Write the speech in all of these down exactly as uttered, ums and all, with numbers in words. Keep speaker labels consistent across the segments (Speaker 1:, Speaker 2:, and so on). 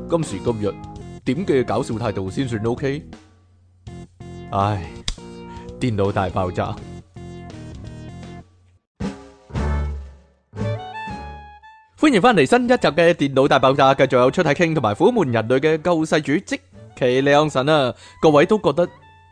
Speaker 1: 今時今日點嘅搞笑態度先算 OK？ 唉，電腦大爆炸。歡迎翻嚟新一集嘅電腦大爆炸，繼續有出體傾同埋苦悶人類嘅救世主積淇離岸神啊！各位都覺得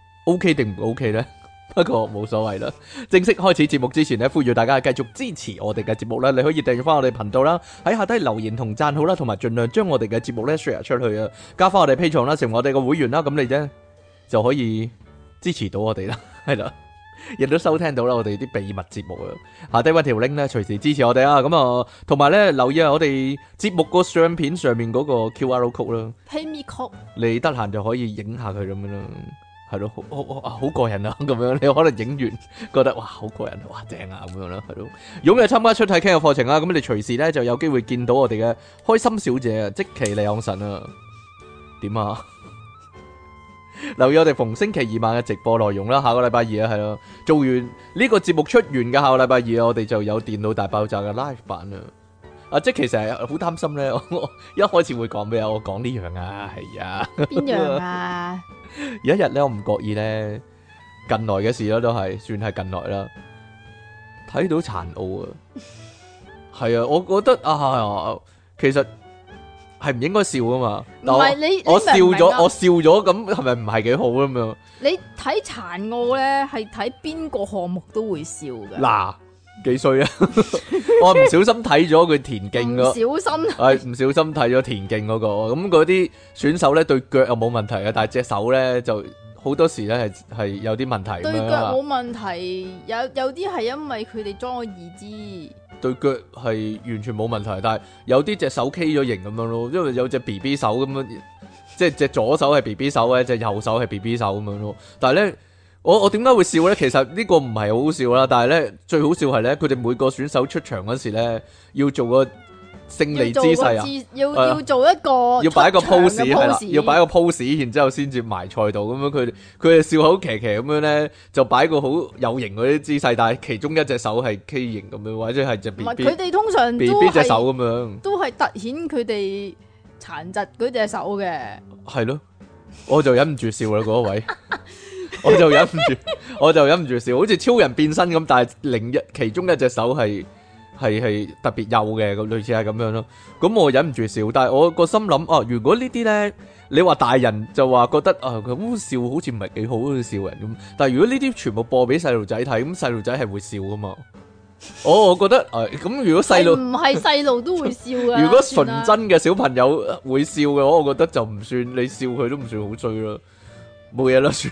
Speaker 1: OK 定唔 OK 呢？不過冇所謂啦。正式開始節目之前呢，呼籲大家繼續支持我哋嘅節目啦。你可以訂閱翻我哋頻道啦，喺下低留言同讚好啦，同埋盡量將我哋嘅節目咧 share 出去啊，加翻我哋 Patreon啦，成為我哋嘅會員啦，咁你咧就可以支持到我哋啦，係啦，亦都收聽到啦我哋啲秘密節目啊。下低搵條 link 咧，隨時支持我哋啊。咁啊，同埋咧留意下我哋節目個相片上面嗰個 Q R code 啦
Speaker 2: ，Pay me code，
Speaker 1: 你得閒就可以影下佢咁樣啦。係咯，好好好好過癮啊！咁樣你可能影完覺得哇好過癮，哇正啊咁樣啦，係咯。踴躍參加出體傾嘅課程啊，咁你隨時咧就有機會見到我哋嘅開心小姐啊，積淇離岸神啊，點啊？留意我哋逢星期二晚嘅直播內容啦，下個禮拜二啊，係咯，做完呢個節目出完嘅下個禮拜二啊，我哋就有電腦大爆炸嘅 live 版啊。啊，即其實係好擔心咧，我一開始會講咩啊？我講呢樣啊，係啊，
Speaker 2: 邊樣啊？
Speaker 1: 有一日咧，我唔覺意咧，近來嘅事啦，都係算係近來啦，睇到殘奧啊，係啊，我覺得啊，其實係唔應該笑噶嘛。
Speaker 2: 唔係你，
Speaker 1: 我笑咗，
Speaker 2: 啊、
Speaker 1: 我笑咗，咁係咪唔係幾好咁樣？
Speaker 2: 你睇殘奧咧，係睇邊個項目都會笑噶。
Speaker 1: 嗱，幾衰啊！我唔小心睇咗佢田徑咯，
Speaker 2: 唔小心
Speaker 1: 係唔小心睇咗田徑嗰個，咁嗰啲選手咧對腳又冇問題嘅，但係隻手咧就好多時咧係係有啲問題。
Speaker 2: 對腳冇問題，有有啲係因為佢哋裝咗義肢。
Speaker 1: 對腳係完全冇問題，但係有啲隻手 K 咗型咁樣咯，因為有隻 B B 手咁樣，即係隻左手係 B B 手咧，隻右手係 B B 手咁樣咯。但係咧，我我點解會笑咧？其實呢個唔係好好笑啦，但係咧最好笑係咧，佢哋每個選手出場嗰時咧，要做個勝利姿勢啊，
Speaker 2: 要要做一個
Speaker 1: 要擺一個 pose 係啦，
Speaker 2: pose
Speaker 1: 要擺個 pose，然之後先至埋賽度咁樣。佢佢哋笑口騎騎咁樣咧，就擺個好有型嗰啲姿勢，但係其中一隻手係 K 型咁樣，或者係隻 B B。
Speaker 2: 佢哋通常
Speaker 1: B B 隻手咁樣，
Speaker 2: 都係凸顯佢哋殘疾嗰隻手嘅。係
Speaker 1: 咯，我就忍唔住笑啦嗰位。我就忍唔住，我就忍唔住笑，好似超人變身咁，但係另一其中一隻手係係係特別幼嘅，咁類似係咁樣咯。咁我忍唔住笑，但係我個心諗，哦、啊，如果呢啲咧，你話大人就話覺得啊，咁笑好似唔係幾好，好似笑人咁。但係如果呢啲全部播俾細路仔睇，咁細路仔係會笑噶嘛？我我覺得誒，咁、啊、如果細路
Speaker 2: 唔係細路都會笑噶。
Speaker 1: 如果純真嘅小朋友會笑嘅話，我覺得就唔算，你笑佢都唔算好衰啦。冇嘢啦，算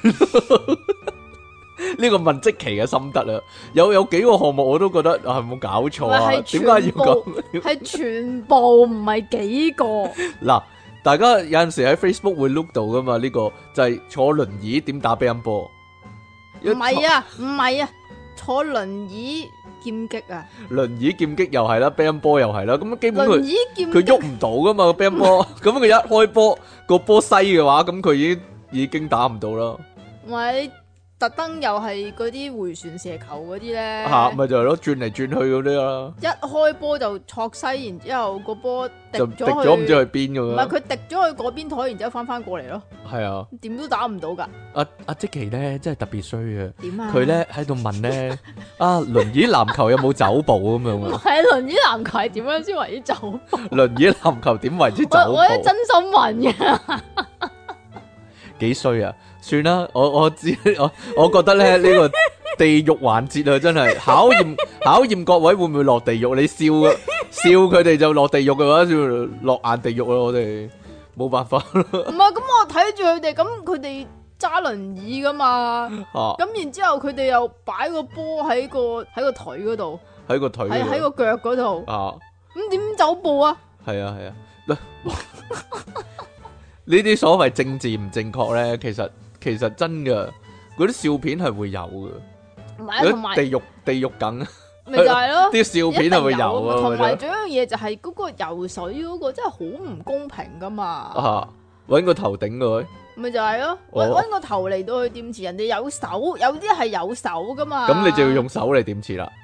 Speaker 1: 呢個問積淇嘅心得啦。有有幾個項目我都覺得啊，係冇搞錯啊？點解要咁？
Speaker 2: 係全部唔係幾個。
Speaker 1: 嗱，大家有陣時喺 Facebook 會 look 到噶嘛？呢個就係坐輪椅點打乒乓波。
Speaker 2: 唔係啊，唔係啊，坐輪椅劍擊啊。輪
Speaker 1: 椅劍擊又係啦，乒乓波又係啦。咁基本佢佢喐唔到噶嘛個乒乓波。咁佢一開波個波西嘅話，咁佢已經。已經打唔到啦，
Speaker 2: 唔係特登又係嗰啲回旋射球嗰啲咧，
Speaker 1: 吓咪就係咯，轉嚟轉去嗰啲啦。
Speaker 2: 一開波就戳西，然之後個波滴咗
Speaker 1: 滴咗唔知去邊咁樣。
Speaker 2: 唔係佢滴咗去嗰邊台，然之後翻翻過嚟咯。
Speaker 1: 係啊，
Speaker 2: 點都打唔到噶。
Speaker 1: 阿阿積淇咧真係特別衰嘅。
Speaker 2: 點啊？
Speaker 1: 佢咧喺度問咧，啊輪椅籃球有冇走步咁樣啊？
Speaker 2: 係輪椅籃球係點樣先為之走步？
Speaker 1: 輪椅籃球點為之走步？
Speaker 2: 我係真心問嘅。
Speaker 1: 幾衰啊！算啦，我我知我我覺得咧呢、這個地獄環節啊，真係考驗考驗各位會唔會落地獄？你笑啊笑佢哋就落地獄嘅話，就落硬地獄啦！我哋冇辦法。唔係
Speaker 2: 咁，我睇住佢哋，咁佢哋揸輪椅噶嘛，咁、啊、然之後佢哋又擺個波喺個喺個腿嗰度，
Speaker 1: 喺個腿
Speaker 2: 喺喺個腳嗰度。
Speaker 1: 啊，
Speaker 2: 咁點走步啊？
Speaker 1: 係啊係啊。呢啲所謂政治唔正確咧，其實其實真嘅，嗰啲笑片係會有嘅。
Speaker 2: 唔係，同埋
Speaker 1: 地獄地獄梗，
Speaker 2: 咪就係咯。
Speaker 1: 啲笑片係會有啊。
Speaker 2: 同埋仲有一樣嘢就係嗰個游水嗰個真係好唔公平噶嘛。
Speaker 1: 啊，搵個頭頂佢，
Speaker 2: 咪就係咯，搵搵個頭嚟到去掂池，人哋有手，有啲係有手噶嘛。
Speaker 1: 咁你就要用手嚟掂池啦。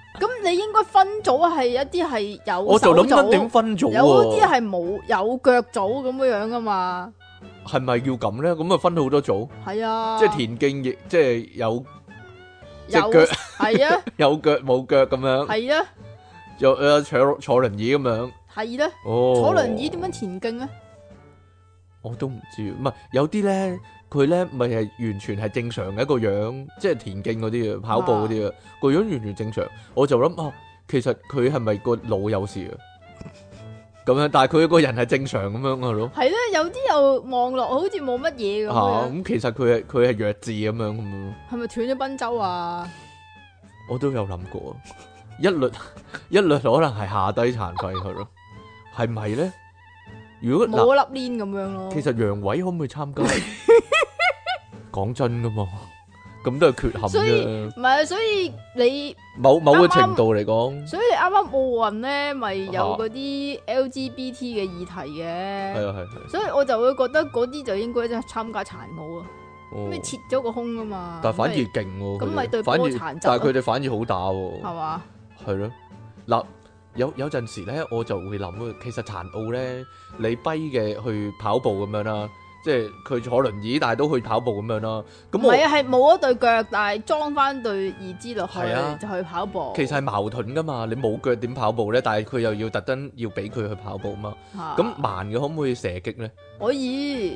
Speaker 2: 咁你應該分組係一啲係有
Speaker 1: 我就諗緊
Speaker 2: 手組，
Speaker 1: 點分組
Speaker 2: 有啲
Speaker 1: 喎？
Speaker 2: 係冇有腳組咁樣樣噶嘛。
Speaker 1: 係咪要咁咧？咁啊分好多組，
Speaker 2: 係啊，
Speaker 1: 即係田徑亦即係有隻
Speaker 2: 有
Speaker 1: 腳
Speaker 2: 係啊
Speaker 1: 有腳冇腳咁樣，
Speaker 2: 係啊
Speaker 1: 又誒坐坐輪椅咁樣。
Speaker 2: 係咧，
Speaker 1: 哦，
Speaker 2: 坐輪椅點樣田徑啊？
Speaker 1: 我都唔知，唔係有啲咧，佢咧咪係完全係正常嘅一個樣，即係田徑嗰啲啊，跑步嗰啲啊，個樣完全正常。我就諗啊，其實佢係咪個腦有事啊？咁樣，但係佢個人係正常咁樣係咯。
Speaker 2: 係咧，有啲又望落好似冇乜嘢咁
Speaker 1: 嚇
Speaker 2: 樣，
Speaker 1: 咁其實佢係佢係弱智咁樣咁樣。
Speaker 2: 係咪斷咗賓州啊？
Speaker 1: 我都有諗過，一律一律可能係下低殘廢佢咯，係唔係咧？如果嗱，
Speaker 2: 冇粒鏈咁樣咯。
Speaker 1: 其實陽痿可唔可以參加？講真噶嘛，咁都係缺陷
Speaker 2: 所以
Speaker 1: 啫。
Speaker 2: 唔係，所以你
Speaker 1: 某某個
Speaker 2: 啱啱
Speaker 1: 程度嚟講，
Speaker 2: 所以你啱啱奧運咧，咪有嗰啲 L G B T 嘅議題嘅。
Speaker 1: 係啊係係。
Speaker 2: 所以我就會覺得嗰啲就應該真係參加殘奧啊，
Speaker 1: 哦
Speaker 2: 咩切咗個胸啊嘛。
Speaker 1: 但係反而
Speaker 2: 咁咪
Speaker 1: 勁喎，
Speaker 2: 咁咪
Speaker 1: 佢哋反而
Speaker 2: 對波殘疾
Speaker 1: 但係佢
Speaker 2: 咯
Speaker 1: 哋反而好打喎，
Speaker 2: 係嘛？
Speaker 1: 係咯。嗱，有有陣時咧，我就會諗啊，其實殘奧咧，你跛嘅去跑步咁樣啦，即係佢坐輪椅，但係都去跑步咁樣啦。咁我
Speaker 2: 唔係啊，係冇一對腳，但係裝翻對義肢落去
Speaker 1: 係啊
Speaker 2: 就去跑步。
Speaker 1: 其實係矛盾噶嘛，你冇腳點跑步咧？但係佢又要特登要俾佢去跑步嘛。
Speaker 2: 嚇
Speaker 1: 咁慢嘅可唔可以射擊咧？
Speaker 2: 可以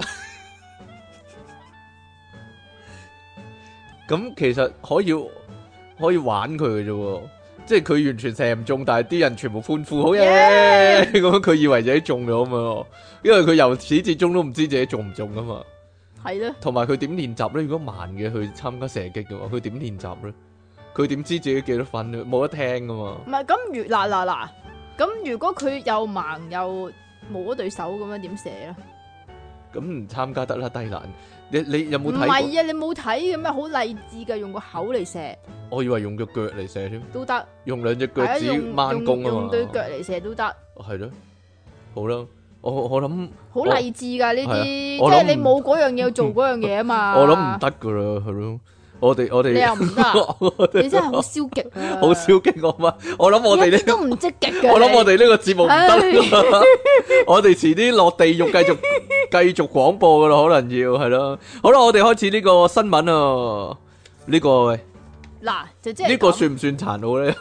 Speaker 1: 咁其實可以可以玩佢嘅啫喎，即係佢完全射唔中，但係啲人全部歡呼好嘢咁樣，佢以為自己中咗嘛，因為佢由始至終都唔知自己中唔中噶嘛。
Speaker 2: 係咧，
Speaker 1: 同埋佢點練習咧？如果慢嘅去參加射擊嘅話，佢點練習咧？佢點知自己幾多分咧？冇得聽噶嘛。
Speaker 2: 唔係咁如嗱嗱嗱，咁如果佢又盲又冇咗對手咁樣點射咧？
Speaker 1: 咁唔參加得啦，低能。你你有
Speaker 2: 唔
Speaker 1: 冇睇過？
Speaker 2: 係啊，你冇睇嘅咩？好勵志噶，用個口嚟射
Speaker 1: 我以為用個腳嚟射添，
Speaker 2: 都得，
Speaker 1: 用兩隻腳
Speaker 2: 係啊，
Speaker 1: 趾
Speaker 2: 用
Speaker 1: 掹弓啊嘛。
Speaker 2: 用用對腳嚟射都得，
Speaker 1: 係咯，好啦，我我諗
Speaker 2: 好勵志噶呢啲，
Speaker 1: 係啊
Speaker 2: 即
Speaker 1: 我諗
Speaker 2: 係你冇嗰樣嘢要做嗰樣嘢啊嘛。
Speaker 1: 我諗唔得噶啦，係咯。我哋我哋
Speaker 2: 你又唔得啊，
Speaker 1: 我哋
Speaker 2: 你真係好消極啊，
Speaker 1: 好消極我嘛。我諗我哋呢
Speaker 2: 一啲，都唔積極嘅。
Speaker 1: 我諗我哋呢個節目唔得
Speaker 2: 唉
Speaker 1: 啦。我哋遲啲落地獄繼續繼續廣播噶啦，可能要係咯。好啦，我哋開始呢個新聞啊。呢個喂，
Speaker 2: 嗱就即係
Speaker 1: 呢個
Speaker 2: 咁
Speaker 1: 算唔算殘奧咧？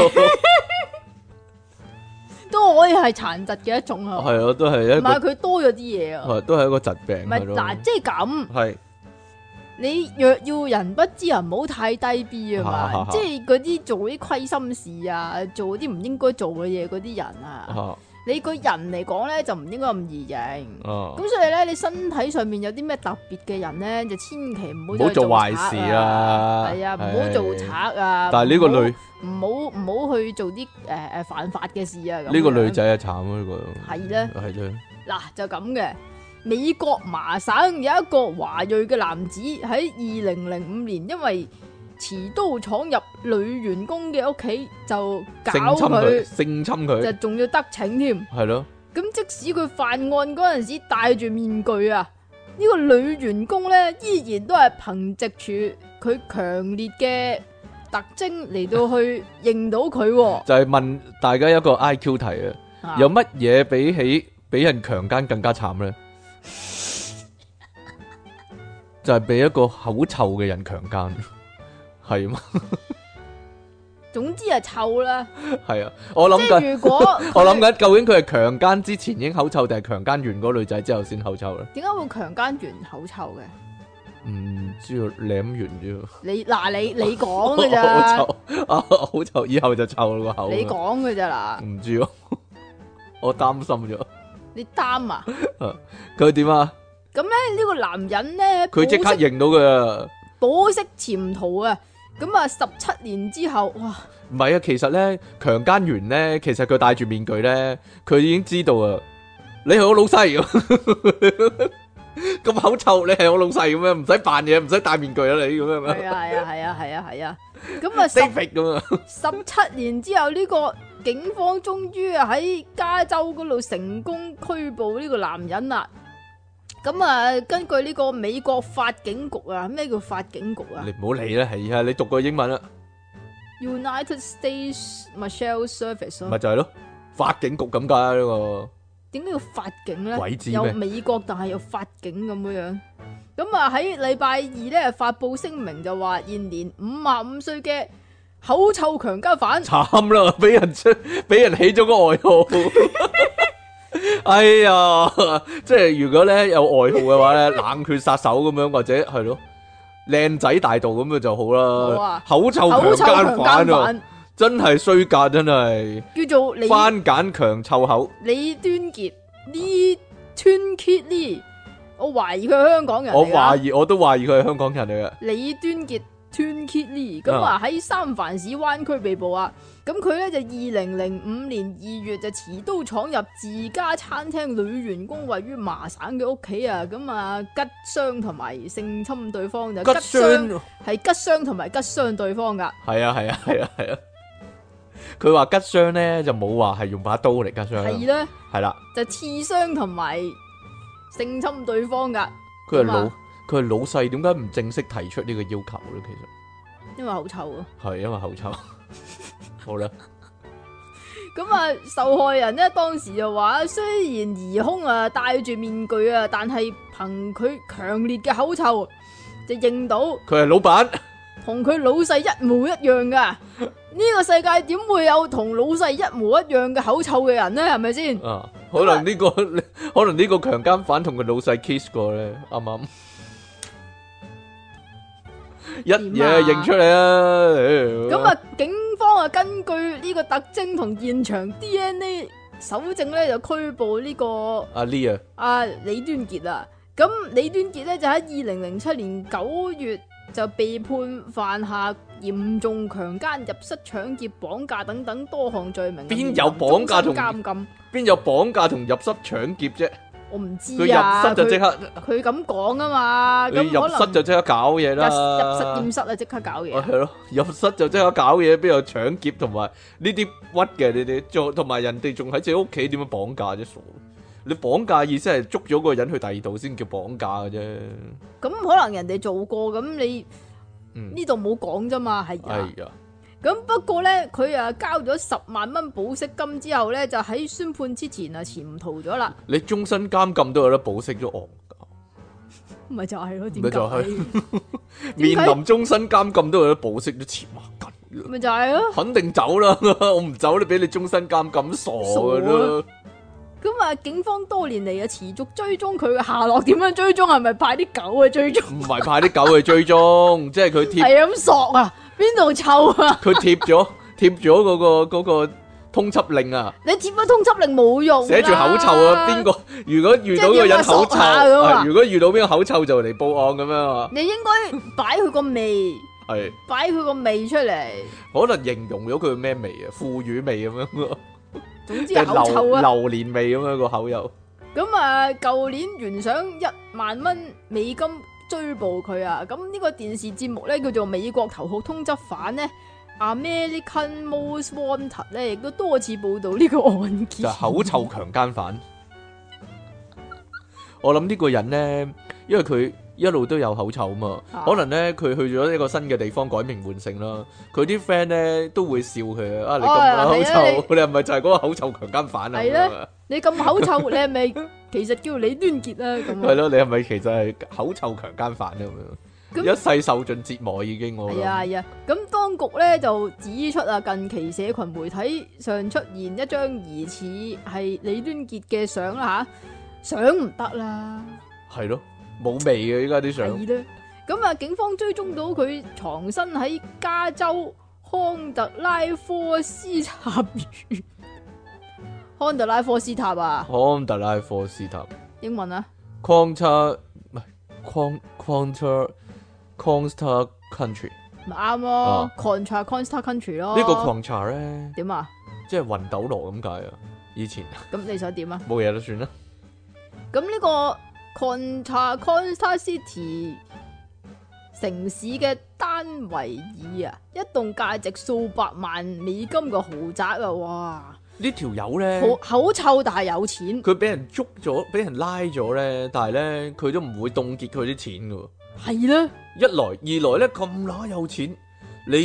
Speaker 2: 都可以係殘疾嘅一種啊。
Speaker 1: 係啊，都係一
Speaker 2: 唔係
Speaker 1: 個
Speaker 2: 佢多咗啲嘢啊。
Speaker 1: 係都係一個疾病
Speaker 2: 唔
Speaker 1: 係咯。
Speaker 2: 係嗱，即係咁。
Speaker 1: 係
Speaker 2: 你若要人不知人，唔好太低 B 啊嘛！即係嗰啲做啲虧心事啊，做啲唔應該做嘅嘢嗰啲人啊，
Speaker 1: 啊
Speaker 2: 你個人嚟講咧就唔應該咁易認。
Speaker 1: 啊，
Speaker 2: 咁所以咧，你身體上面有啲咩特別嘅人咧，就千祈唔好再
Speaker 1: 唔好做壞
Speaker 2: 賊
Speaker 1: 事啊！
Speaker 2: 係啊，唔好做賊啊！
Speaker 1: 但係呢個女
Speaker 2: 唔好唔好去做啲誒誒犯法嘅事啊！咁
Speaker 1: 呢個
Speaker 2: 樣
Speaker 1: 女仔啊慘啊呢個
Speaker 2: 係咧。
Speaker 1: 係咧。
Speaker 2: 嗱就咁嘅，美國麻省有一個華裔嘅男子喺二零零五年，因為持刀闖入女員工嘅屋企，就搞
Speaker 1: 性侵佢，
Speaker 2: 佢，
Speaker 1: 性侵
Speaker 2: 就
Speaker 1: 佢，
Speaker 2: 仲要得逞添。
Speaker 1: 係咯，
Speaker 2: 咁即使佢犯案嗰陣時戴住面具啊，呢、個女員工咧依然都係憑藉住佢強烈嘅特徵嚟到去認到佢喎。
Speaker 1: 就係問大家一個 I Q 題啊，
Speaker 2: 啊
Speaker 1: 有乜嘢比起俾人強姦更加慘咧？就係俾一個口臭嘅人強姦，係嘛？
Speaker 2: 總之係臭啦。
Speaker 1: 係啊，我諗
Speaker 2: 即
Speaker 1: 緊，
Speaker 2: 係如果
Speaker 1: 我諗緊，究竟佢係強姦之前已經口臭，定係強姦完嗰個女仔之後先口臭咧？
Speaker 2: 點解會強姦完口臭嘅？
Speaker 1: 唔知啊，舐完啫。
Speaker 2: 你嗱你你講嘅咋？
Speaker 1: 好臭啊！好臭，以後就臭啦個口。
Speaker 2: 你講嘅咋啦？
Speaker 1: 唔知啊，我擔心咗。
Speaker 2: 你擔啊？
Speaker 1: 佢點啊？
Speaker 2: 咁咧呢個男人咧，
Speaker 1: 佢即刻認到佢啊！
Speaker 2: 保釋潛逃啊！咁啊，十七年之後，哇！
Speaker 1: 唔係啊，其實咧強姦完咧，其實佢戴住面具咧，佢已經知道啊，你係我老細咁口臭，你係我老細咁樣，唔使扮嘢，唔使戴面具啊，你咁樣
Speaker 2: 係啊係啊係啊係啊係啊！咁啊十
Speaker 1: David 咁啊，
Speaker 2: 十七年之後，呢個警方終於啊喺加州嗰度成功拘捕呢個男人啦。咁啊，根據呢個美國法警局啊，咩叫法警局啊
Speaker 1: 你？唔好理啦，係啊，你讀個英文啦
Speaker 2: United States Marshal Service 咯。
Speaker 1: 咪就係咯，法警局咁解呢個。
Speaker 2: 點解要法警咧？
Speaker 1: 鬼知咩
Speaker 2: 有美國，但係有法警咁樣樣。咁啊喺禮拜二咧發佈聲明就話，現年五十五歲嘅口臭強姦犯，
Speaker 1: 慘啦，俾人出俾人起咗個外號。哎呀，即係如果咧有外號嘅話咧，冷血殺手咁樣，或者係咯靚仔大盜咁樣就好啦。
Speaker 2: 啊、
Speaker 1: 口臭強姦犯啊，真係衰格，真係
Speaker 2: 叫做李
Speaker 1: 番梘強臭口
Speaker 2: 李端傑呢 Twin Lee， 我懷疑佢係香港人嚟㗎。
Speaker 1: 我懷疑我都懷疑佢係香港人嚟嘅。
Speaker 2: 李端傑 Twin Lee 咁啊喺三藩市灣區被捕啊。咁佢咧就二零零五年二月就持刀闖入自家餐廳女員工位於麻省嘅屋企啊，咁啊吉傷同埋性侵對方，就吉傷係吉傷同埋吉傷對方噶。
Speaker 1: 係啊係啊係啊係啊，佢話吉傷咧就冇話係用把刀嚟吉傷。係
Speaker 2: 咧，
Speaker 1: 係啦，
Speaker 2: 就刺傷同埋性侵對方噶。
Speaker 1: 佢係老佢係老細，點解唔正式提出呢個要求咧？其實
Speaker 2: 因為口臭啊。係
Speaker 1: 因為口臭。好啦，
Speaker 2: 咁啊，受害人咧當時就話，雖然疑兇啊戴住面具啊，但係憑佢強烈嘅口臭就認到
Speaker 1: 佢係老闆，
Speaker 2: 同佢老細一模一樣噶。呢個世界點會有同老細一模一樣嘅口臭嘅人咧？係咪先？
Speaker 1: 啊，可能呢、這個可能呢個強姦犯同佢老細 kiss 過咧，啱啱？一嘢認出嚟啊！
Speaker 2: 咁啊，警方啊根據呢個特徵同現場 D N A 搜證咧，就拘捕呢、這個
Speaker 1: 阿 Lee 啊，
Speaker 2: 阿李端傑啊。咁李端傑咧就喺二零零七年九月就被判犯下嚴重強姦、入室搶劫、綁架等等多項罪名。
Speaker 1: 邊有綁架同
Speaker 2: 監禁？邊
Speaker 1: 有綁架同入室搶劫啫？
Speaker 2: 我唔知
Speaker 1: 佢入室就即刻，
Speaker 2: 佢咁講啊嘛。咁
Speaker 1: 入室就即刻搞嘢啦。
Speaker 2: 入實驗室啊，即刻搞嘢。
Speaker 1: 係咯，入室就即刻搞嘢，邊有搶劫同埋呢啲屈嘅？你哋做同埋人哋仲喺自己屋企，點樣綁架啫？傻！你綁架意思係捉咗個人去第二度先叫綁架嘅啫。咁
Speaker 2: 可能人哋做過，咁你呢度冇講啫嘛，係啊。
Speaker 1: 係啊。
Speaker 2: 咁不過咧，佢啊交咗十萬蚊保釋金之後咧，就喺宣判之前啊潛逃咗啦。
Speaker 1: 你終身監禁都有得保釋咗戇鳩，
Speaker 2: 咪就係咯？點
Speaker 1: 解？就係面臨終身監禁都有得保釋都潛埋緊，
Speaker 2: 咪就係咯？
Speaker 1: 肯定走啦！我唔走，你俾你終身監禁傻嘅咯。
Speaker 2: 咁啊，警方多年嚟啊持續追蹤佢嘅下落，點樣追蹤？係咪派啲狗去追蹤？唔
Speaker 1: 係派啲狗去追蹤，即係佢貼
Speaker 2: 係咁索啊！邊度臭啊？
Speaker 1: 佢貼咗貼咗嗰個嗰個通緝令啊！
Speaker 2: 你貼咗通緝令冇用，
Speaker 1: 寫住口臭啊！邊個如果遇到個人口臭，如果遇到邊個口臭就嚟報案咁樣啊！
Speaker 2: 你應該擺佢個味，
Speaker 1: 係
Speaker 2: 擺佢個味出嚟，
Speaker 1: 可能形容咗佢咩味啊？腐乳味咁樣。
Speaker 2: 總之口臭啊，
Speaker 1: 榴蓮味咁樣個口又。
Speaker 2: 咁啊，舊年懸賞一萬蚊美金追捕佢啊！咁呢個電視節目咧叫做《美國頭號通緝犯》咧 ，American Most Wanted 咧，亦都多次報道呢個案件。
Speaker 1: 就係口臭強姦犯。我諗呢個人咧，因為佢一路都有口臭嘛，啊、可能咧佢去咗一個新嘅地方改名換姓啦，佢啲 friend 咧都會笑佢啊！你咁口臭，你係咪就係嗰個口臭強姦犯啊？
Speaker 2: 係咧，你咁口臭，你係咪其實叫李端傑啊？咁
Speaker 1: 係咯，你係咪其實係口臭強姦犯啊？咁樣一世受盡折磨已經我。係啊
Speaker 2: 係啊，咁當局咧就指出啊，近期社群媒體上出現一張疑似係李端傑嘅相啦吓，相唔得啦。
Speaker 1: 係咯。冇味嘅依家啲相。
Speaker 2: 係啦，咁啊，警方追蹤到佢藏身喺加州康特拉科斯塔縣。康特拉科斯塔啊？康
Speaker 1: 特拉科斯塔。
Speaker 2: 英文啊
Speaker 1: ？Contra 唔係 Contra Contra Country。
Speaker 2: 咪啱咯 ，Contra Contra Country 咯。
Speaker 1: 呢個 Contra 咧
Speaker 2: 點啊？
Speaker 1: 即係魂斗羅咁解啊！以前。
Speaker 2: 咁你想點啊？
Speaker 1: 冇嘢就算啦。
Speaker 2: 咁呢個。Contra Costa City 城市嘅丹維爾啊，一棟價值數百萬美金嘅豪宅啊！哇，
Speaker 1: 呢條友咧，
Speaker 2: 口口臭但係有錢。
Speaker 1: 佢俾人捉咗，俾人拉咗咧，但係咧佢都唔會凍結佢啲錢噶。
Speaker 2: 係咧，
Speaker 1: 一來二來咧咁乸有錢，你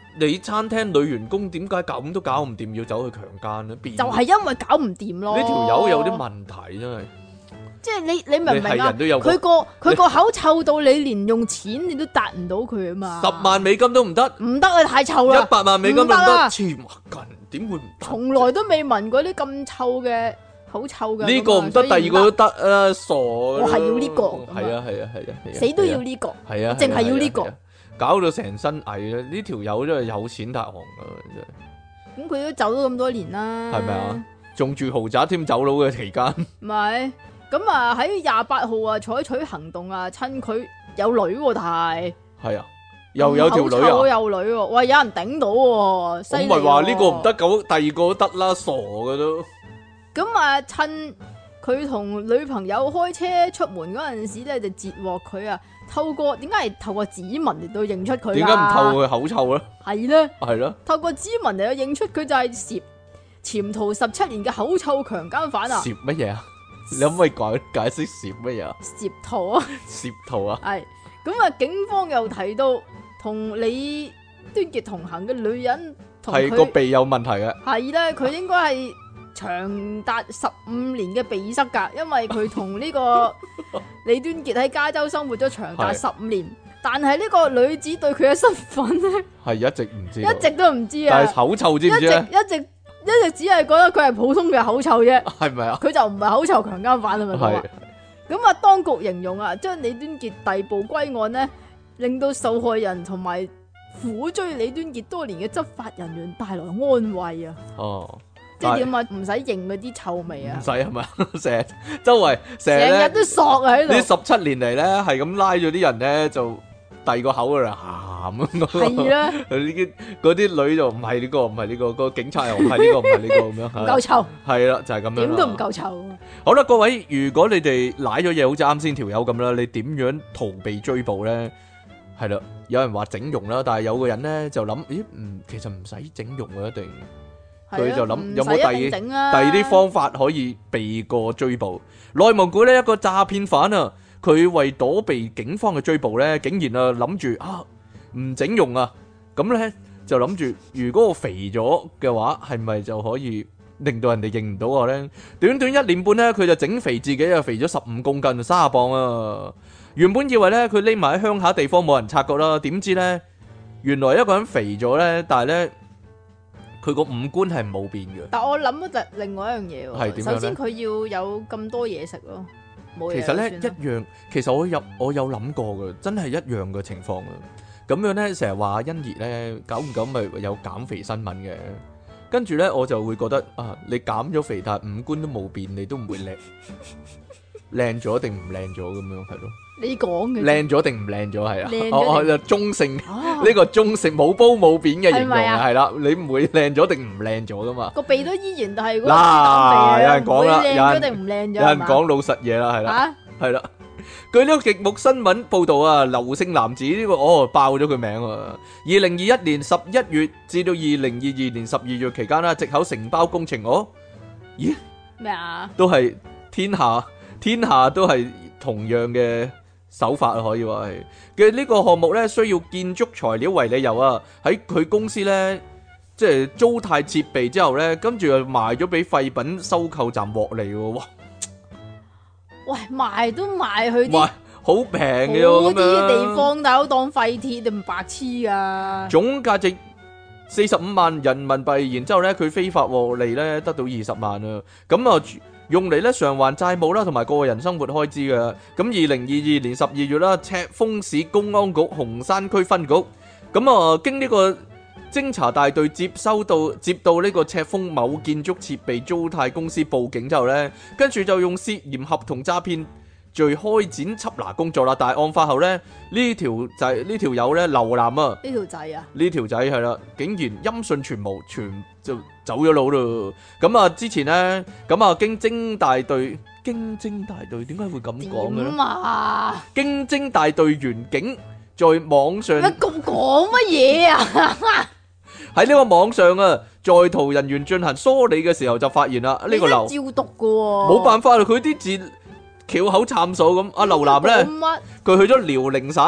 Speaker 1: 你餐廳女員工點解咁都搞唔掂，要走去強姦咧？變
Speaker 2: 就係因為搞唔掂咯。
Speaker 1: 呢條友有啲問題真係。
Speaker 2: 即係你你明唔
Speaker 1: 你
Speaker 2: 明啊？
Speaker 1: 係人都有個
Speaker 2: 佢個佢個口臭到你連用錢你都達唔到佢啊嘛！
Speaker 1: 十萬美金都唔得，
Speaker 2: 唔得啊，太臭啦！
Speaker 1: 一百萬美金都唔得，
Speaker 2: 唔得啊
Speaker 1: 黐孖筋點會唔得？
Speaker 2: 從來都未聞過啲咁臭嘅口臭嘅。
Speaker 1: 呢個唔得，第二個都得啊！傻！我
Speaker 2: 係要呢個
Speaker 1: 係啊係啊係啊係啊！
Speaker 2: 死都要呢個，
Speaker 1: 係啊，
Speaker 2: 淨係要呢個，
Speaker 1: 搞到成身蟻啦！呢條友真係有錢大行噶，真係。
Speaker 2: 咁佢都走咗咁多年啦，
Speaker 1: 係咪啊？仲住豪宅添，走佬嘅期間。
Speaker 2: 唔係。咁啊喺廿八號啊採取行動啊，趁佢有女喎，但係
Speaker 1: 係啊，又有條女啊，
Speaker 2: 有女喎，喂，有人頂到喎，犀利喎。
Speaker 1: 我唔係話呢個唔得，咁第二個都得啦，傻嘅都。
Speaker 2: 咁啊，趁佢同女朋友開車出門嗰陣時咧，就截獲佢啊。透過點解係透過指紋嚟到認出佢？
Speaker 1: 點解唔透過佢口臭咧？
Speaker 2: 係咧，
Speaker 1: 係咯，
Speaker 2: 透過指紋嚟到認出佢就係涉潛逃十七年嘅口臭強姦犯啊！
Speaker 1: 涉乜嘢啊？你可唔可以解解釋涉乜嘢啊？
Speaker 2: 涉逃啊！
Speaker 1: 涉逃啊！
Speaker 2: 係咁啊！警方又提到同李端傑同行嘅女人同佢
Speaker 1: 係個鼻有問題嘅，
Speaker 2: 係咧，佢應該係長達十五年嘅鼻塞㗎，因為佢同呢個李端傑喺加州生活咗長達十五年，但係呢個女子對佢嘅身份咧
Speaker 1: 係一直唔知，
Speaker 2: 一直都唔知啊！
Speaker 1: 但係口臭知唔知咧？
Speaker 2: 一直一直一直只係覺得佢係普通嘅口臭啫，
Speaker 1: 係咪啊？
Speaker 2: 佢就唔係口臭強姦犯係咪咁啊？咁啊，當局形容啊，將李端傑逮捕歸案呢，令到受害人同埋苦追李端傑多年嘅執法人員帶來安慰啊！
Speaker 1: 哦，
Speaker 2: 即係點啊？唔使認嗰啲臭味啊！
Speaker 1: 唔使係咪？成日周圍成日
Speaker 2: 成日都索啊喺度。
Speaker 1: 呢十七年嚟咧，係咁拉咗啲人咧，就遞個口㗎啦，鹹咁。
Speaker 2: 係啦，
Speaker 1: 呢啲嗰啲女就唔係呢個，唔係呢個，個警察又唔係呢個，唔係呢個咁樣。
Speaker 2: 唔夠臭。
Speaker 1: 係啦，就係咁樣。
Speaker 2: 點都唔夠臭。
Speaker 1: 好啦，各位，如果你哋舐咗嘢，好似啱先條友咁啦，你點樣逃避追捕咧？係啦，有人話整容啦，但係有個人咧就諗，咦，唔，其實唔使整容啊，一定。佢就諗有冇第二第二啲方法可以避過追捕？內蒙古呢一個詐騙犯啊，佢為躲避警方嘅追捕咧，竟然啊諗住啊唔整容啊，咁咧就諗住如果我肥咗嘅話，係咪就可以令到人哋認唔到我咧？短短一年半咧，佢就整肥自己啊，肥咗十五公斤，三十磅啊！原本以為咧佢匿埋喺鄉下地方冇人察覺啦，點知咧原來一個人肥咗咧，但係咧。佢個五官係冇變嘅，
Speaker 2: 但我諗咗就另外一樣嘢喎。
Speaker 1: 係點樣咧？
Speaker 2: 首先佢要有咁多嘢食咯，冇嘢。
Speaker 1: 其實咧一樣，其實我有我有諗過嘅，真係一樣嘅情況啊！咁樣咧，成日話欣宜咧，久唔久咪有減肥新聞嘅，跟住咧我就會覺得啊，你減咗肥，但係五官都冇變，你都唔會靚靚咗定唔靚咗咁樣係咯？
Speaker 2: 你講嘅
Speaker 1: 靚咗定唔靚咗係啊？
Speaker 2: 靚咗定
Speaker 1: 我我就中性呢個中性冇煲冇扁嘅形容啊，係啦，你唔會靚咗定唔靚咗噶嘛？
Speaker 2: 個鼻都依然，但係嗰個
Speaker 1: 嗱，有人講啦，
Speaker 2: 靚咗定唔靚咗？
Speaker 1: 有人講老實嘢啦，係啦，係啦。據呢個極目新聞報道啊，劉姓男子呢個哦爆咗佢名啊！二零二一年十一月至到二零二二年十二月期間啦，藉口承包工程哦，咦
Speaker 2: 咩啊？
Speaker 1: 都係天下天下都係同樣嘅。手法啊，可以話係嘅呢個項目咧，需要建築材料為理由啊，喺佢公司咧，即係租貸設備之後咧，跟住又賣咗俾廢品收購站獲利喎，哇！
Speaker 2: 喂，賣都賣去啲
Speaker 1: 好平嘅喎，咁樣
Speaker 2: 啲地方大佬當廢鐵定白痴啊！
Speaker 1: 總價值四十五萬人民幣，然之後咧佢非法獲利咧得到二十萬啊，咁啊。用嚟咧償還債務啦，同埋個人生活開支嘅。咁二零二二年十二月啦，赤峰市公安局紅山區分局，咁啊經呢個偵查大隊接收到接到呢個赤峰某建築設備租貸公司報警之後咧，跟住就用涉嫌合同詐騙罪開展緝拿工作啦。但係案發後咧，呢條仔呢條友咧劉男啊，
Speaker 2: 呢條仔啊，
Speaker 1: 呢條仔係啦，竟然音訊全無，全就走咗路咯。咁啊，之前咧，咁啊，經偵大隊，經偵大隊點解會咁講嘅咧？
Speaker 2: 點啊？
Speaker 1: 經偵大隊員警在網上，
Speaker 2: 乜咁講乜嘢啊？
Speaker 1: 喺呢個網上啊，在逃人員進行梳理嘅時候就發現啦，呢個劉
Speaker 2: 照讀嘅喎，
Speaker 1: 冇辦法啦，佢啲字翹口參數咁。阿劉男咧，佢去咗遼寧省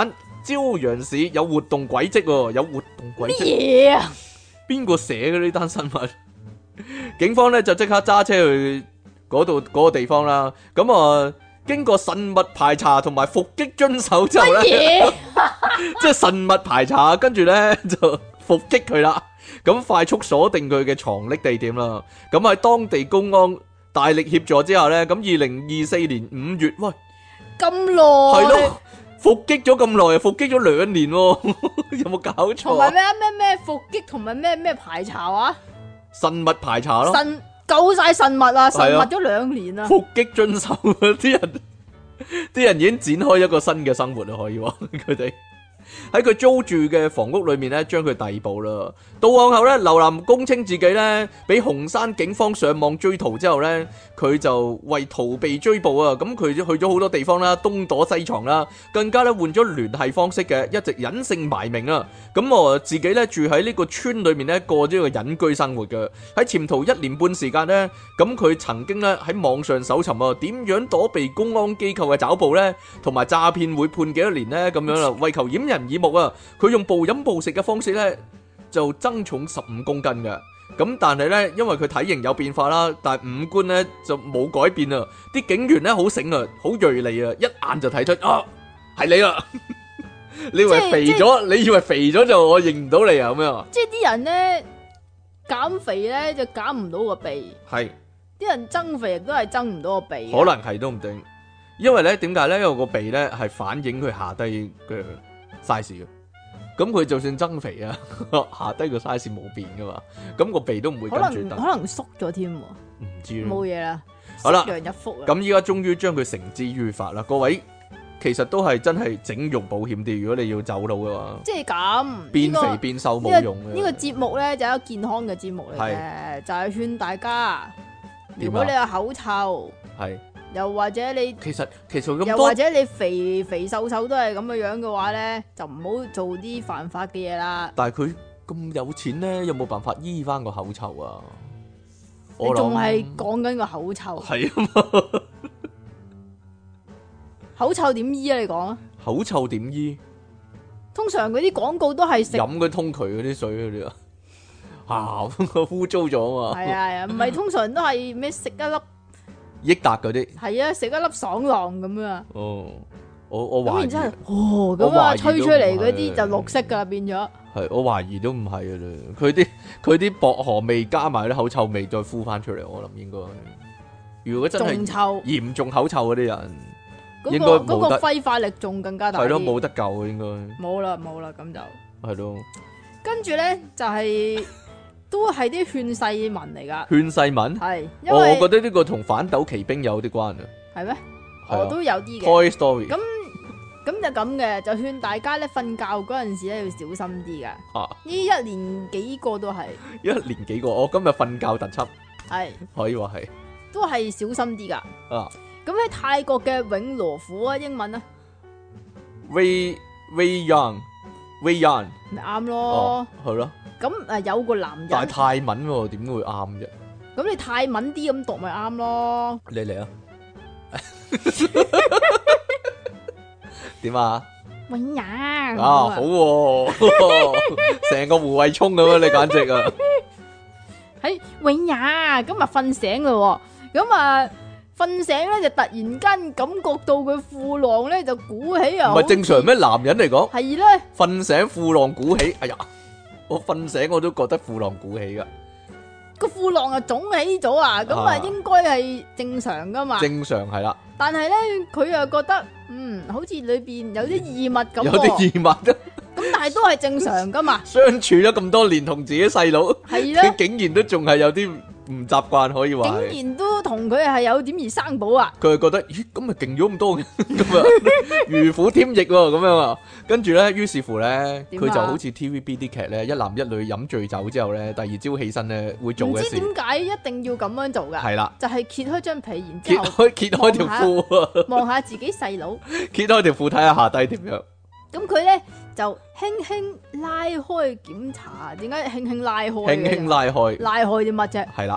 Speaker 1: 朝陽市有活動軌跡喎，有活動軌
Speaker 2: 乜
Speaker 1: 跡。
Speaker 2: 嘢啊？
Speaker 1: 邊個寫嘅呢單新聞？警方咧就即刻揸車去嗰度嗰個地方啦。咁啊，經過慎密排查同埋伏擊遵守之後咧，
Speaker 2: 嘢
Speaker 1: 即係慎密排查，跟住咧就伏擊佢啦。咁快速鎖定佢嘅藏匿地點啦。咁喺當地公安大力協助之下咧，咁二零二四年五月，喂，
Speaker 2: 咁耐，
Speaker 1: 係咯，伏擊咗咁耐啊，伏擊咗兩年喎，有冇搞錯啊？
Speaker 2: 同埋咩咩咩伏擊同埋咩咩排查啊？
Speaker 1: 慎密排查咯，
Speaker 2: 慎夠晒慎密啊，慎
Speaker 1: 係啊
Speaker 2: 密咗兩年啊！
Speaker 1: 伏擊遵守啲人，啲人已經展開一個新嘅生活啦，可以話佢哋喺佢租住嘅房屋裏面咧，將佢逮捕啦。到案後咧，劉南供稱自己咧，俾紅山警方上網追逃之後咧，佢就為逃避追捕啊，咁佢去咗好多地方啦，東躲西藏啦，更加咧換咗聯繫方式嘅，一直隱姓埋名啊。咁我自己咧住喺呢個村裏面咧，過咗一個隱居生活嘅。喺潛逃一年半時間咧，咁佢曾經咧喺網上搜尋啊，點樣躲避公安機構嘅抓捕咧，同埋詐騙會判幾多年咧，咁樣啦，為求掩人耳目啊，佢用暴飲暴食嘅方式咧，就增重十五公斤嘅。咁但係咧，因為佢體型有變化啦，但係五官咧就冇改變啊。啲警員咧好醒啊，好銳利啊，一眼就睇出啊，係你啦。你以為肥咗，你以為肥咗就我認唔到你啊？咁樣啊？
Speaker 2: 即係啲人咧減肥咧就減唔到個鼻，
Speaker 1: 係
Speaker 2: 啲人增肥亦都係增唔到個鼻嘅。
Speaker 1: 可能係都唔定，因為咧點解咧？因為個鼻咧係反映佢下低嘅 size 嘅。咁佢就算增肥啊，下低個 size 冇變噶嘛，咁個鼻都唔會
Speaker 2: 可
Speaker 1: 跟住得。
Speaker 2: 能可能縮咗添喎，
Speaker 1: 唔知咧。
Speaker 2: 冇嘢啦。
Speaker 1: 好啦
Speaker 2: 縮陽一福啊！
Speaker 1: 咁依家終於將佢繩之於法啦，各位其實都係真係整容保險啲，如果你要走佬嘅話，
Speaker 2: 即係咁
Speaker 1: 變
Speaker 2: 呢個
Speaker 1: 肥變瘦
Speaker 2: 呢個
Speaker 1: 冇用嘅。
Speaker 2: 呢個節目咧就係一個健康嘅節目嚟嘅，就係勸大家，如果你有口臭，
Speaker 1: 係
Speaker 2: 又或者你
Speaker 1: 其實其實咁多
Speaker 2: 又或者你肥肥瘦瘦都係咁嘅樣嘅話咧，就唔好做啲犯法嘅嘢啦。
Speaker 1: 但係佢咁有錢咧，有冇辦法醫翻個口臭啊？
Speaker 2: 你仲係講緊個口臭？
Speaker 1: 係啊嘛，
Speaker 2: 口臭點醫啊？你講啊！
Speaker 1: 口臭點醫？
Speaker 2: 通常嗰啲廣告都係食
Speaker 1: 飲嗰通渠嗰啲水嗰啲啊，啊污糟咗啊嘛，
Speaker 2: 係啊係啊，唔係通常都係咩食一粒
Speaker 1: 益達嗰啲。
Speaker 2: 係啊食一粒爽浪咁啊。
Speaker 1: 哦，我我懷
Speaker 2: 咁然之後
Speaker 1: 疑，
Speaker 2: 哦咁
Speaker 1: 我懷
Speaker 2: 啊
Speaker 1: 疑都
Speaker 2: 吹出嚟
Speaker 1: 唔係
Speaker 2: 嗰啲就綠色噶啦變咗。
Speaker 1: 係我懷疑都唔係嘅啦，佢啲佢啲薄荷味加埋啲口臭味再敷翻出嚟，我諗應該。如果真係
Speaker 2: 仲臭，
Speaker 1: 嚴重口臭嗰啲人，
Speaker 2: 嗰
Speaker 1: 應該
Speaker 2: 個嗰個
Speaker 1: 冇得
Speaker 2: 揮發力仲更加大啲。
Speaker 1: 係咯冇得救嘅應該，
Speaker 2: 冇啦冇啦咁就
Speaker 1: 係咯。
Speaker 2: 跟住咧就係都係啲勸世文嚟噶，
Speaker 1: 勸世文，
Speaker 2: 係因
Speaker 1: 我
Speaker 2: 為
Speaker 1: 覺得呢個同反斗奇兵有啲關啊。
Speaker 2: 係咩？
Speaker 1: 係啊
Speaker 2: 我都有啲嘅。
Speaker 1: Toy Story
Speaker 2: 咁咁就咁嘅，就勸大家咧瞓覺嗰陣時咧要小心啲噶。
Speaker 1: 啊，
Speaker 2: 呢一年幾個都係
Speaker 1: 一年幾個，我今日瞓覺特輯
Speaker 2: 係
Speaker 1: 可以話係
Speaker 2: 都係小心啲噶。
Speaker 1: 啊。
Speaker 2: 咁喺泰國嘅永羅府啊，英文啊，
Speaker 1: Ray Ray Young Ray Young
Speaker 2: 咪啱
Speaker 1: 哦
Speaker 2: 咯。
Speaker 1: 係咯，
Speaker 2: 咁誒有個男人，
Speaker 1: 但係泰文喎，點會啱啫？
Speaker 2: 咁你泰文啲咁讀咪啱咯。
Speaker 1: 你嚟啊！點啊？
Speaker 2: 永雅
Speaker 1: 啊好喎，成個胡慧聰咁啊！你簡直啊！
Speaker 2: 喺永雅咁啊瞓醒咯，咁啊瞓醒咧就突然間感覺到佢褲浪咧就鼓起啊，
Speaker 1: 唔係正常咩？男人嚟講，
Speaker 2: 係咧，
Speaker 1: 瞓醒褲浪鼓起，哎呀！我瞓醒我都覺得褲浪鼓起噶，
Speaker 2: 個褲浪啊腫起咗啊，咁啊
Speaker 1: 啊
Speaker 2: 應該係正常噶嘛。
Speaker 1: 正常係啦，
Speaker 2: 但係咧佢又覺得嗯好似裏邊有啲異物咁喎，
Speaker 1: 有啲異物啊！
Speaker 2: 咁但係都係正常噶嘛。
Speaker 1: 相處咗咁多年，同自己細佬，
Speaker 2: 係啦
Speaker 1: 佢，竟然都仲係有啲唔習慣，可以話係。
Speaker 2: 竟然都同佢係有點而生寶啊！
Speaker 1: 佢係覺得，咦，咁咪勁咗咁多嘅，咁啊，如虎添翼喎，咁樣啊，跟住咧，於是乎咧，
Speaker 2: 點啊
Speaker 1: 佢就好似 T V B 啲劇咧，一男一女飲醉酒之後咧，第二朝起身咧會做
Speaker 2: 唔知
Speaker 1: 嘅事，
Speaker 2: 點解一定要咁樣做噶？
Speaker 1: 係啦，
Speaker 2: 就係揭開張被，然
Speaker 1: 揭
Speaker 2: 之後
Speaker 1: 開揭開條褲啊，
Speaker 2: 望下自己細佬，
Speaker 1: 揭開條褲睇下下低點樣，
Speaker 2: 咁佢咧就輕輕拉開檢查，點解輕輕拉開嘅？
Speaker 1: 輕輕拉開，
Speaker 2: 拉開啲乜啫？
Speaker 1: 係啦，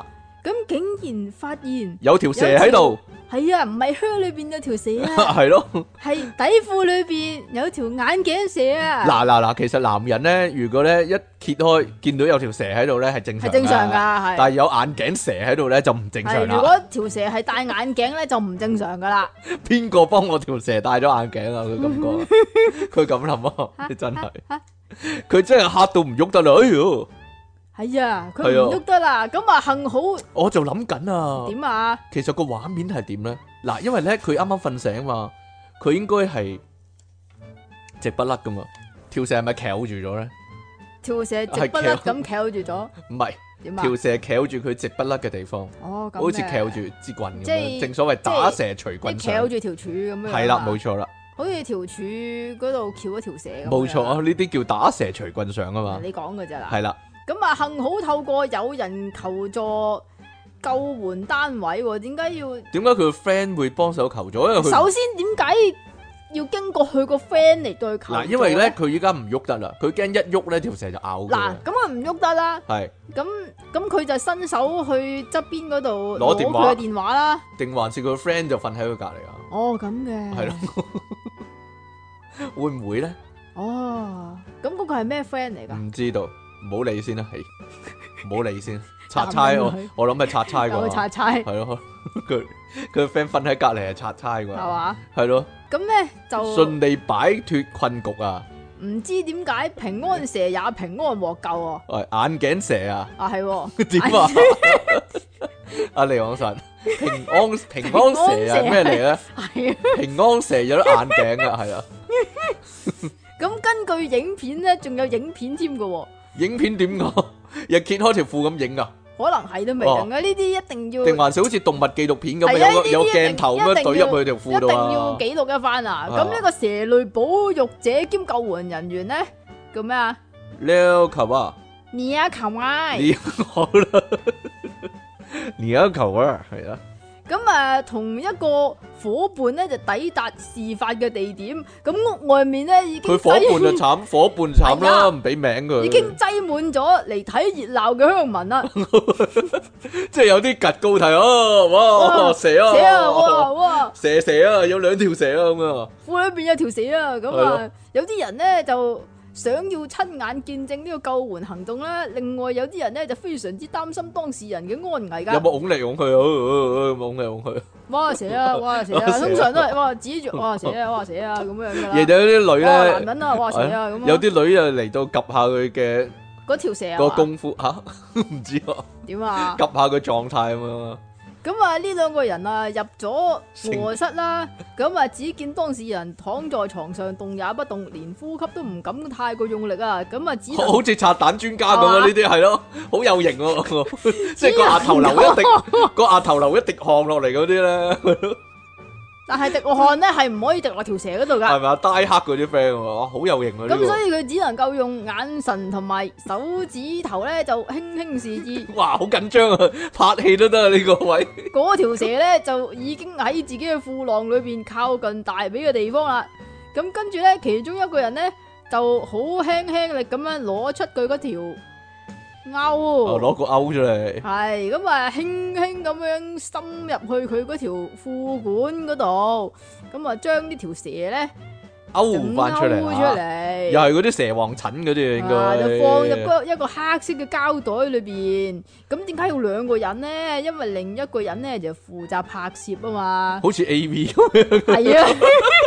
Speaker 2: 咁竟然發現
Speaker 1: 有條蛇喺度，
Speaker 2: 係啊，唔係靴裏邊有條蛇啊，
Speaker 1: 係咯。
Speaker 2: 係底褲裏邊有條眼鏡蛇啊。
Speaker 1: 嗱嗱嗱，其實男人咧，如果咧一揭開見到有條蛇喺度咧，係正常，
Speaker 2: 係正常噶，係。
Speaker 1: 但係有眼鏡蛇喺度咧就唔正常
Speaker 2: 係，如
Speaker 1: 啦。
Speaker 2: 果條蛇係戴眼鏡咧，就唔正常噶啦。
Speaker 1: 邊個幫我條蛇戴咗眼鏡啊？佢咁講，佢咁諗啊，你真係，佢真係嚇到唔喐得啦！哎喲，
Speaker 2: 係啊，佢唔喐得啦。咁啊，幸好
Speaker 1: 我就諗緊啊，
Speaker 2: 點啊？
Speaker 1: 其實個畫面係點咧？嗱，因為咧佢啱啱瞓醒嘛，佢應該係直不甩噶嘛，條蛇係咪翹住咗咧？
Speaker 2: 條蛇直不甩咁翹住咗，
Speaker 1: 唔係，
Speaker 2: 點啊？
Speaker 1: 條蛇翹住佢直不甩嘅地方，
Speaker 2: 哦，咁
Speaker 1: 好似翹住支棍咁
Speaker 2: 即
Speaker 1: 樣，
Speaker 2: 係
Speaker 1: 正所謂打蛇隨棍上，
Speaker 2: 翹住條柱咁樣。
Speaker 1: 係啦，冇錯啦，
Speaker 2: 好似條柱嗰度翹一條蛇咁。
Speaker 1: 冇錯啊，呢啲叫打蛇隨棍上啊嘛。
Speaker 2: 你講嘅咋啦？
Speaker 1: 係啦，
Speaker 2: 咁啊，幸好透過有人求助救援單位喎，點解要？
Speaker 1: 點解佢個 friend 會幫手求助？因為佢
Speaker 2: 首先點解要經過佢個 friend 嚟對佢求助？
Speaker 1: 嗱，因為咧佢依家唔喐得啦，佢驚一喐咧條蛇就咬佢。
Speaker 2: 嗱，咁佢唔喐得啦。
Speaker 1: 係。
Speaker 2: 咁咁佢就伸手去側邊嗰度
Speaker 1: 攞電話
Speaker 2: 佢嘅電話啦。
Speaker 1: 定還是佢個 friend 就瞓喺佢隔離啊？
Speaker 2: 哦，咁嘅。
Speaker 1: 係咯。會唔會咧？
Speaker 2: 哦，咁嗰個係咩 friend 嚟㗎？
Speaker 1: 唔知道，唔好理先啦，係唔好理先。拆差我我諗係拆差啩。
Speaker 2: 拆差。
Speaker 1: 係咯，佢佢個 friend 瞓喺隔離係拆差啩。係
Speaker 2: 嘛？
Speaker 1: 係咯。
Speaker 2: 咁咧就
Speaker 1: 順利擺脫困局啊！
Speaker 2: 唔知點解平安蛇也平安獲救喎。
Speaker 1: 喂，眼鏡蛇啊！
Speaker 2: 啊係。
Speaker 1: 點啊？阿離岸神平安平安蛇係咩嚟咧？
Speaker 2: 係啊，
Speaker 1: 平安蛇有得眼鏡啊，係啊。
Speaker 2: 咁根據影片咧，仲有影片添㗎。
Speaker 1: 影片點講？又揭開條褲咁影啊？
Speaker 2: 可能係都未定嘅，呢啲一定要。
Speaker 1: 定還是好似動物紀錄片咁樣，有有鏡頭咁樣懟入去條褲度啊？
Speaker 2: 一定要記錄一番啊！咁呢個蛇類保育者兼救援人員咧，叫咩啊？
Speaker 1: 廖球啊！
Speaker 2: 你啊球啊！
Speaker 1: 你好啦，你啊球啊，係啊。
Speaker 2: 咁啊，同一個伙伴咧就抵達事發嘅地點，咁屋外面咧已經
Speaker 1: 佢伙伴就慘，伙伴慘啦，唔俾名佢。
Speaker 2: 已經擠滿咗嚟睇熱鬧嘅鄉民啦，
Speaker 1: 即係有啲趌高睇啊！哇，蛇啊！
Speaker 2: 蛇啊！哇哇！
Speaker 1: 蛇蛇啊！有兩條蛇啊咁啊！
Speaker 2: 褲裏邊有條蛇啊！咁啊，有啲人咧就想要親眼見證呢個救援行動啦，另外有啲人咧就非常之擔心當事人嘅安危噶。
Speaker 1: 有冇拱嚟拱去啊？拱嚟拱去。
Speaker 2: 哇蛇啊！哇蛇啊！通常都係哇指住哇蛇啊！哇蛇啊咁樣噶啦。
Speaker 1: 亦有啲女咧，
Speaker 2: 男人啊！哇蛇啊咁。
Speaker 1: 有啲女又嚟到 𥄫 下佢嘅
Speaker 2: 嗰條蛇啊
Speaker 1: 個功夫吓，唔知啊。
Speaker 2: 點啊
Speaker 1: 𥄫 下佢狀態咁樣。
Speaker 2: 咁啊，呢兩個人啊入咗臥室啦，咁啊只見當事人躺在床上動也不動，連呼吸都唔敢太過用力啊，咁啊只能
Speaker 1: 好似拆彈專家咁啊！呢啲係咯，好有型喎，即係個額頭流一滴，個額頭流一滴汗落嚟嗰啲咧。
Speaker 2: 但係滴汗咧係唔可以滴落條蛇嗰度噶，
Speaker 1: 係咪啊？呆黑嗰啲 friend 哇，好有型啊！
Speaker 2: 咁所以佢只能夠用眼神同埋手指頭咧就輕輕示意。
Speaker 1: 哇，好緊張啊！拍戲都得啊呢個位。
Speaker 2: 嗰條蛇咧就已經喺自己嘅褲浪裏邊靠近大髀嘅地方啦。咁跟住咧，其中一個人咧就好輕輕力咁樣攞出佢嗰條勾，
Speaker 1: 哦，攞個勾出嚟。
Speaker 2: 係咁啊，輕輕咁樣深入去佢嗰條褲管嗰度，咁啊將呢條蛇咧
Speaker 1: 勾翻出嚟，
Speaker 2: 出嚟，
Speaker 1: 又係嗰啲蛇王疹嗰啲應該，
Speaker 2: 就放入嗰一個黑色嘅膠袋裏邊。咁點解要兩個人咧？因為另一個人咧就負責拍攝啊嘛，
Speaker 1: 好似 A V 咁樣。
Speaker 2: 係啊。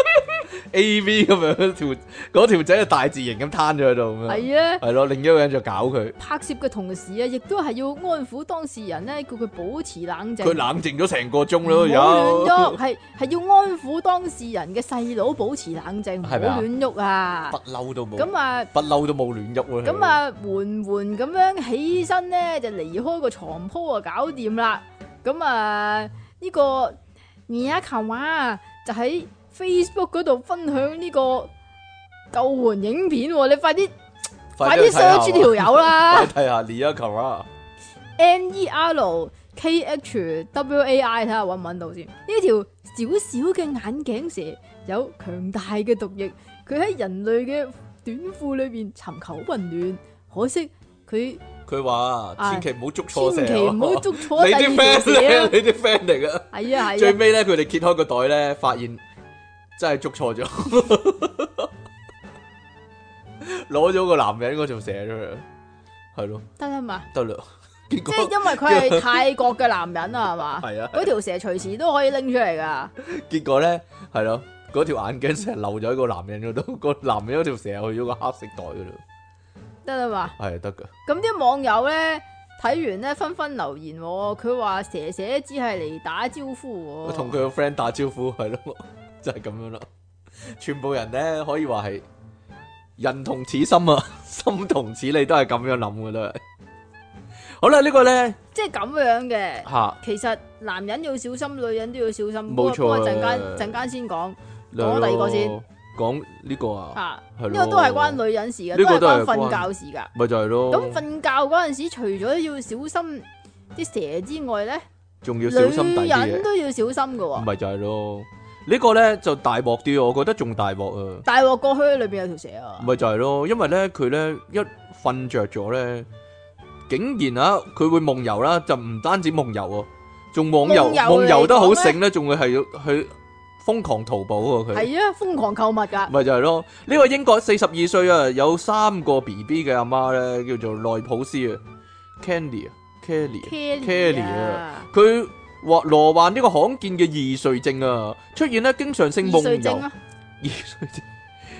Speaker 1: A V 咁樣條嗰條仔係大字型咁攤咗喺度咁樣，
Speaker 2: 係啊，
Speaker 1: 係咯，另一個人就搞佢。
Speaker 2: 拍攝嘅同時啊，亦都係要安撫當事人咧，叫佢保持冷靜。
Speaker 1: 佢冷靜咗成個鐘咯，有
Speaker 2: 冇亂喐，係係要安撫當事人嘅細佬保持冷靜，唔好亂喐啊！
Speaker 1: 不嬲都冇。
Speaker 2: 咁啊，
Speaker 1: 不嬲都冇亂喐咯。
Speaker 2: 咁啊，緩緩咁樣起身咧，就離開個床鋪啊，搞掂啦。咁啊，呢個而家琴晚就喺 Facebook 嗰度分享呢個救援影片，你快啲快啲 search 條友啦！
Speaker 1: 睇下 Nia Khawai
Speaker 2: N E R K H W A I 睇下搵唔搵到先。呢條小小嘅眼鏡蛇有強大嘅毒液，佢喺人類嘅短褲裏邊尋求溫暖，可惜佢
Speaker 1: 佢話千祈唔好捉錯蛇，
Speaker 2: 千祈唔好捉錯
Speaker 1: 你啲
Speaker 2: 第二條
Speaker 1: friend 咧，
Speaker 2: 蛇。
Speaker 1: 你啲 friend 嚟噶。
Speaker 2: 係啊係啊，
Speaker 1: 最尾咧，佢哋揭開個袋咧，發現真係捉錯咗，攞咗個男人嗰條蛇出嚟，係咯，
Speaker 2: 得啦嘛。
Speaker 1: 得啦。結
Speaker 2: 即
Speaker 1: 果
Speaker 2: 係因為佢係泰國嘅男人啊，係嘛？
Speaker 1: 係啊，
Speaker 2: 嗰條蛇隨時都可以拎出嚟噶。
Speaker 1: 結果咧係咯，嗰條眼鏡蛇漏咗喺個男人嗰度，個男人嗰條蛇去咗個黑色袋嗰度，
Speaker 2: 得啦嘛。
Speaker 1: 係得噶。
Speaker 2: 咁啲網友咧睇完咧紛紛留言喎，佢話蛇蛇只係嚟打招呼喎。
Speaker 1: 我同佢個 friend 打招呼，係咯，就係咁樣啦。全部人咧可以話係人同此心啊，心同此理，都係咁樣諗嘅都係。好啦，呢個咧
Speaker 2: 即係咁樣嘅。
Speaker 1: 吓，
Speaker 2: 其實男人要小心，女人都要小心。
Speaker 1: 冇錯
Speaker 2: 不過陣
Speaker 1: 啊
Speaker 2: 間陣間先講，講第二個先。
Speaker 1: 講呢個啊，
Speaker 2: 吓，
Speaker 1: 係咯
Speaker 2: 呢個都係關女人事嘅，
Speaker 1: 呢個都係
Speaker 2: 都係關瞓覺事噶。
Speaker 1: 咪就係咯。
Speaker 2: 咁瞓覺嗰陣時，除咗要小心啲蛇之外咧，
Speaker 1: 仲要小心第
Speaker 2: 女
Speaker 1: 啲嘢，
Speaker 2: 人都要小心噶喎。
Speaker 1: 咪就係咯。呢個咧就大鑊啲，我覺得仲大鑊啊。
Speaker 2: 大鑊個靴裏邊有條蛇啊！
Speaker 1: 咪就係咯，因為咧佢咧一瞓着咗咧，竟然啊佢會夢遊啦，就唔單止夢遊喎，仲網遊
Speaker 2: 夢遊
Speaker 1: 夢遊得好
Speaker 2: 嚟講
Speaker 1: 醒咧，仲會係要去瘋狂淘寶喎佢。
Speaker 2: 係啊，瘋狂購物噶。
Speaker 1: 咪就係咯，呢個英國四十二歲啊，有三個 B B 嘅阿媽咧，叫做內普斯啊 ，Candy 啊，Kelly Kelly 啊，佢患羅患呢個罕見嘅易睡症啊，出現咧經常性
Speaker 2: 易
Speaker 1: 夢遊。
Speaker 2: 睡症啊！
Speaker 1: 易睡症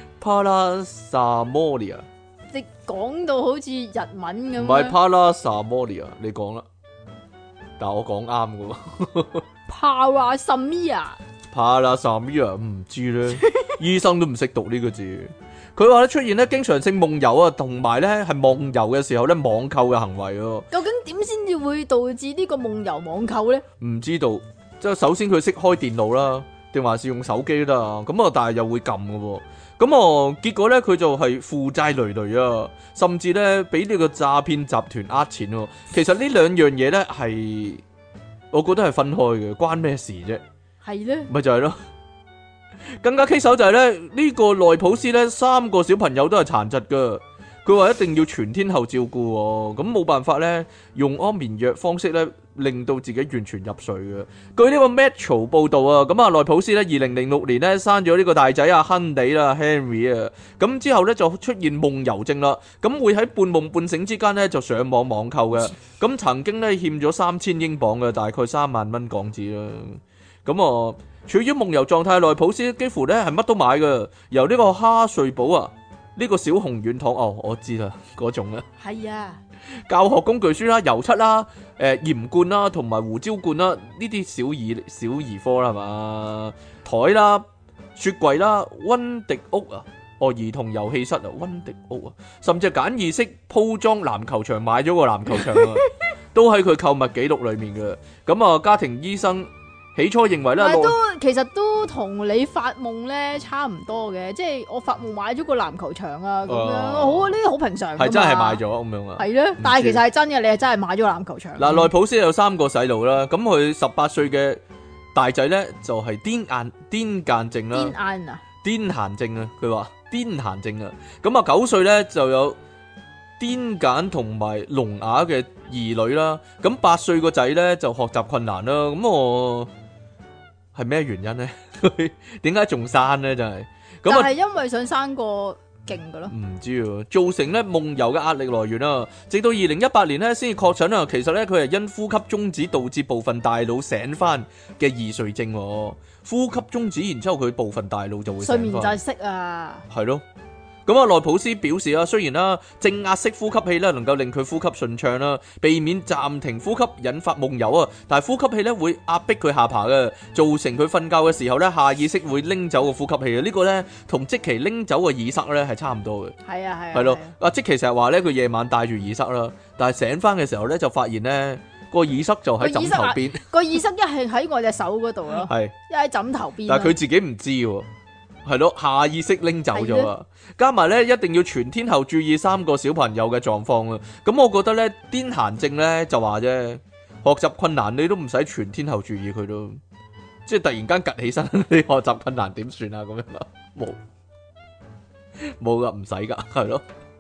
Speaker 1: Parasamolia
Speaker 2: 你講到好似日文咁
Speaker 1: 唔係
Speaker 2: 樣。
Speaker 1: Parasamolia，你講啦，但係我講啱嘅喎。
Speaker 2: Parasomnia
Speaker 1: Parasamia 唔知咧，醫生都唔識讀呢個字。佢話咧出現咧經常性夢遊啊，同埋咧係夢遊嘅時候咧網購嘅行為啊，
Speaker 2: 究竟點先至會導致呢個夢遊網購咧？
Speaker 1: 唔知道。即係首先佢識開電腦啦，定還是用手機啦？咁啊，但係又會撳嘅喎。咁啊，結果咧佢就係負債累累啊，甚至咧俾呢個詐騙集團呃錢喎。其實呢兩樣嘢咧係，我覺得係分開嘅，關咩事啫？
Speaker 2: 係咧，
Speaker 1: 咪就係咯。更加棘手就係咧，呢個內普斯咧三個小朋友都係殘疾噶，佢話一定要全天候照顧喎，咁冇辦法咧用安眠藥方式咧令到自己完全入睡嘅。據呢個 Metro 報道啊，咁啊內普斯咧二零零六年咧生咗呢個大仔啊亨利啦 Henry 啊，咁之後咧就出現夢遊症啦，咁會喺半夢半醒之間咧就上網網購嘅，咁曾經咧欠咗三千英鎊嘅，大概三萬蚊港紙啦，咁啊。處於夢遊狀態，內普斯幾乎咧係乜都買嘅，由呢個哈瑞寶啊，呢、這個小紅軟糖哦，我知啦，嗰種啦，
Speaker 2: 係啊，
Speaker 1: 教學工具書啦、油漆啦、誒、呃、鹽罐啦、同埋胡椒罐啦，呢啲小兒小兒科啦係嘛，台啦、雪櫃啦、溫迪屋啊，哦兒童遊戲室啊，溫迪屋啊，甚至簡易式鋪裝籃球場，買咗個籃球場啊，都喺佢購物記錄裡面嘅。咁啊，家庭醫生。起初認為咧，
Speaker 2: 都其實都同你發夢咧差唔多嘅，即係我發夢買咗個籃球場啊咁樣，好呢啲好平常。
Speaker 1: 係真係買咗咁樣啊？
Speaker 2: 係咧，但係其實係真嘅，你係真係買咗個籃球場。嗱，
Speaker 1: 內普斯有三個細路啦，咁佢十八歲嘅大仔咧就係癲癇癲癇症啦，
Speaker 2: 癲癇啊，
Speaker 1: 癲癇症啊，佢話癲癇症啊，咁啊九歲咧就有癲癇同埋聾啞嘅兒女啦，咁八歲個仔咧就學習困難啦，咁我。係咩原因咧？點解仲生咧？真係咁啊！
Speaker 2: 係因為想生個勁嘅咯。
Speaker 1: 唔知啊，造成咧夢遊嘅壓力來源啊，直到二零一八年咧先至確診啊。其實咧佢係因呼吸中止導致部分大腦醒翻嘅易睡症。呼吸中止，然之後佢部分大腦就會醒翻。睡眠
Speaker 2: 窒息啊！
Speaker 1: 係咯。咁啊，內普斯表示啊，雖然啦正壓式呼吸器咧能夠令佢呼吸順暢啦，避免暫停呼吸引發夢遊啊，但係呼吸器咧會壓迫佢下巴嘅，造成佢瞓覺嘅時候咧下意識會拎走個呼吸器啊。呢個咧同積淇拎走個耳塞咧係差唔多嘅。
Speaker 2: 係啊係啊。
Speaker 1: 係咯，阿積淇成日話咧佢夜晚戴住耳塞啦，但係醒翻嘅時候咧就發現咧個耳塞就喺枕頭邊。
Speaker 2: 個耳塞一係喺我隻手嗰度咯，
Speaker 1: 係
Speaker 2: 一喺枕頭邊。
Speaker 1: 但係佢自己唔知喎。係咯，下意識拎走咗啊！加埋咧，一定要全天候注意三個小朋友嘅狀況啊！咁我覺得咧，癲癇症咧就話啫，學習困難你都唔使全天候注意佢咯，即係突然間趌起身，你學習困難點算啊？咁樣啊，冇冇噶，唔使噶，係咯。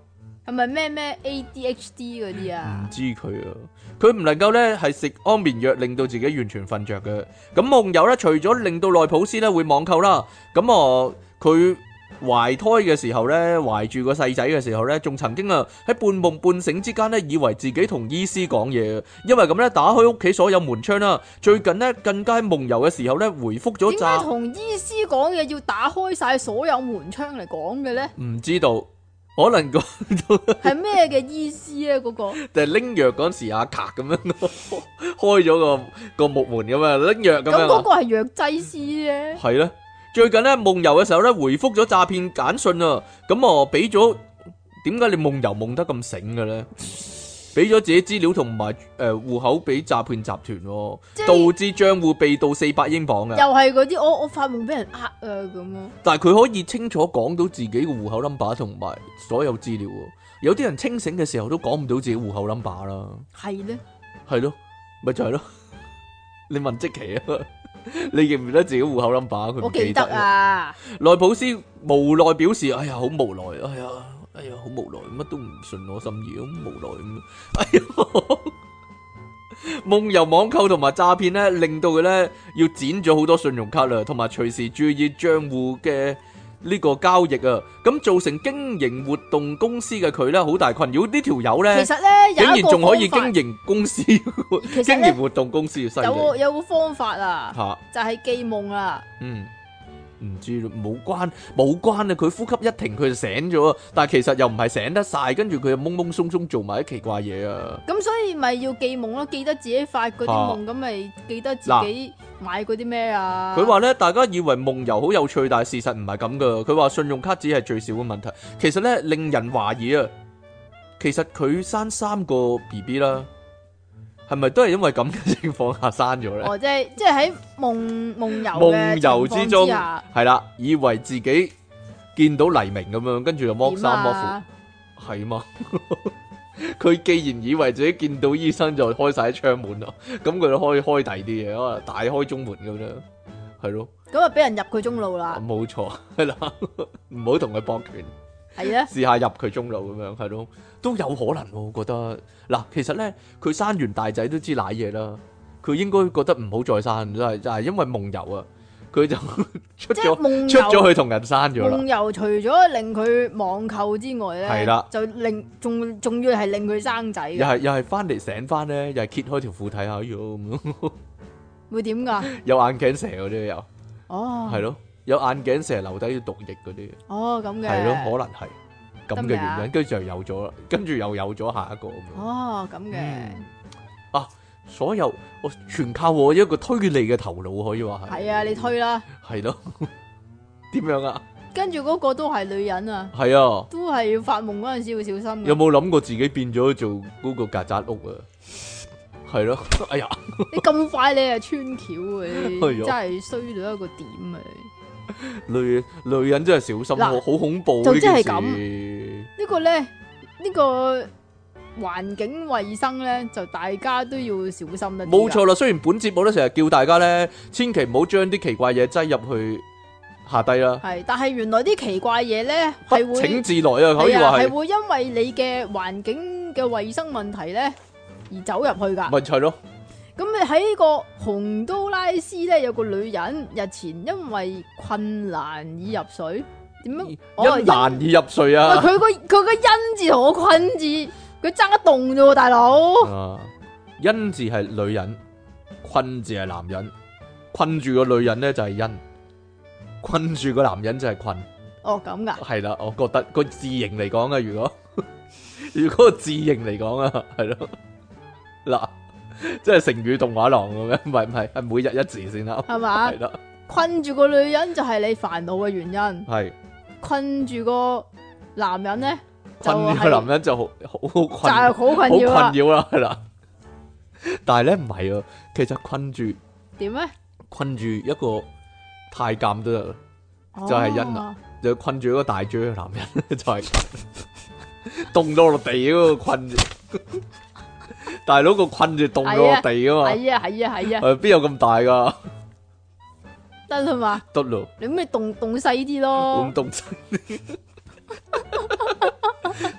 Speaker 2: 係咪咩咩 A D H D 嗰啲
Speaker 1: 唔
Speaker 2: 啊？
Speaker 1: 知佢啊，佢唔能夠咧係食安眠藥令到自己完全瞓着嘅。咁夢遊咧，除咗令到內普斯咧會網購啦，咁啊佢懷胎嘅時候咧，懷住個細仔嘅時候咧，仲曾經啊喺半夢半醒之間咧，以為自己同醫師講嘢，因為咁咧打開屋企所有門窗啦。最近咧更加喺夢遊嘅時候咧回覆咗
Speaker 2: 點
Speaker 1: 炸
Speaker 2: 解同醫師講嘢要打開晒所有門窗嚟講嘅咧？
Speaker 1: 唔知道，可能個
Speaker 2: 係咩嘅醫師咧？嗰、個
Speaker 1: 定係拎藥嗰時阿卡咁樣開咗個個木門咁啊，拎藥咁
Speaker 2: 咁嗰
Speaker 1: 樣啊，
Speaker 2: 個係藥劑師咧？
Speaker 1: 係咧。最近咧夢遊嘅時候咧回覆咗詐騙簡訊啊，咁我俾咗，點解你夢遊夢得咁醒嘅咧？俾咗自己資料同埋誒戶口俾詐騙集團喎，
Speaker 2: 即係
Speaker 1: 導致帳戶被盜四百英鎊
Speaker 2: 又
Speaker 1: 嘅。
Speaker 2: 係嗰啲我我發夢俾人呃啊咁啊！
Speaker 1: 但係佢可以清楚講到自己嘅戶口 number 同埋所有資料喎。有啲人清醒嘅時候都講唔到自己戶口 number 啦。
Speaker 2: 係咧，
Speaker 1: 係咯，咪就係咯。你問積淇啊，你記唔記得自己戶口 number？佢唔
Speaker 2: 我記得
Speaker 1: 記得啊。
Speaker 2: 啊！
Speaker 1: 內普斯無奈表示：哎呀，好無奈，哎呀，哎呀，好無奈，乜都唔順我心意，好無奈咁。哎呀，夢遊網購同埋詐騙咧，令到佢咧要剪咗好多信用卡啦，同埋隨時注意帳戶嘅呢個交易啊，咁造成經營活動公司嘅佢咧好大困擾。呢條友咧，
Speaker 2: 其實咧
Speaker 1: 竟
Speaker 2: 有一個
Speaker 1: 然仲可以
Speaker 2: 方法
Speaker 1: 經營公司，
Speaker 2: 其實咧
Speaker 1: 經營活動公司嘅犀
Speaker 2: 有個
Speaker 1: 利
Speaker 2: 有個方法啊，
Speaker 1: 嚇。
Speaker 2: 就係記夢啦。
Speaker 1: 嗯，唔知咯，冇關冇關啊！佢呼吸一停，佢就醒咗啊！但係其實又唔係醒得晒，跟住佢又懵懵鬆鬆做埋啲奇怪嘢啊！
Speaker 2: 咁所以咪要記夢咯，記得自己發嗰啲夢，咁咪記得自己買嗰啲咩啊？
Speaker 1: 佢話咧，大家以為夢遊好有趣，但係事實唔係咁噶。佢話信用卡只係最少嘅問題，其實咧令人懷疑啊！其實佢生三個 B B 啦，係咪都係因為咁嘅情況下生咗咧？
Speaker 2: 哦，即係即係喺夢夢遊
Speaker 1: 夢遊
Speaker 2: 嘅
Speaker 1: 之中
Speaker 2: 情況下
Speaker 1: 係啦，以為自己見到黎明咁樣，跟住就剝
Speaker 2: 點
Speaker 1: 衫剝褲。
Speaker 2: 啊？
Speaker 1: 係嘛？佢既然以為自己見到醫生就開晒啲窗門咯，咁佢就開開第二啲嘢，可能大開中門咁樣，係咯，
Speaker 2: 咁啊俾人入佢中路啦，
Speaker 1: 冇錯，係啦，唔好同佢搏拳，
Speaker 2: 係咧。
Speaker 1: 試下入佢中路咁樣，係咯，都有可能喎，我覺得嗱，其實咧佢生完大仔都知瀨嘢啦，佢應該覺得唔好再生，就係就係因為夢遊啊，佢就出
Speaker 2: 即係
Speaker 1: 咗
Speaker 2: 夢
Speaker 1: 出咗
Speaker 2: 遊，
Speaker 1: 去同人生咗啦。
Speaker 2: 夢遊除咗令佢網購之外咧，
Speaker 1: 係啦
Speaker 2: 就令仲仲要係令佢生仔嘅，
Speaker 1: 又係又係翻嚟醒翻咧，又係揭開條褲睇下，哎呦咁樣
Speaker 2: 會點㗎？
Speaker 1: 有眼鏡蛇嗰啲又
Speaker 2: 哦，
Speaker 1: 係咯，有眼鏡蛇留低啲毒液嗰啲，
Speaker 2: 哦咁嘅，
Speaker 1: 係咯，可能係咁嘅
Speaker 2: 得未啊
Speaker 1: 原因，跟住就有咗啦，跟住又有咗下一個咁樣。
Speaker 2: 哦咁嘅，
Speaker 1: 嗯啊，所有我全靠我一個推理嘅頭腦可以話係，
Speaker 2: 係啊，你推啦，
Speaker 1: 係咯，點樣啊？
Speaker 2: 跟住嗰個都係女人啊，
Speaker 1: 係啊，
Speaker 2: 都係要發夢嗰陣時要小心嘅。
Speaker 1: 有冇諗過自己變咗做嗰個曱甴屋啊？係咯，哎呀，
Speaker 2: 你咁快你係穿橋啊！你
Speaker 1: 係啊
Speaker 2: 真係衰到一個點啊！
Speaker 1: 女女人真係小心
Speaker 2: 嗱
Speaker 1: 喎，好恐怖
Speaker 2: 就
Speaker 1: 呢件事。
Speaker 2: 即係咁你呢個咧，呢個環境衛生咧，就大家都要小心一啲㗎。
Speaker 1: 冇錯啦，雖然本節目咧成日叫大家咧，千祈唔好將啲奇怪嘢擠入去下低啦，
Speaker 2: 係，但係原來啲奇怪嘢咧
Speaker 1: 不
Speaker 2: 係會
Speaker 1: 請自來啊，可以
Speaker 2: 係啊，
Speaker 1: 話係，
Speaker 2: 係會因為你嘅環境嘅衛生問題咧而走入去㗎。
Speaker 1: 咪就係咯，
Speaker 2: 咁你喺呢個洪都拉斯咧，有個女人日前因為困難以入水，點樣？哦
Speaker 1: 因難以入睡
Speaker 2: 喂，
Speaker 1: 啊！
Speaker 2: 佢個佢個因字同個困字，佢爭一棟啫喎，大佬。
Speaker 1: 啊，因字係女人，困字係男人，困住個女人咧就係因，困住個男人就係困，
Speaker 2: 哦，咁噶，
Speaker 1: 係啦，我覺得個字形嚟講啊，如果如果個字形嚟講啊，係咯，嗱，即係成語動畫廊咁樣，唔係唔係，係每日一字先啦，
Speaker 2: 係嘛？
Speaker 1: 係啦，
Speaker 2: 困住個女人就係你煩惱嘅原因，
Speaker 1: 係
Speaker 2: 困住個男人咧就
Speaker 1: 困住個男人就好好好
Speaker 2: 就
Speaker 1: 困，
Speaker 2: 係好困
Speaker 1: 好
Speaker 2: 擾啦。
Speaker 1: 困擾啦，係啦，但係咧唔係啊，其實困住
Speaker 2: 點咧？
Speaker 1: 困住一個太監都得。就係因啊就困住嗰個大嘴嘅男人，就係凍到落地嗰個困住，大佬個困住凍到落地噶
Speaker 2: 哦。
Speaker 1: 嘛，
Speaker 2: 係啊係啊係啊，
Speaker 1: 誒邊有咁大噶？
Speaker 2: 得啦嘛，
Speaker 1: 得咯，
Speaker 2: 你咪凍凍細啲咯
Speaker 1: 咁。凍細啲，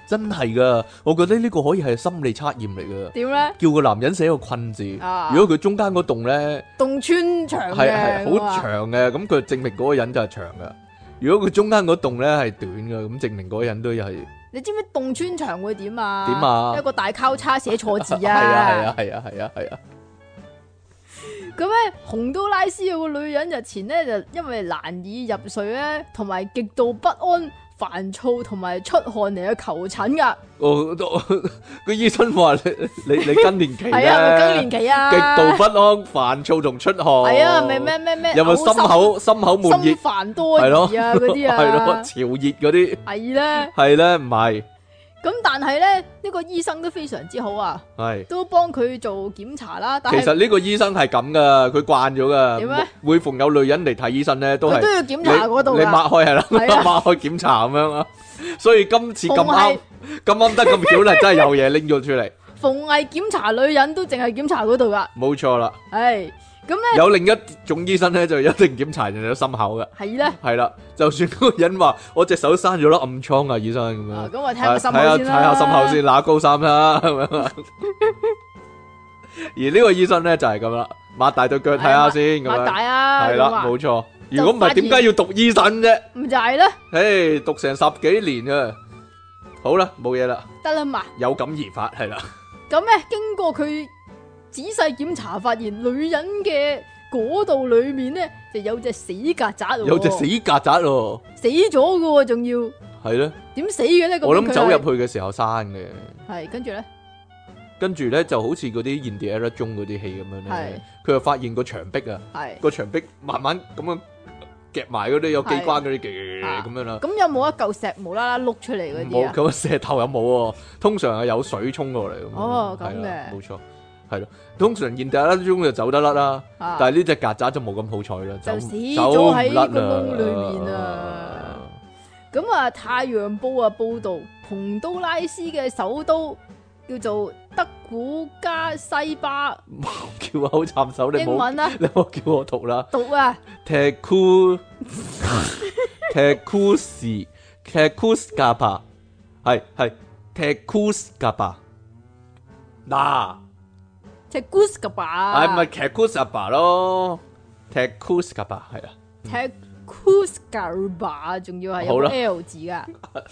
Speaker 1: 真係噶，我覺得呢個可以係心理測驗嚟噶。
Speaker 2: 點咧？
Speaker 1: 叫個男人寫個困字，
Speaker 2: 啊
Speaker 1: 如果佢中間嗰洞咧
Speaker 2: 洞穿長嘅，
Speaker 1: 係係好
Speaker 2: 咁啊
Speaker 1: 長嘅，咁佢證明嗰個人就係長噶。如果佢中間嗰洞咧係短嘅，咁證明嗰個人都係
Speaker 2: 你知唔知洞穿長會點啊？
Speaker 1: 點啊
Speaker 2: 一個大交叉寫錯字
Speaker 1: 係
Speaker 2: 啊！
Speaker 1: 啊係啊係啊係啊係啊！
Speaker 2: 咁咧，洪都拉斯有個女人日前咧就因為難以入睡咧，同埋極度不安、煩躁同埋出汗嚟去求診噶。
Speaker 1: 哦，個醫生話你你你更年期
Speaker 2: 係啊，咪更年期啊，
Speaker 1: 極度不安、煩躁同出汗。
Speaker 2: 係啊，咪咩咩咩，
Speaker 1: 有冇心口心口悶熱
Speaker 2: 心煩多疑啊嗰啲啊，
Speaker 1: 係咯，潮熱嗰啲
Speaker 2: 係咧，
Speaker 1: 係咧，唔係
Speaker 2: 咁但係咧呢個醫生都非常之好啊，
Speaker 1: 係。
Speaker 2: 都幫佢做檢查啦。但係
Speaker 1: 其實呢個醫生係咁噶，佢慣咗噶。
Speaker 2: 點咧？
Speaker 1: 每逢有女人嚟睇醫生咧，都係
Speaker 2: 佢都要檢查嗰度
Speaker 1: 你
Speaker 2: 㗎
Speaker 1: 擘開係啦，
Speaker 2: 係啊
Speaker 1: 擘開檢查咁樣啊。所以今次咁
Speaker 2: 逢
Speaker 1: 啱
Speaker 2: 係，
Speaker 1: 咁啱得咁巧咧，真係有嘢拎咗出嚟。
Speaker 2: 逢係檢查女人都淨係檢查嗰度噶，
Speaker 1: 冇錯啦，
Speaker 2: 係咁咧，
Speaker 1: 有另一種醫生咧，就一定檢查人哋心口嘅。
Speaker 2: 係咧，
Speaker 1: 係啦，就算嗰個人話我隻手生咗粒暗瘡啊，醫生咁樣。
Speaker 2: 啊咁我睇下個心口
Speaker 1: 睇下睇
Speaker 2: 先啦，
Speaker 1: 下心口先，揦高衫啦，咁樣。而呢個醫生咧就係咁啦，擘大對腳睇下先，咁樣
Speaker 2: 擘大啊，
Speaker 1: 係啦，
Speaker 2: 咁啊
Speaker 1: 冇錯。如果唔係，
Speaker 2: 發現
Speaker 1: 點解要讀醫生啫？
Speaker 2: 咪就係咧，
Speaker 1: 唉，讀成十幾年啊！好啦，冇嘢啦，
Speaker 2: 得啦嘛。
Speaker 1: 有感而發係啦，
Speaker 2: 咁咧，經過佢仔細檢查，發現女人嘅嗰度裏面咧就有隻死曱甴喎，
Speaker 1: 有隻死曱甴喎，
Speaker 2: 死咗嘅喎，仲要
Speaker 1: 係咧。
Speaker 2: 點死嘅咧？
Speaker 1: 我諗走入
Speaker 2: 去
Speaker 1: 去嘅時候生嘅，
Speaker 2: 係跟住咧，
Speaker 1: 跟住咧就好似嗰啲《Indiana Jones》嗰啲戲咁樣咧，佢又發現個牆壁啊，
Speaker 2: 係
Speaker 1: 個牆壁慢慢咁樣夾埋嗰啲有機關嗰啲嘅
Speaker 2: 啊
Speaker 1: 咁樣啦。
Speaker 2: 咁有冇一嚿石無啦啦碌出嚟嗰啲
Speaker 1: 冇
Speaker 2: 啊？
Speaker 1: 咁石頭有冇喎？通常係有水衝過嚟咁樣。
Speaker 2: 哦咁
Speaker 1: 係啦
Speaker 2: 嘅
Speaker 1: 冇錯，係咯。通常現代一中就走得甩啦，
Speaker 2: 啊
Speaker 1: 但係呢只曱甴就冇咁好彩啦，走
Speaker 2: 就死咗
Speaker 1: 走唔
Speaker 2: 喺
Speaker 1: 甩
Speaker 2: 個窿裏
Speaker 1: 啦
Speaker 2: 面啊！咁啊，《太陽報》啊報道，洪都拉斯嘅首都叫做德古加西巴，
Speaker 1: 叫我好慘手，你冇
Speaker 2: 英文啊，
Speaker 1: 你冇叫我讀啦。
Speaker 2: 讀啊，
Speaker 1: Teku Tekusi Tekuskapa 係係 Tekuskapa 嗱，
Speaker 2: 即係 Goose 噶吧？
Speaker 1: 係咪 Tekuskapa 咯 Tekuskapa 係啊。
Speaker 2: Tekuskapa 仲要係有個
Speaker 1: 好啦
Speaker 2: L 字噶，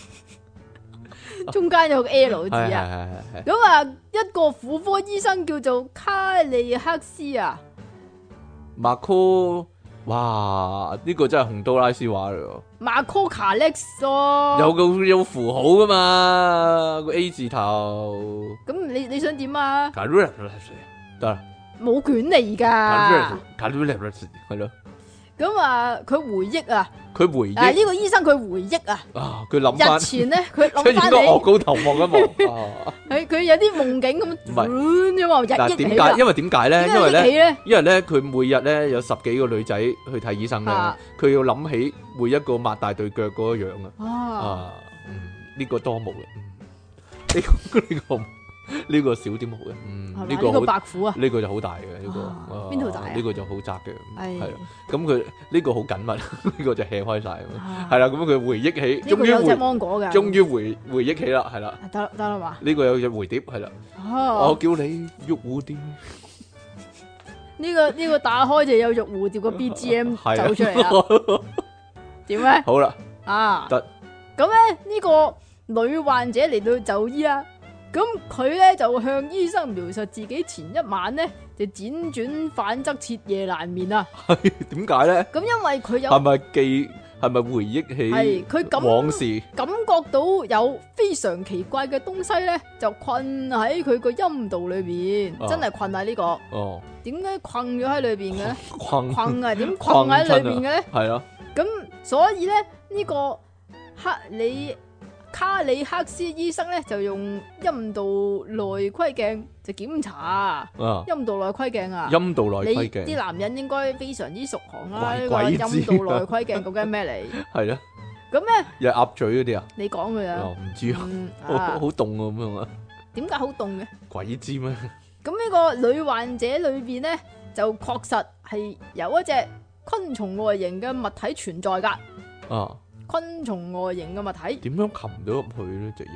Speaker 2: 中間有個 L 字
Speaker 1: 係係
Speaker 2: 啊。
Speaker 1: 係係
Speaker 2: 咁啊，一個婦科醫生叫做卡利克斯啊，
Speaker 1: 馬科，哇！呢個真係洪都拉斯話嚟喎，
Speaker 2: 馬科卡勒斯咯。
Speaker 1: 有個有符號噶嘛，個 A 字頭。
Speaker 2: 咁你你想點啊？
Speaker 1: 得啦，
Speaker 2: 冇權利㗎。
Speaker 1: 係咯。
Speaker 2: 咁啊，佢回憶啊，
Speaker 1: 佢回
Speaker 2: 啊呢
Speaker 1: 憶
Speaker 2: 個醫生佢回憶啊，
Speaker 1: 啊，佢諗翻
Speaker 2: 日，前咧佢
Speaker 1: 即係應
Speaker 2: 諗翻
Speaker 1: 該昂
Speaker 2: 起，
Speaker 1: 高頭望一望。啊
Speaker 2: 佢佢有啲夢境咁，
Speaker 1: 唔係
Speaker 2: 咁啊，日
Speaker 1: 嗱，
Speaker 2: 憶起啦
Speaker 1: 點解？因為點解咧？因為咧，
Speaker 2: 點解憶起咧，
Speaker 1: 因為咧，佢每日咧有十幾個女仔去睇醫生咧
Speaker 2: 啊，
Speaker 1: 佢要諗起每一個擘大對腳嗰個樣啊。
Speaker 2: 啊，
Speaker 1: 啊，嗯，呢個多毛嘅，嗯，呢個呢個呢個少啲毛嘅，嗯，
Speaker 2: 係嘛呢個
Speaker 1: 呢個好
Speaker 2: 白虎啊，
Speaker 1: 呢個就好大嘅呢個
Speaker 2: 啊
Speaker 1: 啊
Speaker 2: 邊度大啊
Speaker 1: 呢個就好窄嘅，
Speaker 2: 係
Speaker 1: 係啦，咁佢呢個好緊密，呢個就 hea 開晒咁樣，
Speaker 2: 啊
Speaker 1: 係啦，咁佢回憶起，
Speaker 2: 呢個有隻
Speaker 1: 終於回，
Speaker 2: 芒果㗎，
Speaker 1: 終於回回憶起啦，係啦，
Speaker 2: 得啦得啦嘛，
Speaker 1: 呢個有隻回碟，係啦，我
Speaker 2: 哦，
Speaker 1: 叫你玉蝴蝶，
Speaker 2: 呢個呢個打開就有玉蝴蝶個 B G M
Speaker 1: 係
Speaker 2: 走出嚟啦，
Speaker 1: 啊，
Speaker 2: 點咧？
Speaker 1: 好啦，
Speaker 2: 啊，
Speaker 1: 得
Speaker 2: 咁咧呢個女患者嚟到就醫啊，咁佢咧就向醫生描述自己前一晚咧就輾轉反側徹夜難眠啊，
Speaker 1: 係點解咧？
Speaker 2: 咁因為佢有
Speaker 1: 係咪記？係咪回憶
Speaker 2: 係
Speaker 1: 起
Speaker 2: 佢感
Speaker 1: 往事？
Speaker 2: 感覺到有非常奇怪嘅東西咧，就困喺佢個陰道裏邊，
Speaker 1: 啊
Speaker 2: 真係困喺呢個。
Speaker 1: 哦，
Speaker 2: 點解困咗喺裏邊嘅咧？
Speaker 1: 困
Speaker 2: 困啊，點困喺裏邊嘅咧？
Speaker 1: 係咯，
Speaker 2: 咁所以咧呢個克里卡里克斯醫生咧就用陰道內窺鏡就檢查
Speaker 1: 啊，
Speaker 2: 陰道內窺鏡啊。
Speaker 1: 陰道內窺
Speaker 2: 你啲
Speaker 1: 鏡
Speaker 2: 男人應該非常之熟行啦，
Speaker 1: 鬼
Speaker 2: 呢個
Speaker 1: 鬼知
Speaker 2: 陰道內窺鏡究竟係咩嚟？
Speaker 1: 係咧，
Speaker 2: 咁咧
Speaker 1: 又係鴨嘴嗰啲啊？
Speaker 2: 你講佢啊
Speaker 1: 哦，，唔知啊，
Speaker 2: 嗯
Speaker 1: 好
Speaker 2: 啊
Speaker 1: 好凍啊咁樣啊，
Speaker 2: 點解好凍嘅？
Speaker 1: 鬼知咩？
Speaker 2: 咁呢個女患者裏邊咧，就確實係有一隻昆蟲外形嘅物體存在噶。
Speaker 1: 啊，
Speaker 2: 昆蟲外形嘅物體，
Speaker 1: 點樣擒到入去呢隻嘢？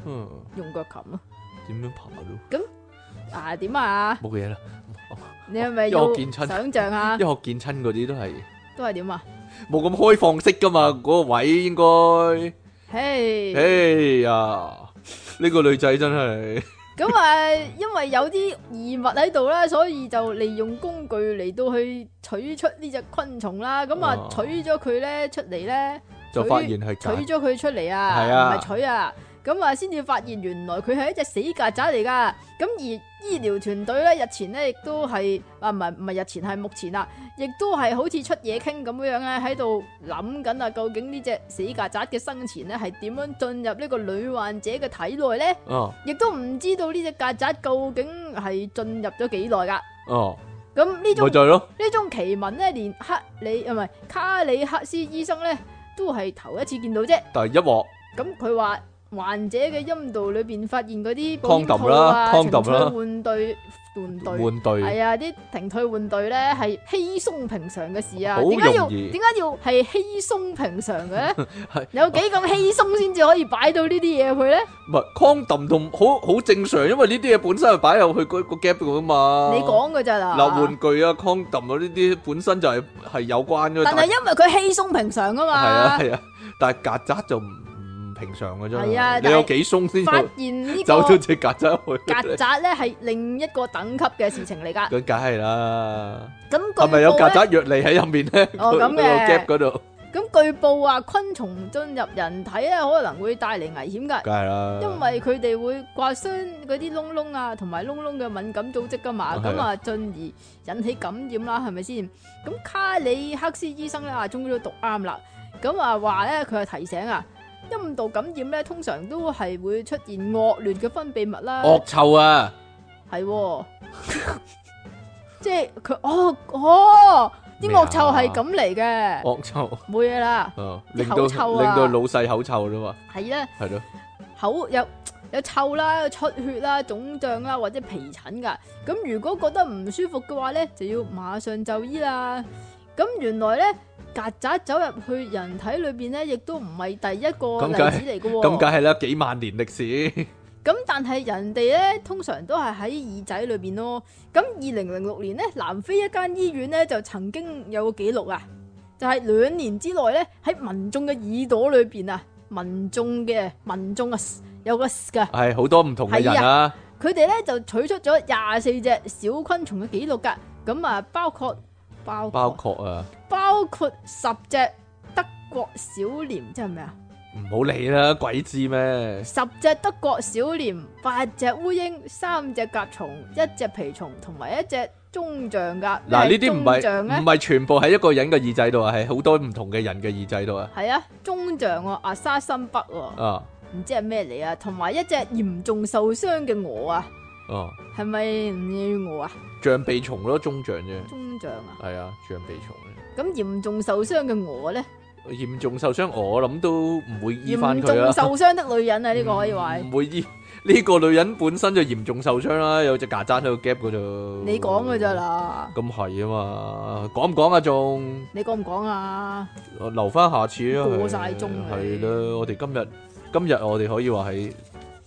Speaker 1: 嗯，
Speaker 2: 用腳擒咯。
Speaker 1: 點樣爬到？
Speaker 2: 啊點啊？
Speaker 1: 冇嘢啦。
Speaker 2: 你係咪
Speaker 1: 因為我
Speaker 2: 要
Speaker 1: 見親
Speaker 2: 想象下？
Speaker 1: 因為我見親嗰啲都係
Speaker 2: 都係點啊？
Speaker 1: 冇咁開放式噶嘛，嗰、個位應該。
Speaker 2: 嘿，
Speaker 1: 哎呀，呢個女仔真係
Speaker 2: 咁啊，因為有啲異物喺度啦，所以就利用工具嚟到去取出呢隻昆蟲啦。咁啊
Speaker 1: 哦，
Speaker 2: 取咗佢咧出嚟咧，
Speaker 1: 就發現係
Speaker 2: 取
Speaker 1: 假。
Speaker 2: 咗佢出嚟啊，
Speaker 1: 係啊
Speaker 2: 唔係取啊。咁啊，先至發現原來佢係一隻死曱甴嚟噶。咁而醫療團隊咧，日前咧亦都係啊，唔係唔係日前係目前啦，亦都係好似出嘢傾咁樣咧，喺度諗緊啊，究竟呢隻死曱甴嘅生前咧係點樣進入呢個女患者嘅體內咧？
Speaker 1: 哦
Speaker 2: 亦都唔知道呢隻曱甴究竟係進入咗幾耐噶。
Speaker 1: 哦，
Speaker 2: 咁呢
Speaker 1: 咪
Speaker 2: 種
Speaker 1: 就係咯。
Speaker 2: 呢種奇聞咧，連克里啊唔係卡里克斯醫生咧都係頭一次見到啫。
Speaker 1: 但係一鑊
Speaker 2: 咁佢話患者嘅陰道裏邊發現嗰啲
Speaker 1: Condom
Speaker 2: 保險套啊、
Speaker 1: 啦
Speaker 2: 情
Speaker 1: Condom 啦
Speaker 2: 趣換對換對。
Speaker 1: 換對，
Speaker 2: 係啊，啲停退換對咧係稀鬆平常嘅事啊，
Speaker 1: 好
Speaker 2: 點解要
Speaker 1: 容易
Speaker 2: 點解要係稀鬆平常嘅咧？
Speaker 1: 係
Speaker 2: 有幾咁稀鬆先至可以擺到呢啲嘢入去咧？
Speaker 1: 唔係 condom 同好好正常，因為呢啲嘢本身係擺入去嗰個 gap 度噶嘛。
Speaker 2: 你講嘅咋啦？
Speaker 1: 嗱，玩具啊 condom 啊呢啲本身就係係有關嘅。
Speaker 2: 但係因為佢稀鬆平常啊
Speaker 1: 係
Speaker 2: 嘛，
Speaker 1: 啊係啊，但係曱甴就唔唔平常嘅啫。
Speaker 2: 係啊
Speaker 1: 你有幾鬆先
Speaker 2: 發
Speaker 1: 就
Speaker 2: 現呢
Speaker 1: 走
Speaker 2: 個
Speaker 1: 咗隻曱甴去？
Speaker 2: 曱甴咧係另一個等級嘅事情嚟㗎。
Speaker 1: 咁梗係啦。
Speaker 2: 咁
Speaker 1: 係咪有曱
Speaker 2: 據報咧？
Speaker 1: 甴藥嚟喺入面咧？
Speaker 2: 哦咁嘅
Speaker 1: 嗰個 gap 嗰度，
Speaker 2: 咁據報話昆蟲進入人體咧，可能會帶嚟危險㗎。
Speaker 1: 梗係啦。
Speaker 2: 因為佢哋會刮傷嗰啲窿窿啊，同埋窿窿嘅敏感組織噶嘛，
Speaker 1: 係啊
Speaker 2: 咁啊進而引起感染啦，係咪先？咁卡里克斯醫生咧啊，終於都讀啱啦。咁啊話咧，佢係提醒啊，陰道感染咧通常都係會出現惡劣嘅分泌物啦，
Speaker 1: 惡臭啊！
Speaker 2: 係喎，即係佢哦哦，啲
Speaker 1: 咩啊
Speaker 2: 惡臭係咁嚟嘅，
Speaker 1: 惡臭，
Speaker 2: 冇嘢啦，
Speaker 1: 啊，
Speaker 2: 啲
Speaker 1: 令到
Speaker 2: 口臭啊
Speaker 1: 令到老細口臭啫嘛，
Speaker 2: 係咧。
Speaker 1: 係咯。
Speaker 2: 口有有臭啦、有出血啦、腫脹啦或者皮疹噶。咁如果覺得唔舒服嘅話咧，就要馬上就醫啦。咁原來咧，曱甴走入去人體裏邊咧，亦都唔係第一個例
Speaker 1: 咁梗係
Speaker 2: 子嚟嘅喎。
Speaker 1: 咁梗係啦，幾萬年歷史。
Speaker 2: 咁但係人哋咧，通常都係喺耳仔裏邊咯。咁二零零六年咧，南非一間醫院咧就曾經有個記錄啊，就係、兩年之內咧喺民眾嘅耳朵裏邊啊。民眾嘅民眾啊，有個噶，
Speaker 1: 係好多唔同嘅人啦。
Speaker 2: 佢哋咧就取出咗廿四隻小昆蟲嘅記錄噶，咁啊包括包括
Speaker 1: 包括啊，
Speaker 2: 包括十隻德國小蠊，即係咩啊？
Speaker 1: 唔好理啦，鬼知咩？
Speaker 2: 十隻德國小蠊，八隻烏蠅，三隻甲蟲，一隻皮蟲，同埋一隻中象噶。
Speaker 1: 嗱，呢啲唔係
Speaker 2: 係
Speaker 1: 唔係全部喺一個人嘅耳仔度啊，係好多唔同嘅人嘅耳仔度啊。
Speaker 2: 係啊，中象喎，阿沙辛北喎，
Speaker 1: 啊，
Speaker 2: 唔知係咩嚟啊？同埋一隻嚴重受傷嘅鵝啊，
Speaker 1: 哦，
Speaker 2: 係咪唔要鵝啊？
Speaker 1: 象鼻蟲咯，中象啫。
Speaker 2: 中象啊？
Speaker 1: 係啊，象鼻蟲咧。
Speaker 2: 咁嚴重受傷嘅鵝咧？
Speaker 1: 嚴重受傷，我諗都唔會醫翻
Speaker 2: 嚴
Speaker 1: 佢啦
Speaker 2: 重。受傷的女人啊，呢個可以話係
Speaker 1: 唔會醫呢個女人本身就嚴重受傷啦，有隻曱甴喺個 gap 嗰度。
Speaker 2: 你講嘅咋啦？
Speaker 1: 咁係啊嘛，講唔講啊？仲
Speaker 2: 你講唔講啊？
Speaker 1: 留翻下次啊。
Speaker 2: 過晒鐘啊
Speaker 1: 係啦，我哋今日今日我哋可以話係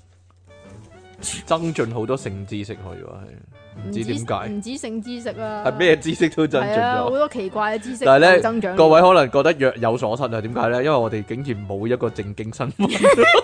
Speaker 1: 增進好多性知識，可以話係唔知點解
Speaker 2: 唔止性知識啊，
Speaker 1: 係咩知識都增進
Speaker 2: 係啊，好
Speaker 1: 咗。
Speaker 2: 多奇怪嘅知識
Speaker 1: 但係咧
Speaker 2: 增長。
Speaker 1: 各位可能覺得若有所失啊？點解咧？因為我哋竟然冇一個正經新聞。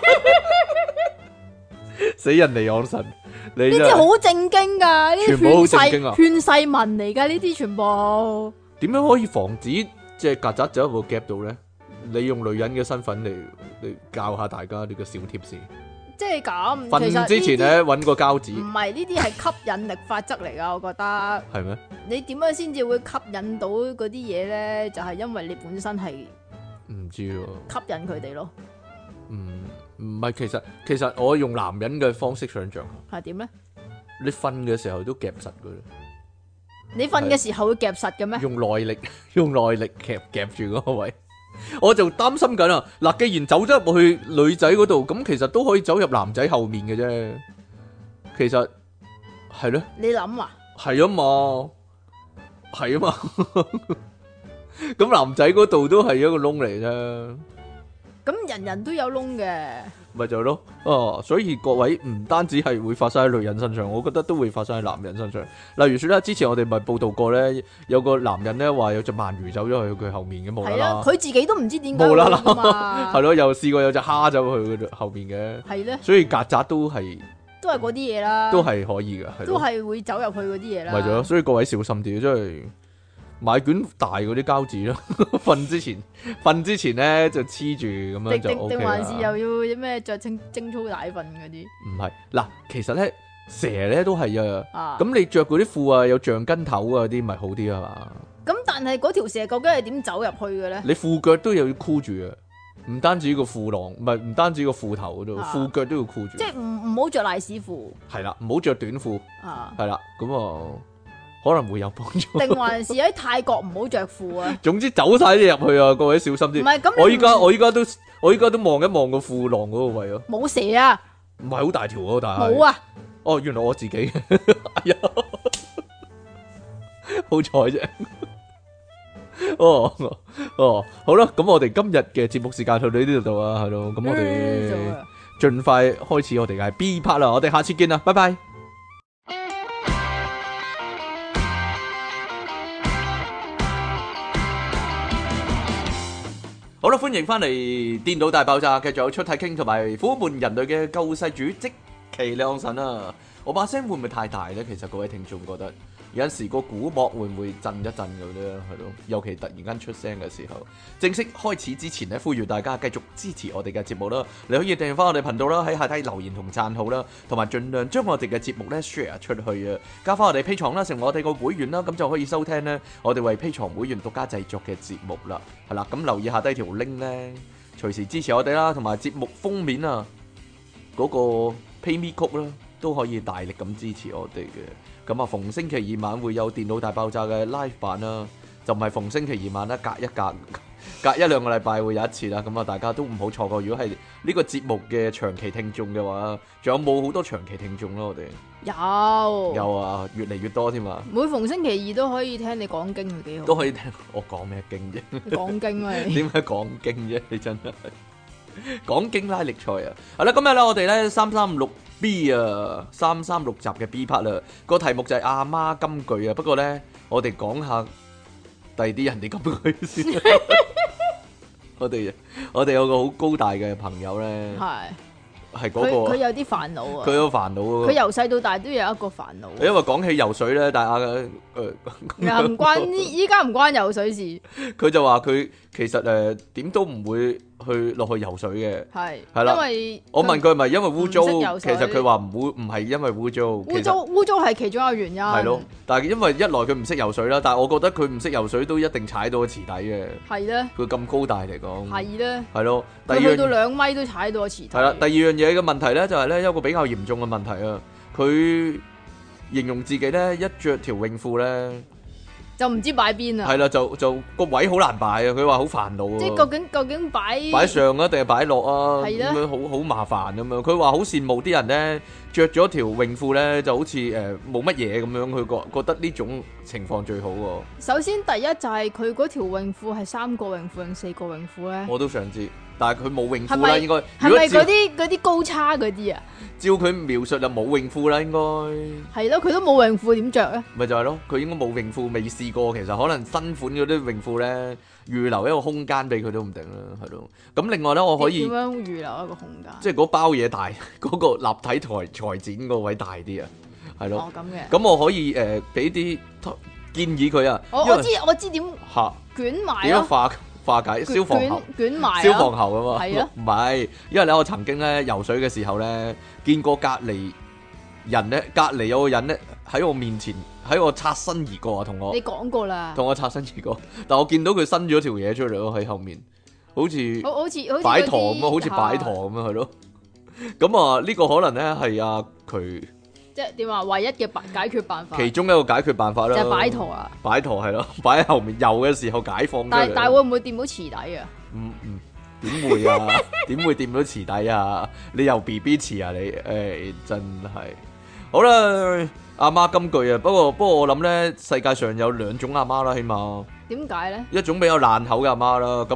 Speaker 1: 死人離岸神，你真係
Speaker 2: 呢啲好正經噶，呢啲
Speaker 1: 全部好
Speaker 2: 勸世
Speaker 1: 正經啊
Speaker 2: 勸世文嚟噶，呢啲全部。
Speaker 1: 點樣可以防止隻曱甴走入個 gap 度咧？你用女人嘅身份嚟嚟教下大家呢個小貼士。
Speaker 2: 即係咁，其實
Speaker 1: 瞓之前
Speaker 2: 呢
Speaker 1: 咧揾個膠
Speaker 2: 啲
Speaker 1: 紙，
Speaker 2: 唔係呢啲係吸引力法則嚟噶，我覺得。
Speaker 1: 係咩？
Speaker 2: 你點樣先至會吸引到嗰啲嘢咧？就係因為你本身係
Speaker 1: 唔知喎。
Speaker 2: 吸引佢哋咯。
Speaker 1: 唔唔係，其實其實我用男人嘅方式想象，
Speaker 2: 係點咧？
Speaker 1: 你瞓嘅時候都夾實佢啦，
Speaker 2: 你瞓嘅時候會夾實嘅咩？
Speaker 1: 用內力用內力夾夾住嗰個位，我就擔心緊啊！嗱，既然走咗入去女仔嗰度，咁其實都可以走入男仔後面嘅啫。其實係咯，
Speaker 2: 你諗啊？
Speaker 1: 係啊嘛，係啊嘛。咁男仔嗰度都係一個窿嚟啫。
Speaker 2: 咁人人都有窿嘅，
Speaker 1: 咪就係咯，哦，所以各位唔單止係會發生喺女人身上，我覺得都會發生喺男人身上。例如說咧，之前我哋咪報道過咧，有個男人咧話有隻鰻魚走咗去佢後面嘅，無啦
Speaker 2: 係啊，
Speaker 1: 啦，
Speaker 2: 佢自己都唔知點解
Speaker 1: 無啦啦
Speaker 2: 會㗎嘛
Speaker 1: 係咯，又試過有隻蝦走去佢後面嘅，
Speaker 2: 係咧，
Speaker 1: 所以曱甴都係
Speaker 2: 都係嗰啲嘢啦，
Speaker 1: 都係可以嘅，係
Speaker 2: 都
Speaker 1: 咯，
Speaker 2: 係會走入去嗰啲嘢啦。
Speaker 1: 咪就係咯，所以各位小心啲，真係買卷大嗰啲膠紙啦，瞓之前瞓之前咧就黐住咁樣就
Speaker 2: 定定
Speaker 1: O K
Speaker 2: 定還是
Speaker 1: 啦。
Speaker 2: 又要咩着清精粗大瞓嗰啲
Speaker 1: 唔係嗱，其實咧蛇咧都係啊。
Speaker 2: 啊？
Speaker 1: 咁你着嗰啲褲啊，有橡筋頭啊啲，咪好啲啊嘛？
Speaker 2: 咁但係嗰條蛇究竟係點走入去嘅咧？
Speaker 1: 你褲腳都要箍住啊，唔單止個褲浪，唔係唔單止個褲頭嗰度，
Speaker 2: 啊
Speaker 1: 褲腳都要箍住。
Speaker 2: 即係唔唔好着賴屎褲
Speaker 1: 係啦，唔好着短褲，
Speaker 2: 啊？
Speaker 1: 係啦，咁啊可能會有幫助。
Speaker 2: 定還是喺泰國唔好着褲啊？
Speaker 1: 總之走晒啲入去啊，各位小心啲。
Speaker 2: 唔係咁你唔，
Speaker 1: 我依家我依家都我依家都望一望個褲浪嗰個位啊，
Speaker 2: 冇蛇啊？
Speaker 1: 唔係好大條喎，但係
Speaker 2: 冇啊？
Speaker 1: 哦，原來我自己，哎呀，好彩啫。哦哦，好啦，咁我哋今日嘅節目時間到呢度度啊，係咯，咁我哋
Speaker 2: 嗯
Speaker 1: 盡快開始我哋嘅 B part 啦，我哋下次見啦，拜拜。好啦，歡迎翻嚟《電腦大爆炸》，繼續有出體傾同埋苦悶人類嘅救世主積淇離岸神啊！我把聲會唔會太大咧？其實各位聽眾覺得有陣時個鼓膜會唔會震一震咁咧？係咯，尤其突然間出聲嘅時候。正式開始之前咧，呼籲大家繼續支持我哋嘅節目啦！你可以訂閱翻我哋頻道啦，喺下低留言同讚好啦，同埋盡量將我哋嘅節目咧 share 出去啊！加翻我哋 Patreon啦，成為我哋個會員啦，咁就可以收聽咧我哋為 Patreon會員獨家製作嘅節目啦。係啦，咁留意下低條 link 咧，隨時支持我哋啦，同埋節目封面啊嗰個 PayMe Code 啦。都可以大力咁支持我哋嘅，咁啊逢星期二晚會有電腦大爆炸嘅 live 版啦，就唔係逢星期二晚啦，隔一隔隔一兩個禮拜會有一次啦，咁啊大家都唔好錯過。如果係呢個節目嘅長期聽眾嘅話，仲有冇好多長期聽眾咯？我哋
Speaker 2: 有
Speaker 1: 有啊，越嚟越多添啊，
Speaker 2: 每逢星期二都可以聽你講經，係幾好。
Speaker 1: 都可以聽我講咩經啫？
Speaker 2: 講經啊你！
Speaker 1: 點解講經啫？你真係講經拉力賽啊！係啦，今日咧我哋咧三三六 B 啊，三三六集嘅 B part 啦，個題目就係阿媽金句啊。不過咧，我哋講下第二啲人哋金句先。我哋我哋有個好高大嘅朋友咧，
Speaker 2: 係
Speaker 1: 係嗰
Speaker 2: 佢佢
Speaker 1: 個
Speaker 2: 有啲煩惱啊！
Speaker 1: 佢有煩惱啊。
Speaker 2: 佢由細到大都有一個煩惱啊。
Speaker 1: 因為講起游水咧，但係阿誒
Speaker 2: 又唔關依依家唔關游水事，
Speaker 1: 佢就話佢其實誒點都唔會去落去游水嘅。
Speaker 2: 係
Speaker 1: 係啦
Speaker 2: 因為
Speaker 1: 我問佢係咪因為污糟，
Speaker 2: 唔識游水
Speaker 1: 其實佢話唔會，唔係因為污糟，
Speaker 2: 污糟污糟係其中一個原因。
Speaker 1: 係咯，但係因為一來佢唔識游水啦，但係我覺得佢唔識游水都一定踩到個池底嘅。
Speaker 2: 係咧，
Speaker 1: 佢咁高大嚟講，
Speaker 2: 係咧，
Speaker 1: 係咯。第二
Speaker 2: 佢去到
Speaker 1: 樣
Speaker 2: 兩米都踩到個池底。
Speaker 1: 係啦，第二樣嘢嘅問題咧就係咧有一個比較嚴重嘅問題啊。佢形容自己咧一着條泳褲咧，
Speaker 2: 就唔知擺邊啊！
Speaker 1: 係啦，就就個位好難擺啊。佢話好煩惱啊。
Speaker 2: 即係究竟究竟擺
Speaker 1: 擺上啊定係擺落啊？
Speaker 2: 係咧
Speaker 1: 咁樣好好麻煩咁樣。佢話好羨慕啲人咧，着咗條泳褲咧就好似誒冇乜嘢咁樣。佢覺覺得呢種情況最好喎。
Speaker 2: 首先第一就係佢嗰條泳褲係三個泳褲定四個泳褲咧？
Speaker 1: 我都想知，但係佢冇泳
Speaker 2: 係咪
Speaker 1: 褲啦，應該。
Speaker 2: 係
Speaker 1: 如果照
Speaker 2: 咪嗰啲嗰啲高叉嗰啲啊？
Speaker 1: 照佢描述就冇泳褲啦，應該。
Speaker 2: 係咯，佢都冇泳褲點着咧？
Speaker 1: 咪就係咯，佢應該冇泳褲，未試過。其實可能新款嗰啲泳褲咧，預留一個空間俾佢都唔定啦，係咯。咁另外咧，我可以
Speaker 2: 點樣預留一個空間？
Speaker 1: 即係嗰包嘢大，嗰、個立體裁裁剪嗰位大啲啊，係咯。
Speaker 2: 哦咁嘅。
Speaker 1: 咁我可以誒俾啲建議佢啊。
Speaker 2: 我
Speaker 1: 因為
Speaker 2: 我知我知點
Speaker 1: 嚇
Speaker 2: 捲埋咯，
Speaker 1: 點樣化化解消防喉
Speaker 2: 捲捲埋
Speaker 1: 消
Speaker 2: 咯
Speaker 1: 防喉啊嘛。
Speaker 2: 係啊
Speaker 1: 唔係，因為咧我曾經咧游水嘅時候咧，見過隔離人咧，隔離有個人咧喺我面前喺我擦身而過啊，同我
Speaker 2: 你講過啦，
Speaker 1: 同我擦身而過，但我見到佢伸咗條嘢出嚟咯喺後面，好似
Speaker 2: 好好似好似
Speaker 1: 擺堂咁啊，
Speaker 2: 嗰啲
Speaker 1: 好似擺堂咁啊，係咯。咁啊，呢個可能咧係阿佢
Speaker 2: 即係點話？唯一嘅辦解決辦法
Speaker 1: 其中一個解決辦法啦，
Speaker 2: 就係擺陀啊！
Speaker 1: 擺堂係咯，擺喺後面游嘅時候解放出嚟。
Speaker 2: 但係但係會唔會掂到池底啊？
Speaker 1: 唔唔點會啊？點會掂到池底啊？你游 B B 池啊你？誒真係好啦，阿媽金句啊！不過不過我諗咧，世界上有兩種阿媽啦，起碼
Speaker 2: 點解咧？
Speaker 1: 一種比較爛口嘅阿媽啦，咁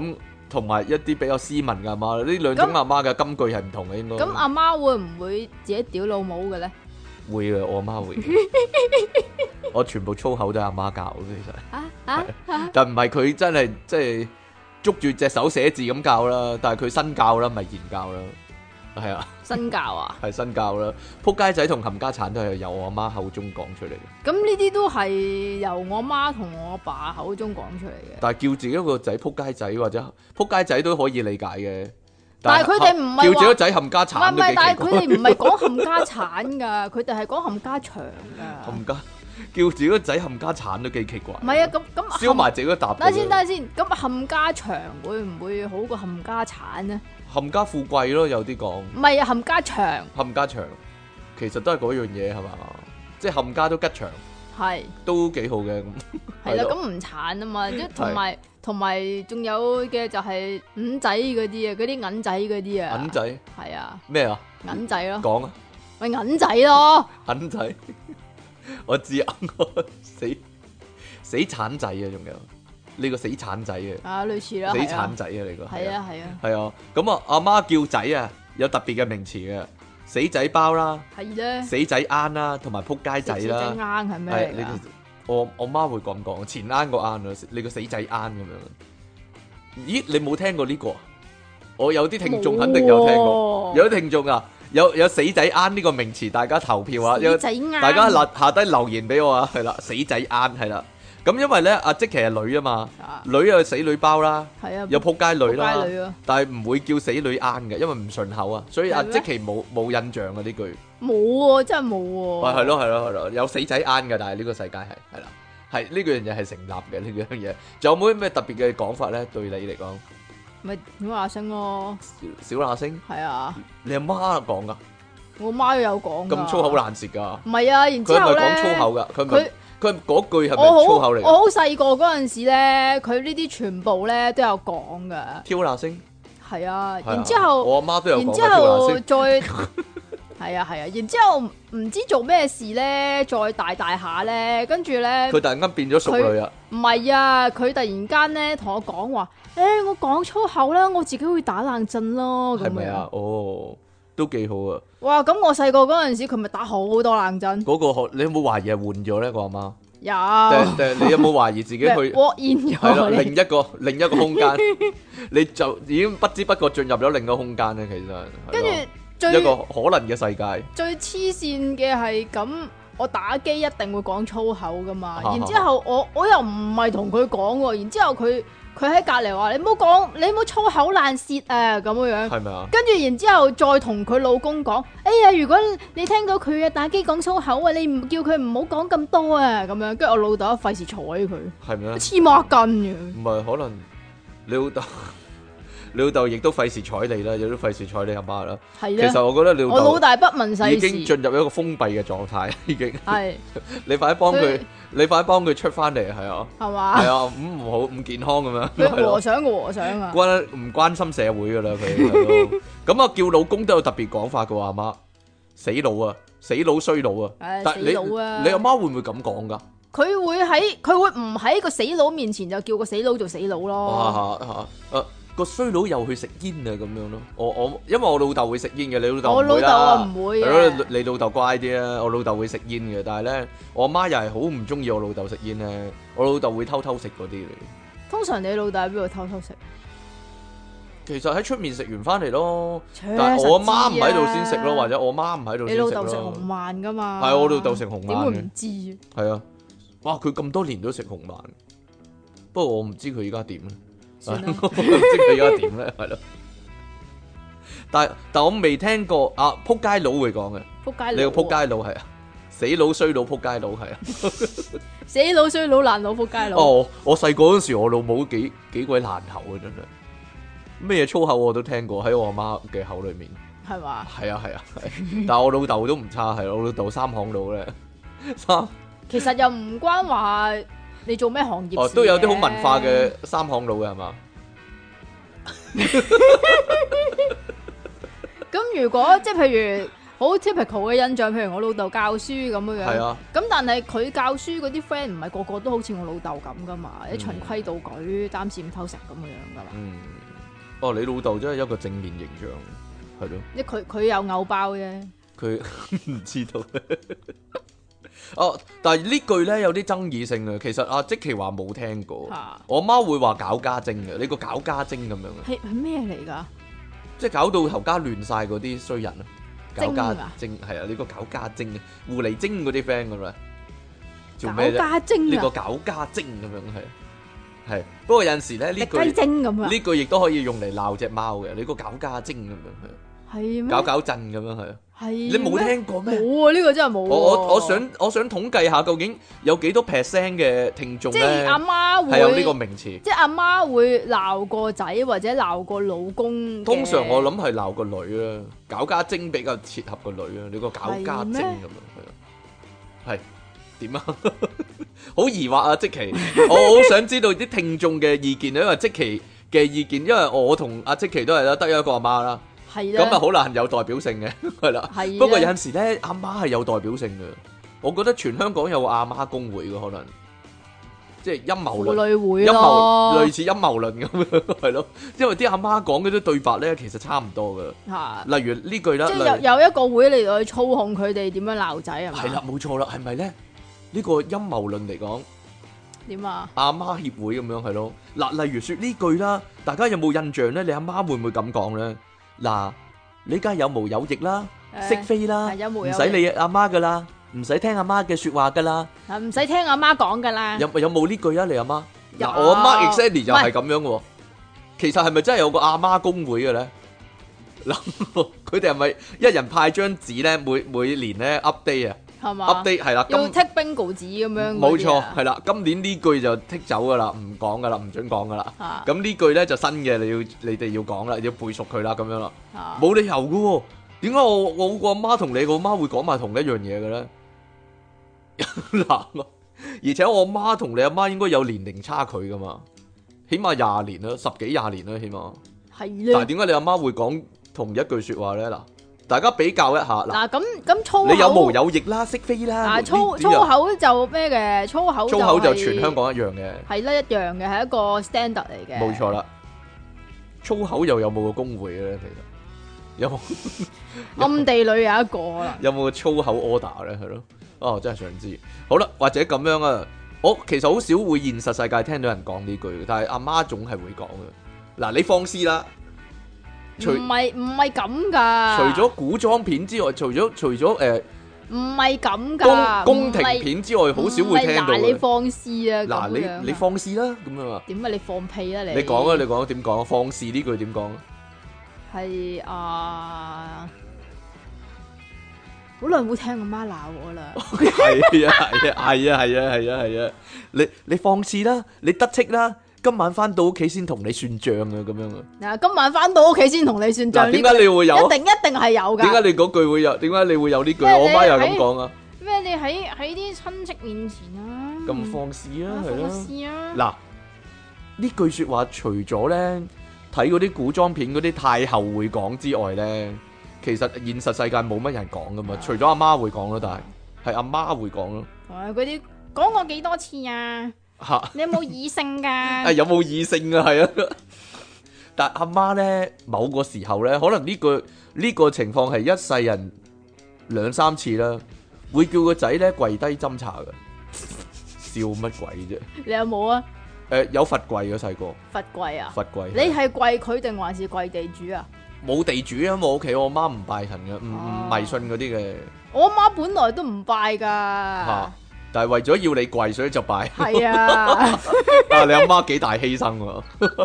Speaker 1: 同埋一啲比較斯文嘅阿媽，呢兩種阿媽嘅金句係唔同嘅應該。
Speaker 2: 咁阿媽會唔會自己屌老母嘅咧？
Speaker 1: 會嘅，我阿媽會嘅。我全部粗口都係阿媽教嘅，其實。
Speaker 2: 啊啊啊！
Speaker 1: 但唔係佢真係即係捉住隻手寫字咁教啦，但係佢身教啦，唔係言教啦。係啊，
Speaker 2: 身教啊，
Speaker 1: 係身教啦。仆街仔同冚家產都係由我阿媽口中講出嚟嘅。
Speaker 2: 咁呢啲都係由我媽同我爸口中講出嚟嘅。
Speaker 1: 但係叫自己個仔仆街仔或者仆街仔都可以理解嘅。
Speaker 2: 但係佢哋唔係
Speaker 1: 叫自己個仔冚家
Speaker 2: 唔係
Speaker 1: 產都幾奇怪。
Speaker 2: 但係佢哋唔係講冚家產㗎，佢哋係講冚家祥㗎。
Speaker 1: 冚家叫自己個仔冚家產都幾奇怪。
Speaker 2: 唔係啊，咁咁
Speaker 1: 燒埋自己個搭。
Speaker 2: 等先，等先，咁冚家祥會唔會好過冚家產呢？
Speaker 1: 冚家富貴咯，有啲講。
Speaker 2: 唔係啊，冚家祥。
Speaker 1: 冚家祥其實都係嗰樣嘢係嘛，即係冚家都吉祥，
Speaker 2: 係
Speaker 1: 都幾好嘅。
Speaker 2: 係啦，咁唔鏟啊嘛，即同埋同埋仲有嘅就係銀仔嗰啲啊，嗰啲銀仔嗰啲啊。
Speaker 1: 銀仔
Speaker 2: 係啊。
Speaker 1: 咩啊？
Speaker 2: 銀仔咯。
Speaker 1: 講啊。
Speaker 2: 咪銀仔咯。
Speaker 1: 銀仔，我知啊，死死鏟仔啊，仲有。呢個死鏟仔嘅，
Speaker 2: 啊類似啦，
Speaker 1: 死鏟仔啊，呢個
Speaker 2: 係啊係啊，
Speaker 1: 係啊，咁啊阿媽叫仔啊，有特別嘅名詞嘅，死仔包啦，
Speaker 2: 係咧，
Speaker 1: 死仔啱啦，同埋撲街仔啦，
Speaker 2: 死仔啱係咩嚟㗎？
Speaker 1: 我我媽會咁講，前啱個啱啊，你個死仔啱咁樣。咦，你冇聽過呢個？我有啲聽眾肯定有聽過，有啲聽眾啊，有有死仔啱呢個名詞，大家投票啊，有大家下下低留言俾我啊，係啦，死仔啱係啦。咁因為咧，阿積淇係女啊嘛，啊女又死女包啦，
Speaker 2: 啊、
Speaker 1: 有仆街女啦，
Speaker 2: 啊、
Speaker 1: 但係唔會叫死女啱嘅，因為唔順口啊，所以阿積淇冇冇印象啊呢句。
Speaker 2: 冇喎，真係冇喎。
Speaker 1: 係咯係咯係咯，有死仔啱嘅，但係呢個世界係係啦，係呢樣嘢係成立嘅呢樣嘢。仲有冇啲咩特別嘅講法咧？對你嚟講，
Speaker 2: 咪小乸星咯，
Speaker 1: 小乸星
Speaker 2: 係啊，
Speaker 1: 你阿媽講噶，
Speaker 2: 我媽都有講。
Speaker 1: 咁粗口難舌噶，
Speaker 2: 唔係啊，然之後咧，
Speaker 1: 佢係咪講粗口噶？佢佢。佢嗰句係咪
Speaker 2: 我
Speaker 1: 粗口嚟？
Speaker 2: 我好細個嗰陣時咧，佢呢啲全部咧都有講噶。
Speaker 1: 挑乸星
Speaker 2: 係啊，然之後
Speaker 1: 我阿媽都有講。
Speaker 2: 然之後再係啊係啊，然之後唔知做咩事咧，再大大下咧，跟住咧，
Speaker 1: 佢突然間變咗淑女啊！
Speaker 2: 唔係啊，佢突然間咧同我講話，誒、欸，我講粗口啦，我自己會打冷震咯。
Speaker 1: 係咪啊？哦。都幾好啊！
Speaker 2: 哇，咁我細個嗰陣時，佢咪打好多冷震。
Speaker 1: 嗰、那個你有冇懷疑係換咗咧？個阿媽
Speaker 2: 有。
Speaker 1: 定定你有冇懷疑自己去
Speaker 2: walk in 咗？係咯，
Speaker 1: 另一個另一個空間，你就已經不知不覺進入咗另一個空間咧。其實
Speaker 2: 跟住最
Speaker 1: 一個可能嘅世界。
Speaker 2: 最黐線嘅係咁，我打機一定會講粗口噶嘛。然之後我我又唔係同佢講喎，然之後佢。佢喺隔籬話：你唔好講，你唔好粗口爛舌啊！咁樣樣，
Speaker 1: 係咪啊？
Speaker 2: 跟住然之後再同佢老公講：哎呀，如果你聽到佢啊打機講粗口啊，你唔叫佢唔好講咁多啊！咁樣，跟住我老豆都費事睬佢，
Speaker 1: 係咪啊？
Speaker 2: 黐孖筋嘅。
Speaker 1: 唔係可能你老豆，你老豆亦都費事睬你啦，亦都費事睬你阿媽啦。係啊。其實我覺得你老豆
Speaker 2: 我老大不問世事，
Speaker 1: 已經進入一個封閉嘅狀態，已經
Speaker 2: 係。
Speaker 1: 你快啲幫佢。你快幫佢出翻嚟，係啊，
Speaker 2: 係嘛？
Speaker 1: 係啊，咁唔好唔健康咁樣。
Speaker 2: 佢和尚個和尚啊，
Speaker 1: 關唔關心社會噶啦佢。咁啊，叫老公都有特別講法噶喎，阿媽死佬啊，死佬衰佬啊。
Speaker 2: 但
Speaker 1: 係你你阿媽會唔會咁講噶？
Speaker 2: 佢會喺佢會唔喺個死佬面前就叫個死佬做死佬咯。
Speaker 1: 嚇嚇誒。個衰佬又去食煙啊咁樣咯，我我因為我老豆會食煙嘅，你老豆
Speaker 2: 我老豆啊唔會
Speaker 1: 嘅，你老豆乖啲啊，我老豆會食煙嘅，但係咧我阿媽又係好唔中意我老豆食煙咧，我老豆會偷偷食嗰啲嚟。
Speaker 2: 通常你老豆喺邊度偷偷食？
Speaker 1: 其實喺出面食完翻嚟咯，但係我阿媽唔喺度先食咯，或者我媽唔喺度先食咯。
Speaker 2: 你老豆食紅萬噶嘛？
Speaker 1: 係我老豆食紅萬，
Speaker 2: 點會唔知？
Speaker 1: 係啊，哇！佢咁多年都食紅萬，不過我唔知佢而家點咧。我唔知佢而家點咧，係咯。但係但我未聽過啊，仆街佬會講嘅。
Speaker 2: 仆街佬，
Speaker 1: 你個仆街佬係啊，死佬衰佬仆街佬係啊。
Speaker 2: 死佬衰佬爛佬仆街佬。
Speaker 1: 哦，我細個嗰時我老母幾幾鬼爛口啊，真係。咩粗口我都聽過喺我阿媽嘅口裏面。
Speaker 2: 係嘛？
Speaker 1: 係啊係啊係。但係我老豆都唔差，係我老豆三行佬咧。三。
Speaker 2: 其實又唔關話。你做咩行業？
Speaker 1: 哦，都有啲好文化嘅三行佬嘅係嘛？
Speaker 2: 咁如果即係譬如好 typical 嘅印象，譬如我老豆教書咁樣樣。
Speaker 1: 係啊，
Speaker 2: 咁但係佢教書嗰啲 friend 唔係個個都好似我老豆咁噶嘛，
Speaker 1: 嗯
Speaker 2: 一循規蹈矩、擔屎偷食咁樣樣噶嘛。
Speaker 1: 嗯，哦，你老豆真係一個正面形象，係咯，
Speaker 2: 即佢佢有偶包啫。
Speaker 1: 佢唔知道。哦，但係呢句咧有啲爭議性啊。其實阿積淇話冇聽過，
Speaker 2: 嚇
Speaker 1: 我媽會話搞家精嘅，你個搞家精咁樣嘅，
Speaker 2: 係係咩嚟㗎？
Speaker 1: 即係搞到頭家亂晒嗰啲衰人啊！搞家
Speaker 2: 精啊
Speaker 1: 精係啊，呢個搞家精啊，狐狸精嗰啲 friend 咁啦，做
Speaker 2: 搞
Speaker 1: 咩啫？
Speaker 2: 家精
Speaker 1: 呢個
Speaker 2: 啊，
Speaker 1: 搞家精咁樣係係，不過有陣時咧呢
Speaker 2: 食雞
Speaker 1: 句
Speaker 2: 精咁啊，
Speaker 1: 呢句亦都可以用嚟鬧只貓嘅，你個搞家精咁樣
Speaker 2: 係
Speaker 1: 係，
Speaker 2: 咩？
Speaker 1: 搞搞震咁樣係。
Speaker 2: 係
Speaker 1: 你冇
Speaker 2: 咩
Speaker 1: 聽過咩？
Speaker 2: 冇啊！呢個真係冇喎。
Speaker 1: 我我我想我想統計下究竟有幾多 percent 嘅聽眾
Speaker 2: 即係
Speaker 1: 咧
Speaker 2: 阿媽會
Speaker 1: 係有呢個名詞。
Speaker 2: 即係阿媽會鬧個仔或者鬧個老公嘅。
Speaker 1: 通常我諗係鬧個女啊，搞家精比較切合個女啊，你個搞家精咁樣係啊，係點啊？好疑惑啊！積淇，我好想知道啲聽眾嘅意見啊，因為積淇嘅意見，因為我同阿積淇都係啦，得一個阿媽啦，
Speaker 2: 係啦，
Speaker 1: 咁啊好難有代表性嘅，係啦。
Speaker 2: 係啦
Speaker 1: 不過有陣時咧，阿媽係有代表性嘅。我覺得全香港有個阿媽公會嘅可能，即係陰謀
Speaker 2: 婦
Speaker 1: 論。
Speaker 2: 女會
Speaker 1: 陰謀
Speaker 2: 咯
Speaker 1: 類似陰謀論咁樣，係咯，因為啲阿媽講嗰啲對白咧，其實差唔多噶。
Speaker 2: 嚇，
Speaker 1: 例如呢句啦，
Speaker 2: 即
Speaker 1: 例如
Speaker 2: 係有有一個會嚟到去操控佢哋點樣鬧仔係嘛？
Speaker 1: 係啦，冇錯啦，係咪咧？呢個陰謀論嚟講，
Speaker 2: 點啊？
Speaker 1: 阿媽協會咁樣係咯。嗱，例如說呢句啦，大家有冇印象咧？你阿媽會唔會咁講咧？嗱，你梗係有毛有翼啦，識飛啦，
Speaker 2: 係有毛
Speaker 1: 唔
Speaker 2: 有翼
Speaker 1: 使理阿媽噶啦，唔使聽阿媽嘅說話噶啦。
Speaker 2: 啊唔使聽阿媽講㗎啦。
Speaker 1: 有有冇呢句啊？你阿媽
Speaker 2: 有
Speaker 1: 嗱，我阿媽 exactly 就係咁樣喎。其實係咪真係有個阿媽公會嘅咧？嗱，佢哋係咪一人派張紙咧？每每年咧 update 啊
Speaker 2: 係嘛
Speaker 1: ，update 係啦，
Speaker 2: 要
Speaker 1: 今
Speaker 2: take bingo 紙咁樣嗰啲啊。
Speaker 1: 冇錯係啦，今年呢句就剔走噶啦，唔講噶啦，唔准講噶啦。
Speaker 2: 啊
Speaker 1: 咁呢句咧就新嘅，你要你哋要講啦，要背熟佢啦，咁樣啦，
Speaker 2: 啊
Speaker 1: 冇理由嘅喎。點解我我個阿媽同你個阿媽會講埋同一樣嘢嘅咧？嗱，而且我阿媽同你阿媽應該有年齡差距噶嘛，起碼廿年啦，十幾廿年啦，起碼。
Speaker 2: 係啦。
Speaker 1: 但係點解你阿媽會講同一句説話咧？嗱，大家比較一下嗱，
Speaker 2: 嗱咁咁粗口，
Speaker 1: 你有毛有翼啦，識飛啦，
Speaker 2: 嗱粗粗
Speaker 1: 呢啲啊
Speaker 2: 口就咩嘅？粗口
Speaker 1: 粗口就
Speaker 2: 係
Speaker 1: 全香港一樣嘅，
Speaker 2: 係啦，一樣嘅，係一個 standard 嚟嘅。
Speaker 1: 冇錯啦。粗口又有冇個工會嘅咧？其實有冇
Speaker 2: 暗地裏有一個可能。
Speaker 1: 有冇個粗口 order 咧？係咯，哦，真係想知。好啦，或者咁樣啊，我其實好少會現實世界聽到人講呢句嘅，但係阿媽總係會講嘅。嗱，你放肆啦！除
Speaker 2: 唔係唔係咁噶，
Speaker 1: 除咗古裝片之外，除咗除咗誒
Speaker 2: 唔係咁噶，
Speaker 1: 宮宮廷
Speaker 2: 唔係
Speaker 1: 片之外，好少會聽到
Speaker 2: 唔係嗱，你
Speaker 1: 嘅。
Speaker 2: 放肆啊！
Speaker 1: 嗱，
Speaker 2: 咁樣啊
Speaker 1: 你你放肆啦，咁樣啊！
Speaker 2: 點啊？你放屁啦你！
Speaker 1: 你講啊，你講點講啊？放肆呢句點講啊？
Speaker 2: 係啊，好耐冇聽我媽鬧我啦。
Speaker 1: 係啊係啊係啊係啊係啊係啊！你你放肆啦，你得戚啦，今晚翻到屋企先同你算賬啊，咁樣啊！
Speaker 2: 嗱，今晚翻到屋企先同你算賬。
Speaker 1: 嗱，點解你會有啊？
Speaker 2: 一定一定係有噶。
Speaker 1: 點解你嗰句會有？點解你會有呢句？
Speaker 2: 咩
Speaker 1: 我媽又係
Speaker 2: 你
Speaker 1: 咁講啊！
Speaker 2: 咩？你喺喺啲親戚面前啊？
Speaker 1: 咁放肆啊，係
Speaker 2: 放
Speaker 1: 咯。
Speaker 2: 肆啊！
Speaker 1: 嗱，呢句說話除咗咧睇嗰啲古裝片嗰啲太后會講之外咧，其實現實世界冇乜人講噶嘛，除咗阿媽會講咯，但係係阿媽會講咯。
Speaker 2: 誒，嗰啲講過幾多次啊？
Speaker 1: 吓，
Speaker 2: 你有冇異性噶？
Speaker 1: 誒有冇異性啊？係啊，但係阿媽咧，某個時候咧，可能呢個呢個情況係一世人兩三次啦，會叫個仔咧跪低斟茶嘅，笑乜鬼啫？
Speaker 2: 你有冇啊？
Speaker 1: 誒有罰跪嘅細個，
Speaker 2: 罰跪啊？
Speaker 1: 罰跪。
Speaker 2: 你係跪佢定還是跪地主啊？
Speaker 1: 冇地主啊！我屋企我媽唔拜神嘅，唔唔
Speaker 2: 哦
Speaker 1: 迷信嗰啲嘅
Speaker 2: 我阿媽本來都唔拜噶。
Speaker 1: 嚇，但係為咗要你跪，所以就拜。
Speaker 2: 係啊，
Speaker 1: 啊！你阿媽幾大犧牲喎，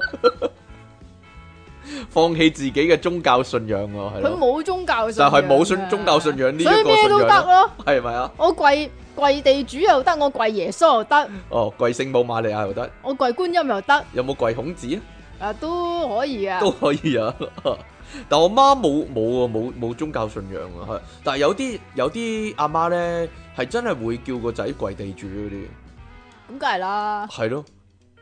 Speaker 1: 放棄自己嘅宗教信仰喎，係
Speaker 2: 佢
Speaker 1: 咯，
Speaker 2: 冇宗教信
Speaker 1: 就
Speaker 2: 仰㗎，
Speaker 1: 係冇信宗教信仰呢一個
Speaker 2: 所以咩都
Speaker 1: 信仰
Speaker 2: 得咯。
Speaker 1: 係咪啊？
Speaker 2: 我跪跪地主又得，我跪耶穌又得，
Speaker 1: 哦，跪聖母瑪利亞又得，
Speaker 2: 我跪觀音又得，
Speaker 1: 有冇跪孔子啊？
Speaker 2: 啊都可以啊。
Speaker 1: 都可以啊。但我媽冇冇啊，冇冇宗教信仰啊，係。但係有啲有啲阿媽咧，係真係會叫個仔跪地主嗰啲。
Speaker 2: 咁梗係啦。
Speaker 1: 係咯，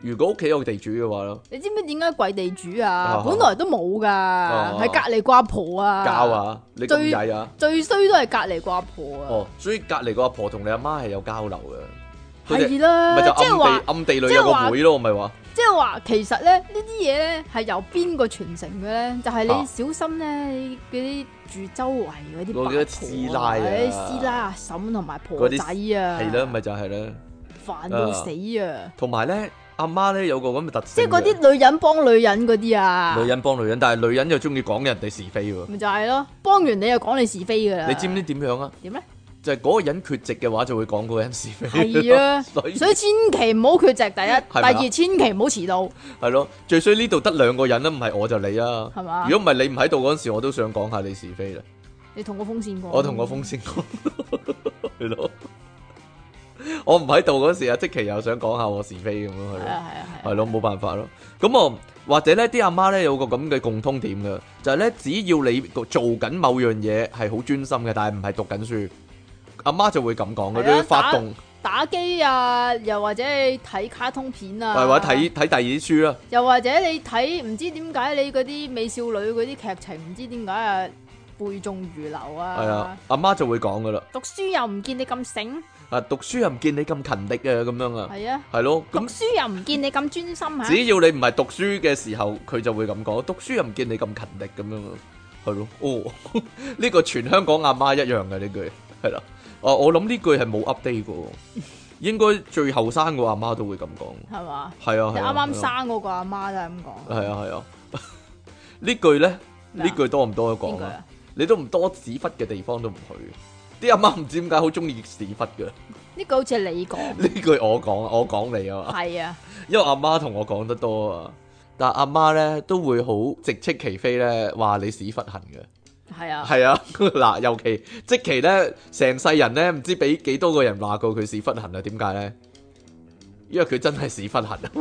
Speaker 1: 如果屋企有地主嘅話咯，
Speaker 2: 你知唔知點解跪地主啊？
Speaker 1: 啊
Speaker 2: 本來都冇噶，
Speaker 1: 啊
Speaker 2: 係隔離掛婆啊。
Speaker 1: 教啊，你咁
Speaker 2: 最
Speaker 1: 曳啊！
Speaker 2: 最衰都係隔離掛婆啊。
Speaker 1: 哦，所以隔離個阿婆同你阿媽係有交流嘅，佢哋
Speaker 2: 係啦，
Speaker 1: 咪就
Speaker 2: 即係話
Speaker 1: 暗地暗地裏有個會咯，我咪話
Speaker 2: 即係話，其實咧呢啲嘢咧係由邊個傳承嘅咧？就係、
Speaker 1: 啊
Speaker 2: 你小心咧，你嗰啲住周圍嗰啲
Speaker 1: 嗰啲師奶啊
Speaker 2: 啲師奶阿嬸同埋婆
Speaker 1: 嗰啲
Speaker 2: 仔啊，
Speaker 1: 係啦，咪就係啦。
Speaker 2: 煩到死啊！
Speaker 1: 同埋咧，阿媽咧有個咁嘅特
Speaker 2: 即係
Speaker 1: 性嘅，
Speaker 2: 嗰啲女人幫女人嗰啲啊，
Speaker 1: 女人幫女人，但係女人又中意講人哋是非喎。
Speaker 2: 咪就係咯，幫完你又講你是非噶啦。
Speaker 1: 你知唔知點樣啊？
Speaker 2: 點咧？
Speaker 1: 就係嗰個人缺席嘅話，就會講嗰個人是非。
Speaker 2: 係啊，
Speaker 1: 所以
Speaker 2: 所以千祈唔好缺席。第一，
Speaker 1: 咪啊
Speaker 2: 第二，千祈唔好遲到，
Speaker 1: 係咯，最衰呢度得兩個人啦，唔係我就你啊。
Speaker 2: 係嘛？
Speaker 1: 如果唔係你唔喺度嗰陣時，我都想講下你是非啦。
Speaker 2: 你同個風扇講，
Speaker 1: 我同個風扇講，係咯。我唔喺度嗰時啊，即期又想講下我是非咁樣係咯，
Speaker 2: 係啊係啊係啊，
Speaker 1: 係咯，冇辦法咯。咁我或者咧，啲阿媽咧有個咁嘅共通點嘅，就係咧，只要你做緊某樣嘢係好專心嘅，但係唔係讀緊書，阿媽就會咁講嘅，
Speaker 2: 係啊
Speaker 1: 你會發動，
Speaker 2: 打機啊，又或者你睇卡通片啊，
Speaker 1: 或者睇睇第二啲書啦。
Speaker 2: 又或者你睇唔知點解你嗰啲美少女嗰啲劇情唔知點解啊背誦如流啊，
Speaker 1: 係啊，阿媽就會講噶啦。
Speaker 2: 讀書又唔見你咁醒，
Speaker 1: 啊，讀書又唔見你咁勤力啊，咁樣啊，
Speaker 2: 係啊，
Speaker 1: 係咯。咁
Speaker 2: 讀書又唔見你咁專心嚇，
Speaker 1: 只要你唔係讀書嘅時候，佢就會咁講。讀書又唔見你咁勤力咁樣啊，係咯。哦，呢個全香港阿媽一樣嘅呢句，係啦。哦，我諗呢句係冇 update 過，應該最後生個阿媽都會咁講。
Speaker 2: 係嘛？
Speaker 1: 係啊，
Speaker 2: 你
Speaker 1: 係啊
Speaker 2: 啱啱生嗰個阿媽都係咁講，
Speaker 1: 係啊係啊。呢句咧，
Speaker 2: 咩啊
Speaker 1: 呢句多唔多講啊？
Speaker 2: 邊句啊？
Speaker 1: 你都唔多屎忽嘅地方都唔去，啲阿媽唔知點解好中意屎忽嘅。
Speaker 2: 呢句好似係你講，
Speaker 1: 呢句我講，我講你啊嘛。
Speaker 2: 係啊，
Speaker 1: 因為阿媽同我講得多啊，但係阿媽咧都會好直斥其非咧，話你屎忽痕嘅。
Speaker 2: 係啊，
Speaker 1: 係啊，嗱，尤其即期咧，成世人咧唔知俾幾多個人話過佢屎忽痕啊？點解咧？因為佢真係屎忽痕啊！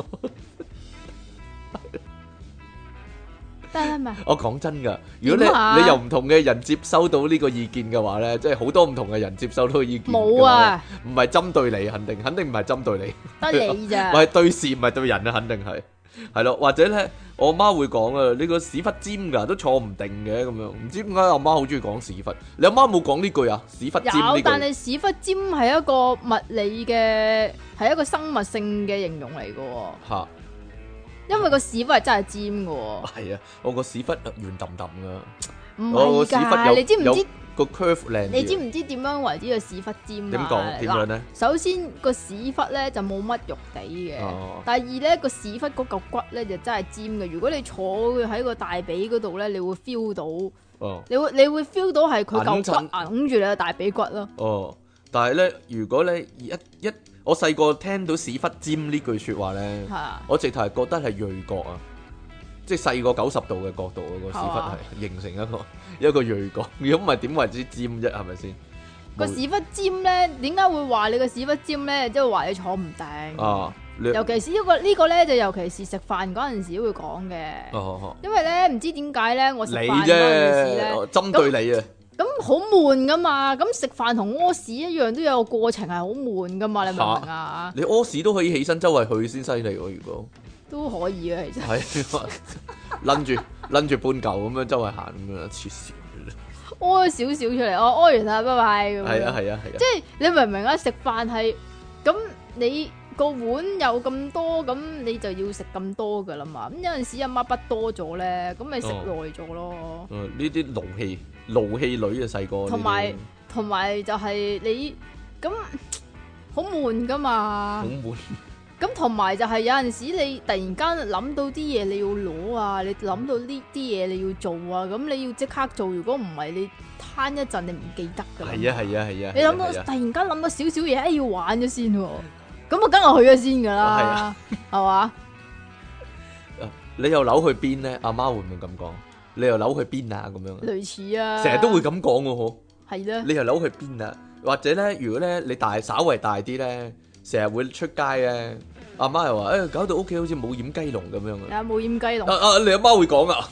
Speaker 2: 得啦咪，
Speaker 1: 我講真噶，如果你
Speaker 2: 點啊
Speaker 1: 你由唔同嘅人接收到呢個意見嘅話咧，即係好多唔同嘅人接收到意見嘅話呢。
Speaker 2: 冇啊，
Speaker 1: 唔係針對你，肯定肯定唔係針對你。
Speaker 2: 得你咋
Speaker 1: 我，係對事唔係對人啊，肯定係係咯，或者咧，我媽會講啊，你個屎忽尖噶，都坐唔定嘅咁樣，唔知點解阿媽好中意講屎忽。你阿媽冇講呢句啊？屎忽尖呢
Speaker 2: 有，但
Speaker 1: 句
Speaker 2: 係屎忽尖係一個物理嘅，係一個生物性嘅形容嚟嘅喎。
Speaker 1: 吓，
Speaker 2: 因為個屎忽係真係尖嘅喎，
Speaker 1: 係啊，我個屎忽圓揼揼噶，
Speaker 2: 唔係
Speaker 1: 我個屎忽
Speaker 2: 㗎，
Speaker 1: 有
Speaker 2: 你知唔知
Speaker 1: 有？個 curve 靚啲。
Speaker 2: 你知唔知點樣為之個屎忽尖啊？
Speaker 1: 點講？點樣
Speaker 2: 嗱，
Speaker 1: 咧？
Speaker 2: 首先個屎忽咧就冇乜肉地嘅，
Speaker 1: 哦
Speaker 2: 第二咧個屎忽嗰嚿骨咧就真係尖嘅。如果你坐喺個大髀嗰度咧，你會 feel 到，
Speaker 1: 哦
Speaker 2: 你會你會 feel 到係佢嚿
Speaker 1: 揞親
Speaker 2: 骨揞住你個大髀骨咯。
Speaker 1: 哦，但係咧，如果你一一我細個聽到屎忽尖呢句説話咧。
Speaker 2: 係啊，
Speaker 1: 我直頭係覺得係鋭角啊，即係細個九十度嘅角度啊，個屎忽
Speaker 2: 係嘛
Speaker 1: 係形成一個一個鋭角。如果唔係點為之尖啫？係咪先？
Speaker 2: 個屎忽尖咧，點解會話你個屎忽尖咧？即係話你坐唔定。
Speaker 1: 啊，你
Speaker 2: 尤其是呢個呢個咧，就尤其是食飯嗰陣時會講嘅。
Speaker 1: 哦哦
Speaker 2: 因為咧唔知點解咧，我
Speaker 1: 你
Speaker 2: 食飯嗰陣時
Speaker 1: 啫，
Speaker 2: 咧，
Speaker 1: 我針對你啊！
Speaker 2: 咁好悶噶嘛。咁食飯同屙屎一樣，都有個過程係好悶噶嘛。你明唔明啊？
Speaker 1: 你屙屎都可以起身周圍去先犀利喎，如果
Speaker 2: 都可以嘅，其實。
Speaker 1: 係攆住攆住半嚿咁樣周圍行咁樣，黐線！
Speaker 2: 屙少少出嚟，我屙完啦，拜拜咁樣。
Speaker 1: 係啊係啊係啊！
Speaker 2: 即係你明唔明啊？食飯係咁，你個碗有咁多，咁你就要食咁多噶啦嘛。咁有陣時阿媽筆多咗咧，咁咪食耐咗咯。
Speaker 1: 嗯，呢啲勞氣勞氣女啊，細個
Speaker 2: 同埋
Speaker 1: 呢
Speaker 2: 同埋就係你咁好悶噶
Speaker 1: 啲
Speaker 2: 嘛
Speaker 1: 好。悶。
Speaker 2: 咁同埋就係有陣時你突然間諗到啲嘢你要攞啊，你諗到呢啲嘢你要做啊，咁你要即刻做。如果唔係你攤一陣，你唔記得噶啦。
Speaker 1: 係啊係啊係啊！
Speaker 2: 你諗到
Speaker 1: 係啊
Speaker 2: 突然間諗到少少嘢，哎要玩咗先喎，咁啊梗係去咗先噶
Speaker 1: 係
Speaker 2: 啦
Speaker 1: 啊，
Speaker 2: 係嘛？
Speaker 1: 你又扭去邊咧？阿媽會唔會咁講？你又扭去邊啊？咁樣，
Speaker 2: 類似啊，
Speaker 1: 成日都會咁講嘅嗬。
Speaker 2: 係啦，
Speaker 1: 你又扭去邊啊？或者咧，如果咧你大稍為大啲咧，成日會出街咧，阿媽又話：誒，搞到屋企好似冇掩雞籠咁樣
Speaker 2: 有
Speaker 1: 啊！
Speaker 2: 冇醃雞籠？
Speaker 1: 啊啊！你阿媽會講啊？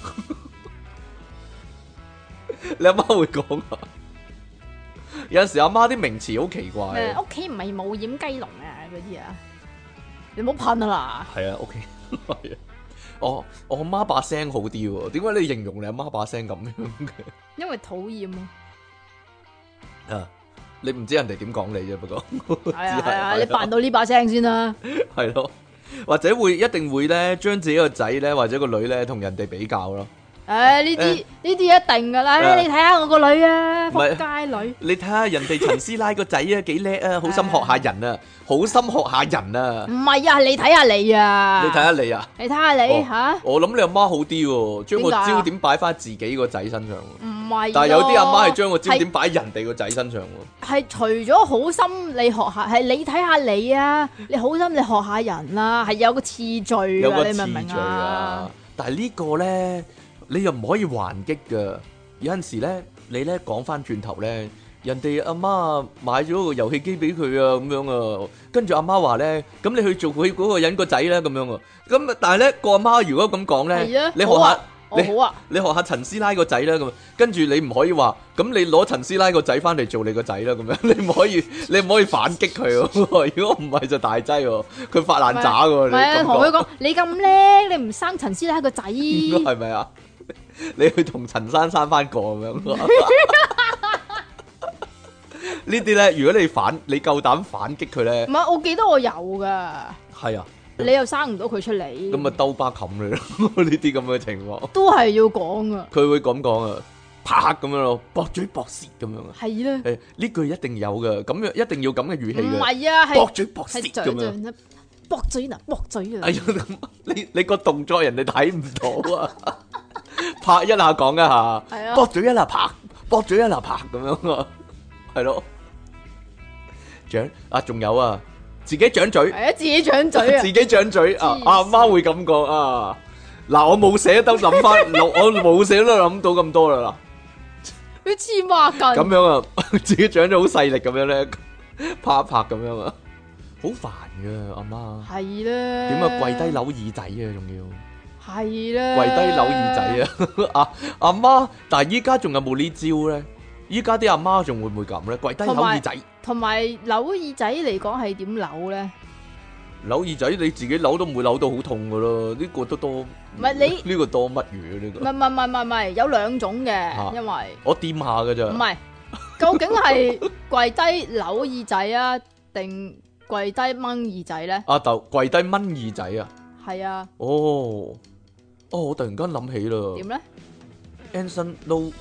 Speaker 1: 你阿媽會講啊？有陣時阿媽啲名詞好奇怪
Speaker 2: 咩
Speaker 1: 啊。
Speaker 2: 屋企唔係冇醃雞籠啊嗰啲啊， 你唔好噴啊啦！
Speaker 1: 係啊，OK，係啊。我我阿媽把聲好啲喎，點解你形容你阿媽把聲咁樣嘅？
Speaker 2: 因為討厭啊！
Speaker 1: 啊，你唔知人哋點講你啫，不過
Speaker 2: 係啊係啊，你扮到呢把聲先啦。
Speaker 1: 係咯，或者會一定會咧，將自己個仔咧或者個女咧同人哋比較咯。
Speaker 2: 唉，呢啲呢啲一定噶啦！
Speaker 1: 誒
Speaker 2: 你睇下我個女啊，
Speaker 1: 唔係
Speaker 2: 仆街女。
Speaker 1: 你睇下人哋陳師奶個仔啊，幾叻啊，好心學下人啊，好心學下人啊。
Speaker 2: 唔係啊，你睇下你啊！
Speaker 1: 你睇下你啊，
Speaker 2: 你睇下你
Speaker 1: 哦
Speaker 2: 吓，
Speaker 1: 我諗你阿媽好啲喎，將個
Speaker 2: 點解啊
Speaker 1: 焦點擺翻自己個仔身上喎。
Speaker 2: 唔係。
Speaker 1: 但係有啲阿媽係將個焦點擺人哋個仔身上喎。
Speaker 2: 係除咗好心你學下，係你睇下你啊！你好心你學下人啦，係有個次序啊，
Speaker 1: 有個次
Speaker 2: 你明唔明
Speaker 1: 序
Speaker 2: 啊
Speaker 1: 啊？。但係呢個咧，你又唔可以還擊噶。有陣時咧，你咧講翻轉頭咧，人哋阿媽買咗個遊戲機俾佢啊，咁樣啊，跟住阿媽話咧，咁你去做佢嗰個人個仔咧，咁樣啊。咁但係咧個阿媽如果咁講
Speaker 2: 係
Speaker 1: 咧
Speaker 2: 啊，
Speaker 1: 你學下
Speaker 2: 好啊，我好啊，
Speaker 1: 你學下陳師奶個仔啦，咁跟住你唔可以話，咁你攞陳師奶個仔翻嚟做你個仔啦，咁樣你唔可以，你唔可以反擊佢喎。如果唔係就大劑喎，佢發爛渣喎。
Speaker 2: 唔係啊，
Speaker 1: 你咁講
Speaker 2: 同佢講你咁叻，你唔生陳師奶個仔，
Speaker 1: 係咪啊？你去同陳生生翻個咁樣。呢啲咧，如果你反，你夠膽反擊佢咧
Speaker 2: 唔，係我記得我有噶，
Speaker 1: 係啊，
Speaker 2: 你又生唔到佢出嚟，
Speaker 1: 咁咪兜巴冚你咯。呢啲咁嘅情況，
Speaker 2: 都係要講噶，
Speaker 1: 佢會咁講啊，啪咁樣咯，駁嘴駁舌咁樣啊。
Speaker 2: 係啦，
Speaker 1: 誒，呢句一定有嘅，咁樣一定要咁嘅語氣
Speaker 2: 唔
Speaker 1: 嘅，
Speaker 2: 係啊，係
Speaker 1: 駁嘴駁舌
Speaker 2: 係
Speaker 1: 咁樣。
Speaker 2: 樣，駁嘴嗱，駁嘴啊
Speaker 1: 哎，呀，咁你你個動作人哋睇唔到啊，拍一下講一下，
Speaker 2: 係啊
Speaker 1: 駁嘴一下拍，駁嘴一下拍咁樣啊，係咯。掌啊，仲有啊，自己掌嘴，
Speaker 2: 係啊，自己掌嘴啊
Speaker 1: 自，己掌嘴啊，
Speaker 2: 黐線
Speaker 1: 阿媽會咁講啊。嗱，我冇寫得諗翻，我冇寫得諗到咁多啦。
Speaker 2: 佢黐孖筋，
Speaker 1: 咁樣啊，自己掌咗好細力咁樣咧，拍一拍咁樣啊，好煩噶阿媽。
Speaker 2: 係啦，
Speaker 1: 點啊，跪低扭耳仔啊，仲要。
Speaker 2: 係啦，
Speaker 1: 跪低扭耳仔啊！阿阿媽，但係依家仲有冇呢招咧？依家啲阿媽仲會唔會咁咧？跪低扭耳仔，
Speaker 2: 同埋扭耳仔嚟講係點扭咧？
Speaker 1: 扭耳仔你自己扭都唔會扭到好痛噶咯，呢個都多。唔
Speaker 2: 唔係你
Speaker 1: 呢個多乜魚啊？呢
Speaker 2: 唔
Speaker 1: 個
Speaker 2: 係唔係唔係唔係，有兩種嘅，
Speaker 1: 啊
Speaker 2: 因為
Speaker 1: 我掂下噶咋。
Speaker 2: 唔係究竟係跪低扭耳仔啊，定跪低掹耳仔咧？
Speaker 1: 阿豆跪低掹耳仔啊！
Speaker 2: 係啊，
Speaker 1: 哦哦，我突然間諗起啦
Speaker 2: 點咧？
Speaker 1: ，Anson Lo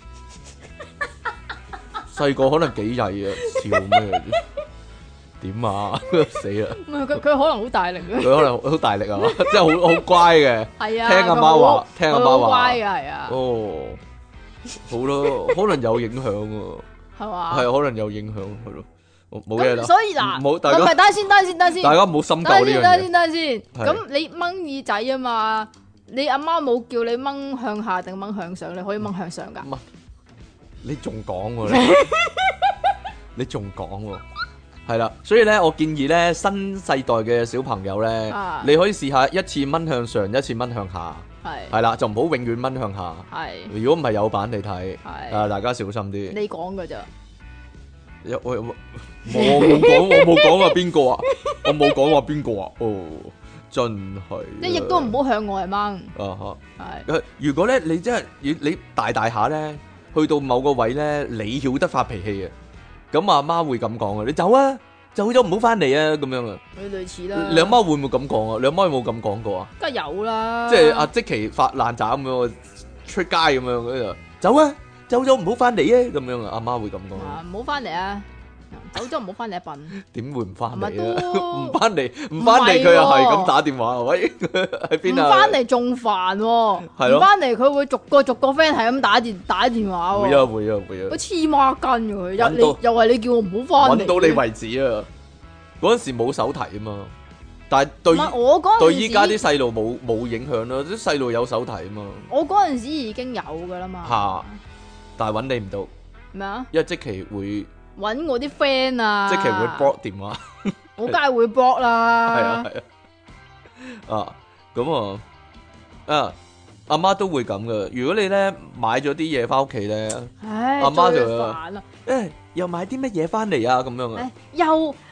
Speaker 1: 細個可能幾曳啊，笑咩？點啊？死啦！
Speaker 2: 唔係佢佢可能好大力嘅，
Speaker 1: 佢可能好大力啊，即係好好乖嘅。
Speaker 2: 係啊，
Speaker 1: 聽阿媽話，聽阿媽
Speaker 2: 佢好
Speaker 1: 話，
Speaker 2: 乖嘅係啊，
Speaker 1: 哦，好咯，可能有影響喎，
Speaker 2: 係嘛？
Speaker 1: 係可能有影響，係咯，我冇嘢啦。
Speaker 2: 咁所以嗱，
Speaker 1: 唔好大家
Speaker 2: 唔係等下先，等下先，等下先，
Speaker 1: 大家唔好深究
Speaker 2: 等下先，等下
Speaker 1: 呢樣嘢。
Speaker 2: 先，等下先。
Speaker 1: 係
Speaker 2: 咁你掹耳仔啊嘛？你阿媽冇叫你掹向下定掹向上？你可以掹向上噶。
Speaker 1: 你仲講喎，你你仲講喎，係啦，所以咧，我建議咧，新世代嘅小朋友咧，
Speaker 2: 啊
Speaker 1: 你可以試下一次掹向上，一次掹向下，
Speaker 2: 係
Speaker 1: 係啦，就唔好永遠掹向下。
Speaker 2: 係
Speaker 1: 如果唔係有版你睇，
Speaker 2: 係
Speaker 1: 啊，大家小心啲。
Speaker 2: 你講噶咋？
Speaker 1: 有我我我冇講，我冇講話邊個啊，我冇講話邊個啊，哦，真係啊。
Speaker 2: 即係亦都唔好向外掹。
Speaker 1: 啊哈。
Speaker 2: 係
Speaker 1: 誒如果咧你真係你你大大下咧，去到某個位咧，你曉得發脾氣啊，咁阿媽會咁講啊，你走啊，走咗唔好翻嚟啊，咁樣啊。
Speaker 2: 佢類似啦。
Speaker 1: 你阿媽會唔會咁講啊？你阿媽有冇咁講過啊？
Speaker 2: 梗係有啦。
Speaker 1: 即係阿積淇發爛渣咁樣出街咁樣嗰度，走啊，走咗唔好翻嚟啊，咁樣啊，阿媽會咁講。
Speaker 2: 啊，唔好翻嚟啊！走咗唔好翻嚟一笨。
Speaker 1: 點會唔翻
Speaker 2: 係咪
Speaker 1: 嚟啊？
Speaker 2: 都
Speaker 1: 唔翻嚟，唔翻嚟佢又係咁打電話，喂，喺
Speaker 2: 唔
Speaker 1: 邊啊？
Speaker 2: 翻嚟仲煩喎，
Speaker 1: 係咯
Speaker 2: 唔翻嚟佢會逐個逐個 friend 係咁打電打電話喎。
Speaker 1: 會啊會啊會啊
Speaker 2: 佢！黐孖筋嘅佢，又
Speaker 1: 搵到
Speaker 2: 你又係你叫我唔好翻嚟。
Speaker 1: 揾到你為止啊！嗰陣時冇手提啊嘛，但係對
Speaker 2: 唔係我嗰陣時
Speaker 1: 對依家啲細路冇冇影響咯，啲細路有手提啊嘛，
Speaker 2: 我嗰陣時已經有噶啦嘛。
Speaker 1: 嚇但係揾你唔到，
Speaker 2: 咩啊？
Speaker 1: 因為即期會
Speaker 2: 揾我啲 friend 啊，
Speaker 1: 即期會 block 電話，
Speaker 2: 我梗係會 block 啦。
Speaker 1: 係啊係啊，啊咁啊啊阿媽都會咁噶，如果你咧買咗啲嘢翻屋企咧，
Speaker 2: 唉，
Speaker 1: 阿媽就
Speaker 2: 最煩啦。
Speaker 1: 誒又買啲乜嘢翻嚟啊咁樣啊
Speaker 2: 唉，又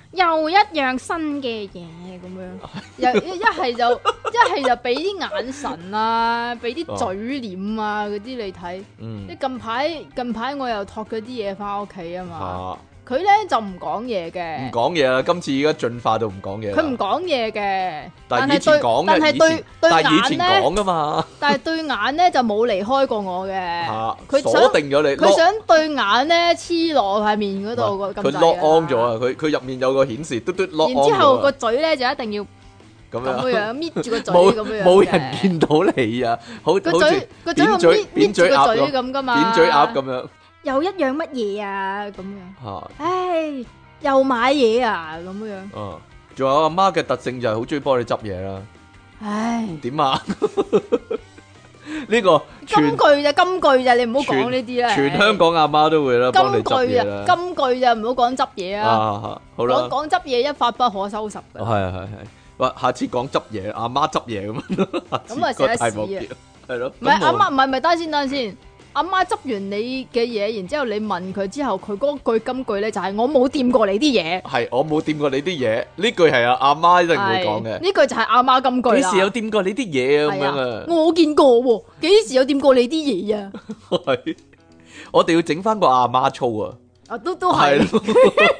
Speaker 2: 又一樣新嘅嘢咁樣，又一一係就一係就俾啲眼神啊，俾啲嘴臉啊嗰啲你睇。
Speaker 1: 嗯
Speaker 2: 即近排近排我又托咗啲嘢翻屋企啊嘛，
Speaker 1: 嚇
Speaker 2: 佢咧就唔講嘢
Speaker 1: 唔
Speaker 2: 嘅，
Speaker 1: 講嘢啦，今次而家進化到唔講嘢啦。
Speaker 2: 佢唔講嘢嘅，
Speaker 1: 但係以
Speaker 2: 係對
Speaker 1: 前講嘅，
Speaker 2: 但係對
Speaker 1: 以前
Speaker 2: 對
Speaker 1: 但係以前
Speaker 2: 眼咧，
Speaker 1: 講噶嘛
Speaker 2: 但係對眼咧就冇離開過我嘅，
Speaker 1: 嚇，
Speaker 2: 佢
Speaker 1: 鎖
Speaker 2: 想
Speaker 1: 定咗你，
Speaker 2: 佢想對眼咧黐落塊面嗰度個咁
Speaker 1: 佢
Speaker 2: 滯
Speaker 1: lock
Speaker 2: 啊
Speaker 1: on 咗啊！佢佢入面有個顯示嘟嘟 lock on
Speaker 2: 然之後個
Speaker 1: 咗啊
Speaker 2: 嘴咧就一定要
Speaker 1: 咁
Speaker 2: 咁
Speaker 1: 樣。
Speaker 2: 樣搣住個嘴
Speaker 1: 冇
Speaker 2: 咁樣嘅，
Speaker 1: 冇人見到你啊！好
Speaker 2: 個
Speaker 1: 好似
Speaker 2: 嘴個嘴
Speaker 1: 扁嘴
Speaker 2: 咁搣搣住
Speaker 1: 扁嘴鴨
Speaker 2: 個嘴
Speaker 1: 咁，
Speaker 2: 咁噶嘛，
Speaker 1: 扁嘴鴨咁樣
Speaker 2: 又一樣乜嘢啊咁樣，
Speaker 1: 嚇。
Speaker 2: 唉又買嘢啊咁樣，
Speaker 1: 嗯，仲有阿媽嘅特性就係好中意幫你執嘢啦。
Speaker 2: 唉
Speaker 1: 點啊？呢個全
Speaker 2: 金句就金句就你唔好講呢啲啦，
Speaker 1: 全香港阿媽都會啦，幫你
Speaker 2: 金句啊
Speaker 1: 執嘢啦。
Speaker 2: 金句就唔好講執嘢啊，
Speaker 1: 啊，好啦
Speaker 2: 講，講執嘢一發不可收拾嘅，
Speaker 1: 係係係，喂，下次講執嘢，阿媽執嘢咁樣，下次
Speaker 2: 咁啊
Speaker 1: 個
Speaker 2: 寫屎啊
Speaker 1: 題目叫係咯。
Speaker 2: 唔係
Speaker 1: 咁我
Speaker 2: 阿媽唔係唔係等先等先。阿媽執完你嘅嘢，然之後你問佢之後，佢嗰句金句咧就係我冇掂過你啲嘢，
Speaker 1: 係我冇掂過你啲嘢，呢句係啊阿媽一定會講嘅。
Speaker 2: 係呢句就係阿媽金句啦。
Speaker 1: 幾時有掂過你啲嘢啊？咁
Speaker 2: 係啊
Speaker 1: 樣啊？
Speaker 2: 我見過喎，幾時有掂過你啲嘢啊？
Speaker 1: 係，我哋要整翻個阿媽操啊！
Speaker 2: 啊，都都係
Speaker 1: 係咯，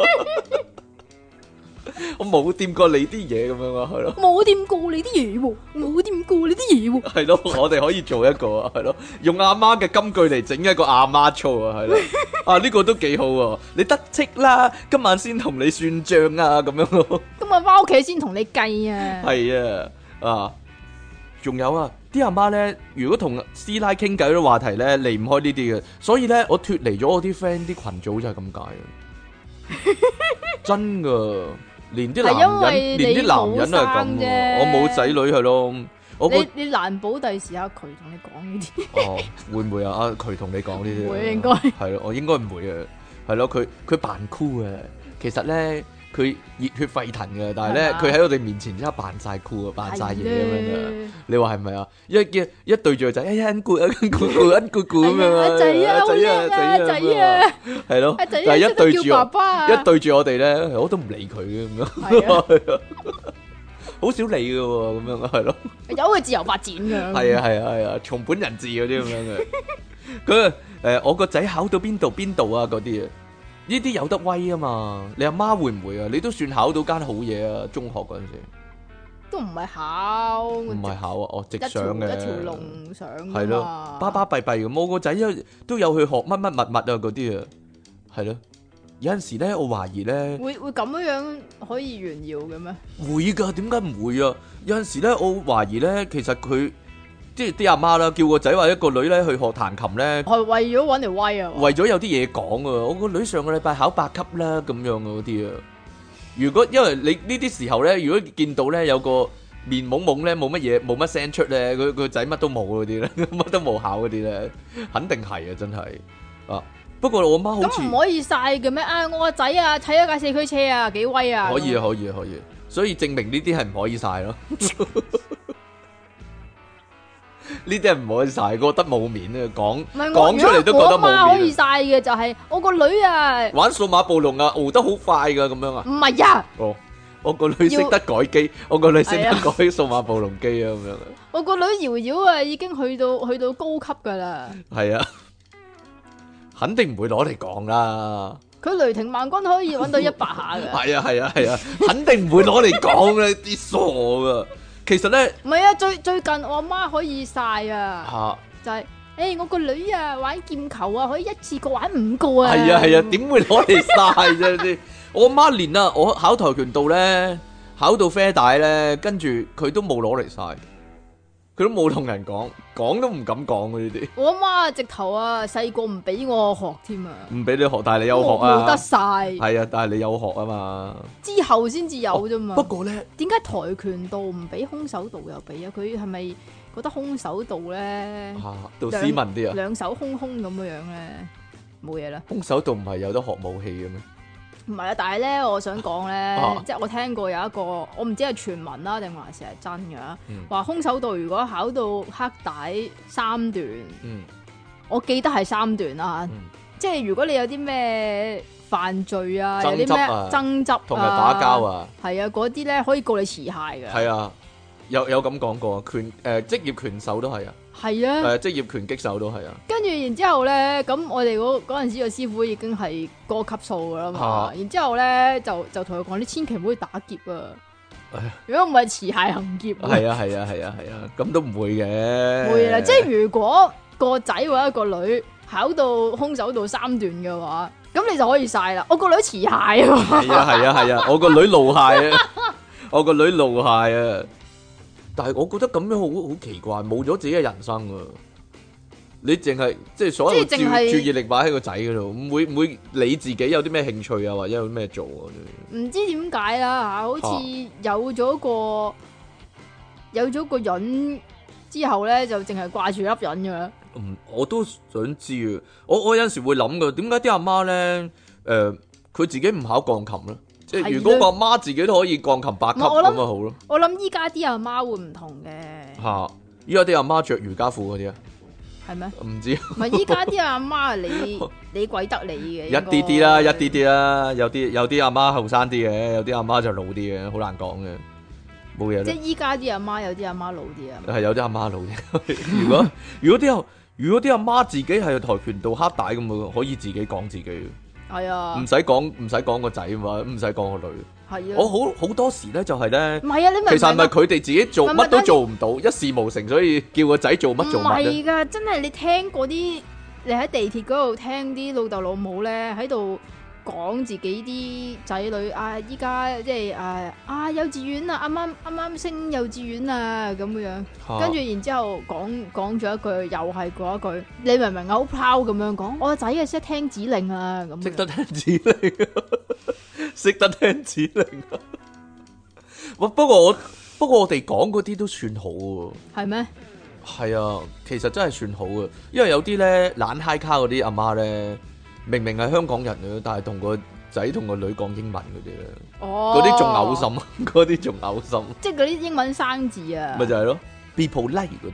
Speaker 1: 我冇掂過你啲嘢咁樣啊，係咯。
Speaker 2: 冇掂過你啲嘢喎，冇掂過你啲嘢喎。
Speaker 1: 係咯，我哋可以做一個啊，係咯，用阿媽嘅金句嚟整一個阿媽操啊，係咯，啊呢、個都幾好喎，你得戚啦，今晚先同你算賬啊，咁樣咯，
Speaker 2: 今日翻屋企先同你計啊。
Speaker 1: 係啊，啊，仲有啊，啲阿媽咧，如果同師奶傾偈啲話題咧，離唔開呢啲嘅，所以咧，我脱離咗我啲 friend 啲群組就係咁解啊，真噶，連啲
Speaker 2: 係因
Speaker 1: 男人，
Speaker 2: 為
Speaker 1: 連啲男人都係咁
Speaker 2: 你冇生啫
Speaker 1: 喎，我冇仔女係咯，我個
Speaker 2: 你你難保第時阿渠同你講呢啲，
Speaker 1: 哦，會唔會啊？啊，佢同你講呢啲啊，
Speaker 2: 會應該
Speaker 1: 係咯，我應該唔會啊，係咯，佢佢扮酷啊，其實咧佢熱血沸騰嘅，但係咧
Speaker 2: 係嘛
Speaker 1: 佢喺我哋面前即刻扮晒酷啊，扮晒嘢咁樣啊，
Speaker 2: 係
Speaker 1: 你話係咪啊？一一一對住個仔，哎呀，咕啊咕咕咕咕咕咁樣啊，
Speaker 2: 阿仔啊，好叻啊，仔啊，
Speaker 1: 係咯，
Speaker 2: 阿仔
Speaker 1: 但係一對
Speaker 2: 識得叫爸
Speaker 1: 住我，
Speaker 2: 爸啊，
Speaker 1: 一對住我哋咧，我都唔理佢嘅咁樣，
Speaker 2: 係啊，
Speaker 1: 好少理嘅喎，咁樣係咯。
Speaker 2: 有佢自由發展噶。
Speaker 1: 係啊係啊係啊，從本人治嗰啲咁樣嘅。佢誒，我個仔考到邊度邊度啊嗰啲啊，呢啲有得威啊嘛。你阿媽會唔會啊？你都算考到間好嘢啊！中學嗰陣時
Speaker 2: 都唔係考，
Speaker 1: 唔
Speaker 2: 唔
Speaker 1: 係考啊，哦直
Speaker 2: 一條
Speaker 1: 上嘅，
Speaker 2: 一條龍上㗎
Speaker 1: 係咯
Speaker 2: 嘛，
Speaker 1: 巴巴閉閉咁。我個仔有都有去學乜乜物物啊嗰啲啊，係咯。有陣時咧，我懷疑咧
Speaker 2: 會會咁樣樣可以炫耀嘅咩？
Speaker 1: 會㗎，點解唔會啊？有陣時咧，我懷疑咧，其實佢即係啲阿媽啦，叫個仔或者個女咧去學彈琴咧。
Speaker 2: 係為咗揾條威啊！
Speaker 1: 為咗有啲嘢講啊，我個女上個禮拜考八級啦，咁樣嗰啲啊。如果因為你呢啲時候咧，如果見到咧有個面懵懵咧，冇乜嘢，冇乜聲出咧，佢個仔乜都冇嗰啲咧，乜都冇考嗰啲咧，肯定係啊，真係啊。不過我媽好似
Speaker 2: 咁唔可以晒嘅咩？啊，我個仔啊，砌咗架四驅車啊，幾威啊！
Speaker 1: 可以啊，可以啊，可以啊。所以證明呢啲係唔可以晒咯。呢啲係唔可以晒，覺得冇面啊，講
Speaker 2: 唔係我
Speaker 1: 講出嚟都覺得
Speaker 2: 如果我阿媽可以
Speaker 1: 冇面啊。
Speaker 2: 晒嘅就係我個女啊，
Speaker 1: 玩數碼暴龍啊，熬得好快噶，咁樣啊。
Speaker 2: 唔係啊，
Speaker 1: 哦，我個女識得改機，我個女識得
Speaker 2: 係啊
Speaker 1: 改數碼暴龍機啊，咁樣啊，
Speaker 2: 我個女瑤瑤啊已經去到去到高級噶啦，
Speaker 1: 係啊，肯定唔會攞嚟講啦，
Speaker 2: 佢雷霆萬軍可以揾到一百下嘅。
Speaker 1: 係啊係啊係啊，肯定唔會攞嚟講嘅，啲傻噶。其實咧
Speaker 2: 唔係啊，最最近我阿媽可以晒啊，
Speaker 1: 吓，
Speaker 2: 就係、誒、我個女啊玩劍球啊，可以一次過玩五個啊。
Speaker 1: 係啊係啊，點會攞嚟晒啫？啲我媽連啊，我考跆拳道咧，考到啡帶咧，跟住佢都冇攞嚟晒，佢都冇同人講，講都唔敢講嘅呢啲，
Speaker 2: 我阿媽啊直頭啊細個唔俾我學添啊，
Speaker 1: 唔俾你學，但係你有學
Speaker 2: 冇得
Speaker 1: 啊，
Speaker 2: 晒，
Speaker 1: 係啊，但係你有學啊嘛。
Speaker 2: 之後先至有啫嘛。
Speaker 1: 不過咧。
Speaker 2: 點解跆拳道唔俾空手道又俾啊？佢係咪覺得空手道咧
Speaker 1: 吓，到斯文啲啊！
Speaker 2: 兩手空空咁樣樣咧？冇嘢啦。
Speaker 1: 空手道唔係有得學武器嘅咩？
Speaker 2: 唔係啊，但係咧，我想講咧，
Speaker 1: 啊
Speaker 2: 即係我聽過有一個，我唔知係傳聞啦定還是係真嘅，
Speaker 1: 嗯
Speaker 2: 話空手道如果考到黑帶三段，
Speaker 1: 嗯
Speaker 2: 我記得係三段啦，
Speaker 1: 嗯
Speaker 2: 即係如果你有啲咩犯罪啊，有
Speaker 1: 爭
Speaker 2: 啲咩
Speaker 1: 執啊
Speaker 2: 爭執
Speaker 1: 同人打交啊，
Speaker 2: 係啊，嗰啲咧可以告你持械嘅。
Speaker 1: 係啊，有有咁講過，拳誒職業拳手都係啊，
Speaker 2: 係啊，
Speaker 1: 誒職業拳擊手都係啊，
Speaker 2: 跟住然之後咧，咁我哋嗰嗰陣時個師傅已經係嗰個級數噶啦嘛。
Speaker 1: 啊
Speaker 2: 然之後咧就就同佢講：你千祈唔好去打劫啊！
Speaker 1: 唉
Speaker 2: 如果唔係持械行劫啊，
Speaker 1: 係啊係啊係啊係啊，咁都唔會嘅，
Speaker 2: 會啦。即係如果個仔或者個女考到空手道三段嘅話，咁你就可以晒啦。我個女持械啊，
Speaker 1: 係啊係啊係啊，我個女露械啊，我個女露械啊，但係我覺得咁樣好好奇怪，冇咗自己嘅人生啊！你淨係即係所有注
Speaker 2: 即係淨係
Speaker 1: 注意力擺喺個仔嗰度，唔會唔會理自己有啲咩興趣啊，或者有啲咩做啊？
Speaker 2: 唔知點解啦吓，好似有咗個有咗個人之後咧，就淨係掛住粒人嘅啦。
Speaker 1: 嗯，我都想知啊！我我有陣時會諗噶，點解啲阿媽咧誒，佢自己唔考鋼琴咧？即係如果個阿媽自己都可以鋼琴八級咁咪好咯。
Speaker 2: 我諗依家啲阿媽會唔同嘅。
Speaker 1: 嚇！依家啲阿媽着瑜伽褲嗰啲啊？
Speaker 2: 係咩？
Speaker 1: 唔知。
Speaker 2: 唔係依家啲阿媽，你你鬼得你嘅。
Speaker 1: 一啲啲啦，一啲啲啦，有啲有啲阿媽後生啲嘅，有啲阿媽就老啲嘅，好難講嘅，冇嘢啦。
Speaker 2: 即係依家啲阿媽有啲阿媽老啲啊。
Speaker 1: 係有啲阿媽老啲。如果如果啲阿如果啲阿媽自己係跆拳道黑帶咁啊，可以自己講自己。
Speaker 2: 係啊。
Speaker 1: 唔使講唔使講個仔嘛，唔使講個女。
Speaker 2: 係啊。
Speaker 1: 我好好多時咧就係咧，
Speaker 2: 唔係啊，你明唔明啊？
Speaker 1: 其實係咪佢哋自己做乜都做唔到，一事無成，所以叫個仔做乜做乜咧？
Speaker 2: 唔係㗎，真係你聽嗰啲，你喺地鐵嗰度聽啲老豆老母咧喺度講自己啲仔女啊，依家即係誒啊幼稚園啊，啱啱啱啱升幼稚園啊咁樣，
Speaker 1: 啊
Speaker 2: 跟住然之後講講咗一句，又係嗰一句，你明唔明啊？好 proud 咁樣講，我個仔係識聽指令啊咁樣。
Speaker 1: 識得聽指令，識得聽指令啊！不不過我不過我哋講嗰啲都算好喎。
Speaker 2: 係咩？
Speaker 1: 係啊，其實真係算好嘅，因為有啲咧懶嗨卡嗰啲阿媽咧，明明係香港人嘅，但係同個仔同個女講英文嗰啲咧，
Speaker 2: 哦，
Speaker 1: 嗰啲仲嘔心，嗰啲仲嘔心，
Speaker 2: 即係嗰啲英文生字啊，
Speaker 1: 咪就係咯，be polite 嗰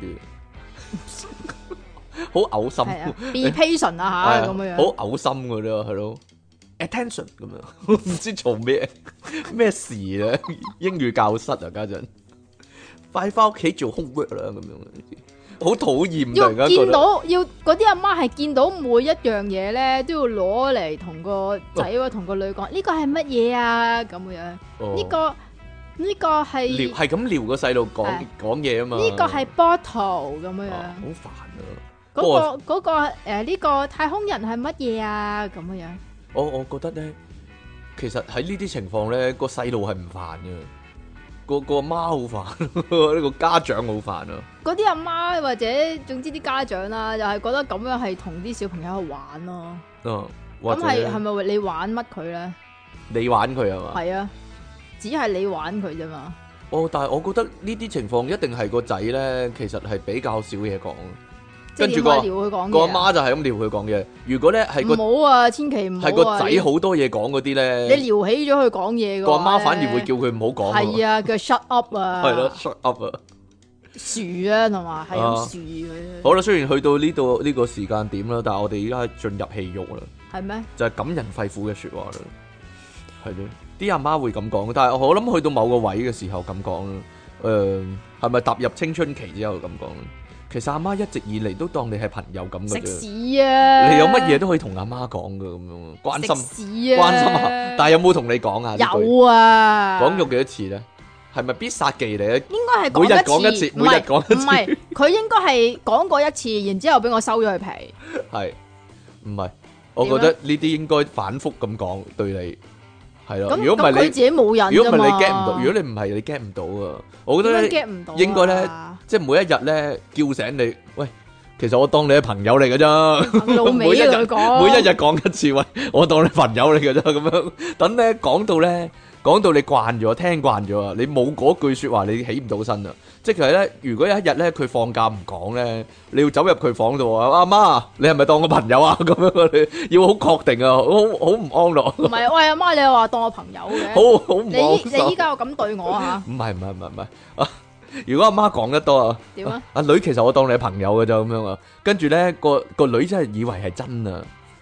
Speaker 1: 啲，好嘔心
Speaker 2: 係啊，be patient 啊吓咁樣，
Speaker 1: 好嘔心嗰啲係咯 ，attention 咁樣，唔知做咩咩事咧，英語教室啊家陣，快翻屋企做 homework 啦咁樣，好討厭突然間覺得
Speaker 2: 要見到要嗰啲阿媽係見到每一樣嘢咧，都要攞嚟同個仔或同個女講呢個係乜嘢啊咁樣，
Speaker 1: 哦
Speaker 2: 呢個呢個係
Speaker 1: 撩係咁撩個細路講
Speaker 2: 係
Speaker 1: 講嘢啊嘛，
Speaker 2: 呢個係 bottle 咁樣，
Speaker 1: 啊好煩啊！
Speaker 2: 嗰個嗰個誒呢個太空人係乜嘢啊咁樣。
Speaker 1: 我我覺得咧，其實喺呢啲情況咧，個細路係唔煩嘅，個個媽好煩，呢個家長好煩啊！
Speaker 2: 嗰啲阿媽或者總之啲家長啦，就係覺得咁樣係同啲小朋友去玩咯。
Speaker 1: 嗯，或
Speaker 2: 咁
Speaker 1: 者
Speaker 2: 係係咪你玩乜佢咧？
Speaker 1: 你玩佢係嘛？
Speaker 2: 係啊，只係你玩佢啫嘛。
Speaker 1: 哦，但係我覺得呢啲情況一定係個仔咧，其實係比較少嘢講。跟住個
Speaker 2: 撩佢講嘢
Speaker 1: 個阿媽就係咁撩佢講嘢。如果咧係個
Speaker 2: 唔好啊，千祈唔好啊。
Speaker 1: 係個仔好多嘢講嗰啲咧，
Speaker 2: 你撩起咗佢講嘢嘅
Speaker 1: 個阿媽
Speaker 2: 話
Speaker 1: 反而會叫佢唔好講。
Speaker 2: 係啊，叫 shut up 啊。
Speaker 1: 係咯，shut up 啊。
Speaker 2: 樹啊，同埋係咁樹佢。
Speaker 1: 好啦，雖然去到呢度呢個時間點啦，但係我哋而家係進入戲肉啦，
Speaker 2: 係咩？
Speaker 1: 就係感人肺腑嘅說話啦，係咯，啲阿媽會咁講，但係我諗去到某個位嘅時候咁講啦，誒，係咪踏入青春期之後咁講咧？其實阿媽一直以嚟都當你係朋友咁嘅啫，
Speaker 2: 食屎啊！
Speaker 1: 你有乜嘢都可以同阿媽講噶，咁樣關心
Speaker 2: 食屎啊！
Speaker 1: 關心下，但係有冇同你講啊？
Speaker 2: 有啊，
Speaker 1: 講咗幾多次咧？係咪必殺技嚟咧？
Speaker 2: 應該係
Speaker 1: 每日講一次，每日講一次，
Speaker 2: 唔係佢應該係講過一次，然之後俾我收咗佢皮。
Speaker 1: 係唔係？我覺得呢啲應該反覆咁講對你係咯。如果唔係你
Speaker 2: 自己冇癮，
Speaker 1: 如果唔係你 get 唔到，如果你唔係你 get 唔到啊！我覺得咧
Speaker 2: get 唔到，
Speaker 1: 應該咧，即係每一日咧叫醒你，喂，其實我當你係朋友嚟㗎咋，
Speaker 2: 老
Speaker 1: 每一日
Speaker 2: 尾佢講，
Speaker 1: 每一日講一次，喂，我當你朋友嚟㗎咋，咁樣等咧講到咧。講到你慣咗，聽慣咗啊！你冇嗰句說話，你起唔到身啊！即係咧，如果有一日咧，佢放假唔講咧，你要走入佢房度啊！阿媽，你係咪當我朋友啊？咁樣你要好確定啊，好好唔安樂。
Speaker 2: 唔係，喂阿媽，你又話當我朋友嘅，
Speaker 1: 好好唔安樂。
Speaker 2: 你你依家又咁對我啊？
Speaker 1: 唔係唔係唔係唔係啊！如果阿媽講得多啊，
Speaker 2: 點啊？
Speaker 1: 阿女其實我當你係朋友嘅咋咁樣啊，跟住咧個個女真係以為係真啊，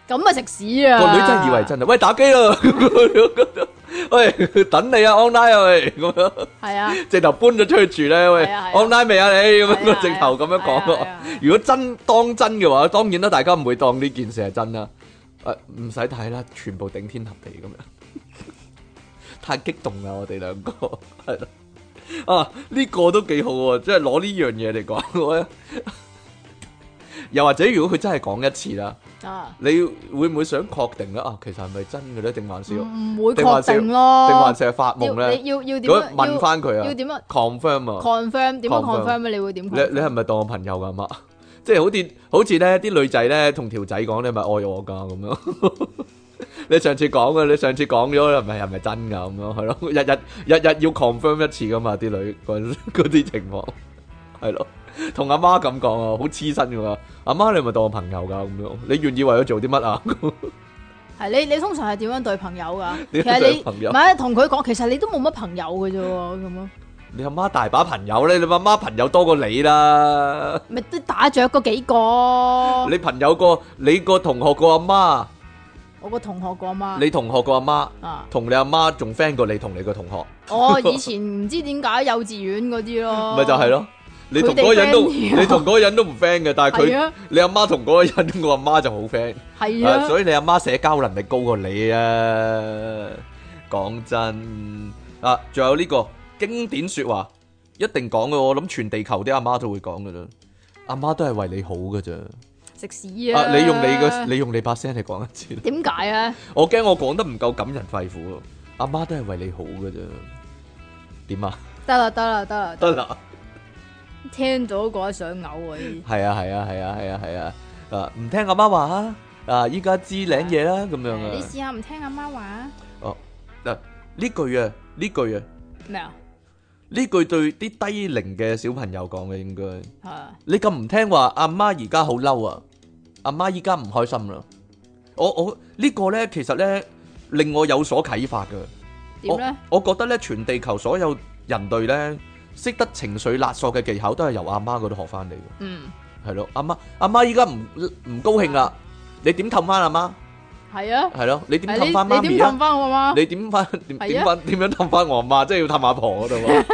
Speaker 2: 咁啊食屎啊！
Speaker 1: 個女真係以為真啊！喂，打機啦！喂，等你啊，online 啊喂，咁樣
Speaker 2: 係啊，
Speaker 1: 直頭搬咗出去住咧，喂
Speaker 2: 係啊係啊
Speaker 1: ，online 未啊你？咁樣
Speaker 2: 係啊
Speaker 1: 直頭咁樣講咯
Speaker 2: 係啊係啊。
Speaker 1: 如果真當真嘅話，當然啦，大家唔會當呢件事係真啦。誒，唔使睇啦，全部頂天立地咁樣，太激動啦！我哋兩個係咯。啊，呢個都幾好喎，即係攞呢樣嘢嚟講咧。又或者如果佢真係講一次啦，
Speaker 2: 啊，
Speaker 1: 你會唔會想確定咧？啊，其實係咪真嘅咧？定還是
Speaker 2: 唔
Speaker 1: 定
Speaker 2: 唔會
Speaker 1: 還是
Speaker 2: 確定咯，
Speaker 1: 定還是係發夢
Speaker 2: 要
Speaker 1: 咧？
Speaker 2: 你要要點
Speaker 1: 如果
Speaker 2: 樣
Speaker 1: 問翻佢啊
Speaker 2: 要點樣
Speaker 1: ，confirm 啊，
Speaker 2: confirm 點樣
Speaker 1: confirm
Speaker 2: confirm 啊？你會點
Speaker 1: 你
Speaker 2: confirm？
Speaker 1: 你係咪當我朋友噶嘛？即係好似好似咧啲女仔咧同條仔講，你係咪愛我噶咁樣？你上次講嘅，你上次講咗係咪係咪真噶咁樣？係咯，日日日日要 confirm 一次噶嘛？啲女嗰嗰啲情況係咯，同阿媽咁講啊，好黐身噶嘛。阿媽你係咪當我朋友噶咁樣？你願意為咗做啲乜啊？
Speaker 2: 係你你通常係點樣對朋友噶？其
Speaker 1: 點樣
Speaker 2: 實你
Speaker 1: 對朋友
Speaker 2: 唔係同佢講，其實你都冇乜朋友嘅啫喎，咁咯，
Speaker 1: 你阿媽大把朋友咧，你阿媽朋友多過你啦。
Speaker 2: 咪都打雀嗰幾個。
Speaker 1: 你朋友個你個同學個阿媽，
Speaker 2: 我個同學個阿媽
Speaker 1: 你同學個阿媽，
Speaker 2: 啊，
Speaker 1: 同你阿媽仲 friend 過你同你個同學，
Speaker 2: 我以前唔知點解幼稚園嗰啲咯，
Speaker 1: 咪就係咯。你同嗰個人都
Speaker 2: 佢哋 friend 啲啊
Speaker 1: 你同嗰個人都唔 friend 嘅，但係佢
Speaker 2: 係啊
Speaker 1: 你阿媽同嗰個人個阿媽就好 friend，
Speaker 2: 係啊，
Speaker 1: 啊所以你阿媽社交能力高過你啊！講真啊，仲有呢個經典說話，一定講嘅，我諗全地球啲阿媽都會講噶啦，阿媽都係為你好噶咋。
Speaker 2: 食屎啊！
Speaker 1: 啊，你用你嘅你用你把聲嚟講一次啦，
Speaker 2: 點解啊？
Speaker 1: 我驚我講得唔夠感人肺腑啊！阿媽都係為你好噶咋，點啊？
Speaker 2: 得啦得啦得啦，
Speaker 1: 得啦。
Speaker 2: 聽咗覺得想嘔啊！呢
Speaker 1: 係啊係啊係啊係啊係啊，啊唔聽阿媽話啊，啊依家知領嘢啦咁樣
Speaker 2: 啲你
Speaker 1: 啊。
Speaker 2: 試下唔聽阿媽話
Speaker 1: 哦，嗱呢句啊呢句啊
Speaker 2: 咩啊？
Speaker 1: 呢句對啲低齡嘅小朋友講嘅應該。
Speaker 2: 係啊
Speaker 1: 你咁唔聽話，阿媽而家好嬲啊！阿媽依家唔開心啦。我我呢個咧其實咧令我有所啟發噶。
Speaker 2: 點咧？
Speaker 1: 我覺得咧全地球所有人類咧識得情緒勒索嘅技巧都係由阿媽嗰度學翻嚟嘅。
Speaker 2: 嗯，
Speaker 1: 係咯，阿媽阿媽依家唔唔高興啦，你點氹翻阿媽？
Speaker 2: 係啊。
Speaker 1: 係咯，你點
Speaker 2: 係你
Speaker 1: 氹翻媽咪
Speaker 2: 你點氹
Speaker 1: 啊？
Speaker 2: 翻我媽？
Speaker 1: 你點翻點
Speaker 2: 係啊
Speaker 1: 點翻點樣氹翻我阿媽？即係要氹阿婆嗰度喎。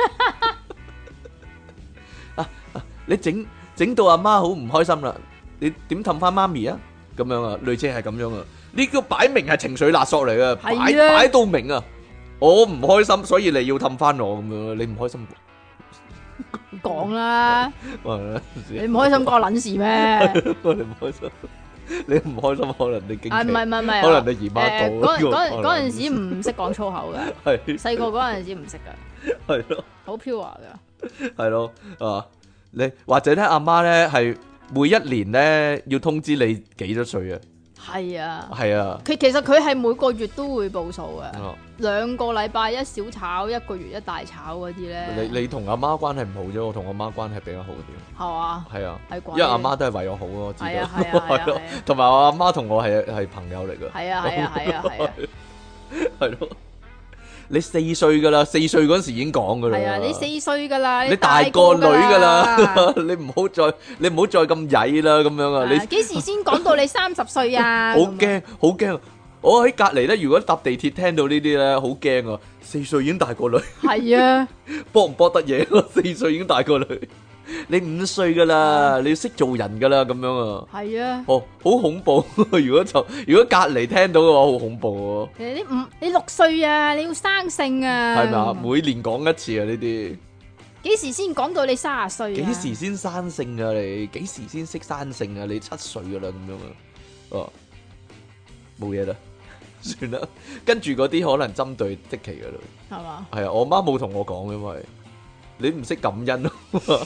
Speaker 1: 啊啊你整整到阿媽好唔開心啦，你點氹翻媽咪啊？咁樣啊，類似係咁樣啊。呢個擺明係情緒勒索嚟嘅，擺
Speaker 2: 係啊
Speaker 1: 擺到明啊！我唔開心，所以你要氹翻我咁樣，你唔開心。
Speaker 2: 講啦，
Speaker 1: 你
Speaker 2: 你唔開心關我撚事咩？
Speaker 1: 我哋唔開心，你唔開心，可能你經
Speaker 2: 啊，唔係唔係唔係，
Speaker 1: 可能你姨媽
Speaker 2: 誒
Speaker 1: 到
Speaker 2: 嗰嗰嗰陣時唔識講粗口嘅，
Speaker 1: 係
Speaker 2: 細個嗰陣時唔識噶，
Speaker 1: 係咯
Speaker 2: 好 pure 噶。
Speaker 1: 係咯啊！你或者咧，阿媽咧係每一年咧要通知你幾多歲啊？
Speaker 2: 係啊，
Speaker 1: 係啊，
Speaker 2: 佢其實佢係每個月都會報數嘅，
Speaker 1: 哦
Speaker 2: 兩個禮拜一小炒，一個月一大炒嗰啲咧。
Speaker 1: 你你同阿媽關係唔好啫，我同阿媽關係比較好啲。
Speaker 2: 係嘛？
Speaker 1: 係啊，
Speaker 2: 係啩？
Speaker 1: 因為阿媽都係為我好咯，我知道。
Speaker 2: 係啊係啊係啊
Speaker 1: 係咯
Speaker 2: 係啊，
Speaker 1: 同埋我阿媽同我係係朋友嚟㗎。
Speaker 2: 係啊係啊係啊係啊，
Speaker 1: 係咯。你四歲㗎啦，四歲嗰陣時已經講㗎啦。
Speaker 2: 係啊！你四歲噶啦，
Speaker 1: 你
Speaker 2: 大
Speaker 1: 大個女㗎
Speaker 2: 啦。
Speaker 1: 啦，你唔好再你唔好再咁曳啦，咁樣啊！你
Speaker 2: 啊幾時先講到你三十歲啊？
Speaker 1: 好驚，好驚！我喺隔離咧，如果搭地鐵聽到呢啲咧，好驚啊！四歲已經大個女，
Speaker 2: 係啊，
Speaker 1: 搏唔搏得嘢咯？四歲已經大個女，你五歲噶啦，你要識做人噶啦，咁樣啊！
Speaker 2: 係啊。
Speaker 1: 哦，好恐怖！如果就如果隔離聽到嘅話，好恐怖
Speaker 2: 其實你五你六歲啊，你要生性啊。
Speaker 1: 喎，係咪啊？每年講一次啊，呢啲
Speaker 2: 幾時先講到你三十歲啊？
Speaker 1: 幾時先生性啊？你幾時先識生性啊？你七歲噶啦，咁樣啊？哦，冇嘢啦。算啦，跟住嗰啲可能針對積淇噶啦，
Speaker 2: 係嘛？
Speaker 1: 係啊，我媽冇同我講，因為你唔識感恩咯。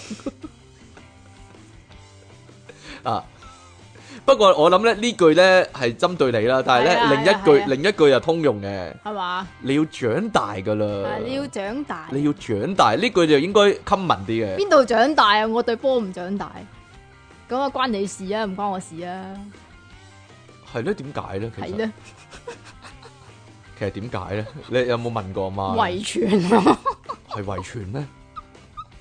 Speaker 1: 啊，不過我諗咧呢句咧係針對你啦，但係咧
Speaker 2: 係啊
Speaker 1: 另一
Speaker 2: 係啊係啊
Speaker 1: 句另一句又通用嘅，
Speaker 2: 係嘛？
Speaker 1: 你要長大噶啦
Speaker 2: 係，你要長大。
Speaker 1: 你要長大呢句就應該 common 啲嘅，
Speaker 2: 邊度長大啊？我對波唔長大，咁啊關你事啊，唔關我事啊。
Speaker 1: 係咧？點解咧？其實
Speaker 2: 係咧，
Speaker 1: 其實點解咧？你有冇問過阿媽？
Speaker 2: 遺傳啊，
Speaker 1: 係遺傳咩？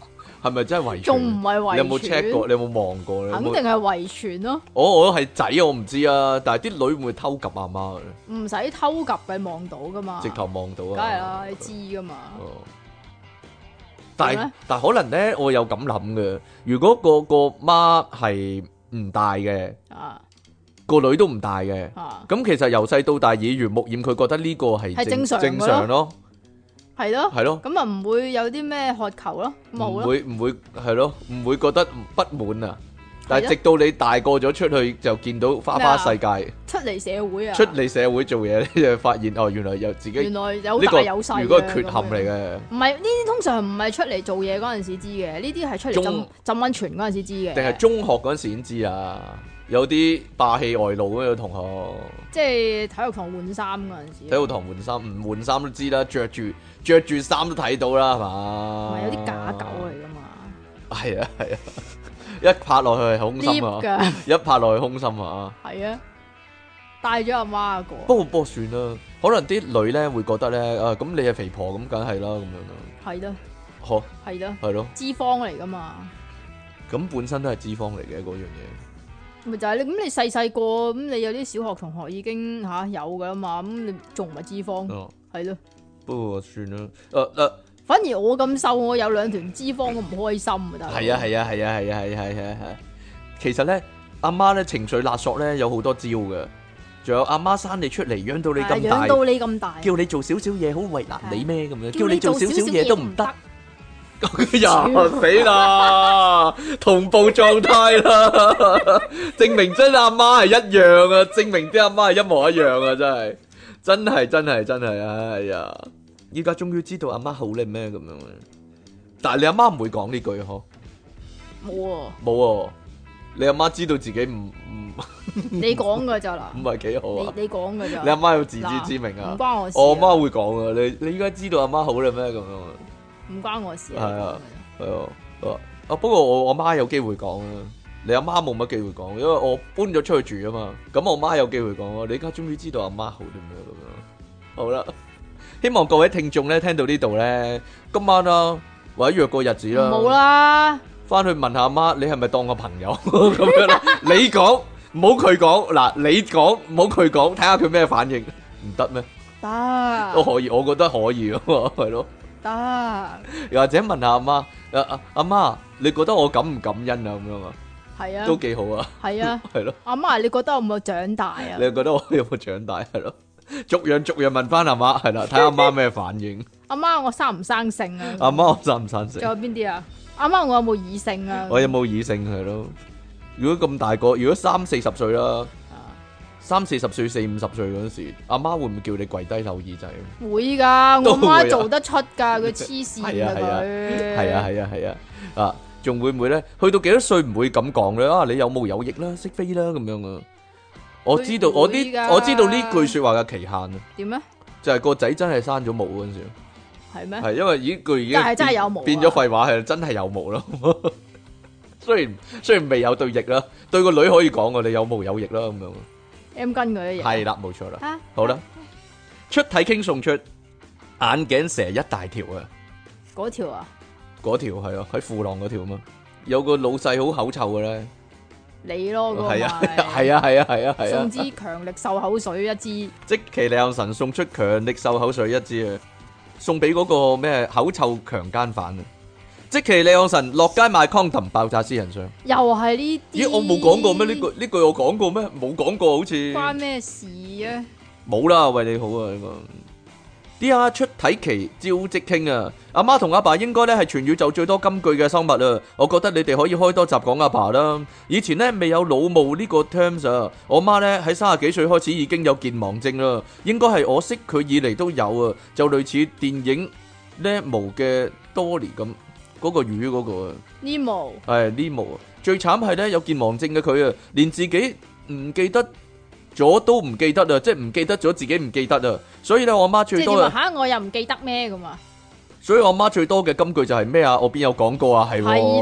Speaker 1: 係咪真係遺傳？
Speaker 2: 仲唔係遺傳？
Speaker 1: 你有冇 check 過？你有冇望過？
Speaker 2: 肯定係遺傳咯。
Speaker 1: 我我係仔，我唔知啊。但係啲女會唔會偷及阿媽嘅？
Speaker 2: 唔使偷及嘅，望到噶嘛。
Speaker 1: 直頭望到啊！
Speaker 2: 梗係啦，你知噶嘛。
Speaker 1: 哦。但係但係可能咧，我有咁諗嘅。如果個個媽係唔大嘅，
Speaker 2: 啊，
Speaker 1: 個女都唔大嘅，
Speaker 2: 啊，
Speaker 1: 咁其實由細到大耳濡目染，佢覺得呢個係
Speaker 2: 係正常
Speaker 1: 正常咯，
Speaker 2: 係咯，
Speaker 1: 係咯，
Speaker 2: 咁啊唔會有啲咩渴求咯，冇
Speaker 1: 唔
Speaker 2: 咯，
Speaker 1: 會唔會係咯，唔會覺得不滿啊。但係直到你大個咗出去，就見到花花世界，
Speaker 2: 出嚟社會啊，
Speaker 1: 出嚟社會做嘢，你就發現哦，原來有自己
Speaker 2: 原來有
Speaker 1: 呢個
Speaker 2: 大有細嘅，
Speaker 1: 如果係缺陷嚟嘅。
Speaker 2: 唔係呢啲通常唔係出嚟做嘢嗰陣時知嘅，呢啲係出嚟浸
Speaker 1: 中
Speaker 2: 浸溫泉嗰陣時知嘅。
Speaker 1: 定係中學嗰陣時先知啊？有啲霸氣外露嗰個同學，
Speaker 2: 即係體育堂換衫嗰陣時，
Speaker 1: 體育堂換衫唔換衫都知啦，着住着住衫都睇到啦，係嘛？
Speaker 2: 唔係有啲假狗嚟噶嘛？
Speaker 1: 係啊係啊，一拍落去係空心啊，
Speaker 2: 㗎，
Speaker 1: 一拍落去空心啊。
Speaker 2: 係啊，帶咗阿媽個。
Speaker 1: 不過不過算啦，可能啲女咧會覺得咧，啊咁你係肥婆咁，梗係啦咁樣咯。
Speaker 2: 係咯，
Speaker 1: 呵，
Speaker 2: 係咯，
Speaker 1: 係咯，
Speaker 2: 脂肪嚟噶嘛？
Speaker 1: 咁本身都係脂肪嚟嘅嗰樣嘢。
Speaker 2: 咪就係你咁，你細細個咁，你有啲小學同學已經吓、啊、有噶啦嘛，咁你仲唔係脂肪？
Speaker 1: 哦，
Speaker 2: 係咯，
Speaker 1: 不過算啦。誒誒，
Speaker 2: 反而我咁瘦，我有兩團脂肪，我唔開心啊！大佬
Speaker 1: 係啊係啊係啊係啊係係係係。其實咧，阿媽咧情緒勒索咧有好多招嘅，仲有阿媽生你出嚟，養到你咁
Speaker 2: 養
Speaker 1: 大，
Speaker 2: 到你咁大，
Speaker 1: 叫你做少少嘢好為難你咩咁樣？叫你
Speaker 2: 叫你
Speaker 1: 做少少嘢都唔
Speaker 2: 唔
Speaker 1: 得。呀死啦！同步狀態啦，證明真阿媽係一樣啊！證明啲阿媽係一模一樣啊！真係，真係真係真係，哎呀！依家終於知道阿媽好叻咩咁樣，但係你阿媽唔會講呢句嗬？
Speaker 2: 冇啊！
Speaker 1: 冇啊！你阿媽知道自己唔唔
Speaker 2: 你講噶咋啦？
Speaker 1: 唔係幾好啊？
Speaker 2: 你你講噶咋？
Speaker 1: 你阿媽有自知之明啊？
Speaker 2: 唔關我事。
Speaker 1: 我阿媽會講啊！你你依家知道阿媽好叻咩咁樣啊？
Speaker 2: 唔關我事。
Speaker 1: 係啊，係啊，啊不過我我媽有機會講啊，你阿媽冇乜機會講，因為我搬咗出去住啊嘛，咁我媽有機會講啊，你而家終於知道阿媽好啲咩咁樣。好啦，希望各位聽眾咧聽到呢度咧，今晚啦或者約個日子啦，
Speaker 2: 冇啦，
Speaker 1: 翻去問下阿媽，你係咪當個朋友咁樣啦？你講唔好佢講，嗱你講唔好佢講，睇下佢咩反應，唔得咩？
Speaker 2: 得
Speaker 1: 都可以，我覺得可以啊嘛，係咯。
Speaker 2: 得，
Speaker 1: 又或者問下阿媽，阿阿阿媽，你覺得我感唔感恩啊？咁樣啊，
Speaker 2: 係啊，
Speaker 1: 都幾好啊，
Speaker 2: 係啊，
Speaker 1: 係咯。
Speaker 2: 阿媽，你覺得我有冇長大啊？
Speaker 1: 你又覺得我有冇長大？係咯，逐樣逐樣問翻阿媽，係啦，睇阿媽咩反應。
Speaker 2: 阿媽，我生唔生性啊？
Speaker 1: 阿媽我生唔生性
Speaker 2: 仲？有邊啲啊？阿媽，我有冇異性啊？
Speaker 1: 我有冇異性係咯？如果咁大個，如果三四十歲啦。三四十歲、四五十歲嗰陣時，阿媽會唔會叫你跪低扭耳仔？
Speaker 2: 會噶，我
Speaker 1: 都會啊
Speaker 2: 媽做得出噶，佢黐線
Speaker 1: 係啊
Speaker 2: 噶佢。
Speaker 1: 係啊係啊係啊，啊仲會唔會咧？去到幾多歲唔會咁講咧？啊你有毛有翼啦，識飛啦咁樣啊！我知道
Speaker 2: 會
Speaker 1: 我啲
Speaker 2: 㗎
Speaker 1: 我知道呢句說話嘅期限啊，
Speaker 2: 點咧？
Speaker 1: 就係個仔真係生咗毛嗰陣時，
Speaker 2: 係咩？
Speaker 1: 係因為呢句已經
Speaker 2: 但係真係有毛啊
Speaker 1: 變咗廢話，係真係有毛咯。雖然雖然未有對翼啦，對個女可以講我哋有毛有翼啦咁樣。
Speaker 2: M 巾嗰啲嘢。
Speaker 1: 係啦，冇錯啦。
Speaker 2: 啊
Speaker 1: 好啦，出體傾送出眼鏡蛇一大條啊！
Speaker 2: 嗰條啊，
Speaker 1: 嗰條係啊，喺褲浪嗰條啊嘛。有個老細好口臭嘅咧，
Speaker 2: 你咯嗰個
Speaker 1: 係啊，
Speaker 2: 咪
Speaker 1: 係啊，係啊，係啊，係啊
Speaker 2: 送。支強力漱口水一支，
Speaker 1: 積淇離岸神送出強力漱口水一支啊，送俾嗰個咩口臭強姦犯啊！積淇離岸神落街賣 condom 爆炸私人相。
Speaker 2: 又係呢啲。
Speaker 1: 咦，我冇講過咩？呢句呢句我講過咩？冇講過好似。
Speaker 2: 關咩事啊？
Speaker 1: 冇啦，為你好啊呢個。啲啊出體期招即傾啊！阿媽同阿爸應該咧係全宇宙最多金句嘅生物啊！我覺得你哋可以開多集講阿爸啦。以前咧未有腦霧呢個 terms 啊，我媽咧喺三十幾歲開始已經有健忘症啦，應該係我識佢以嚟都有啊，就類似電影呢無嘅 Dory 咁嗰個魚嗰個啊。
Speaker 2: Nemo
Speaker 1: 係 Nemo 啊！最慘係咧有健忘症嘅佢啊，連自己唔記得咗都唔記得啊，即係唔記得咗自己唔記得啊！所以咧，我媽最
Speaker 2: 即係
Speaker 1: 多啊，
Speaker 2: 點話吓？我又唔記得咩咁啊？
Speaker 1: 所以我媽最多嘅金句就係咩啊？我邊有講過啊？係喎，
Speaker 2: 係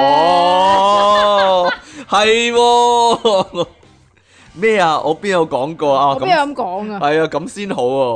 Speaker 2: 咧，
Speaker 1: 係喎，咩啊？我邊有講過啊？咁
Speaker 2: 我邊有咁講啊？
Speaker 1: 係啊，咁先好喎。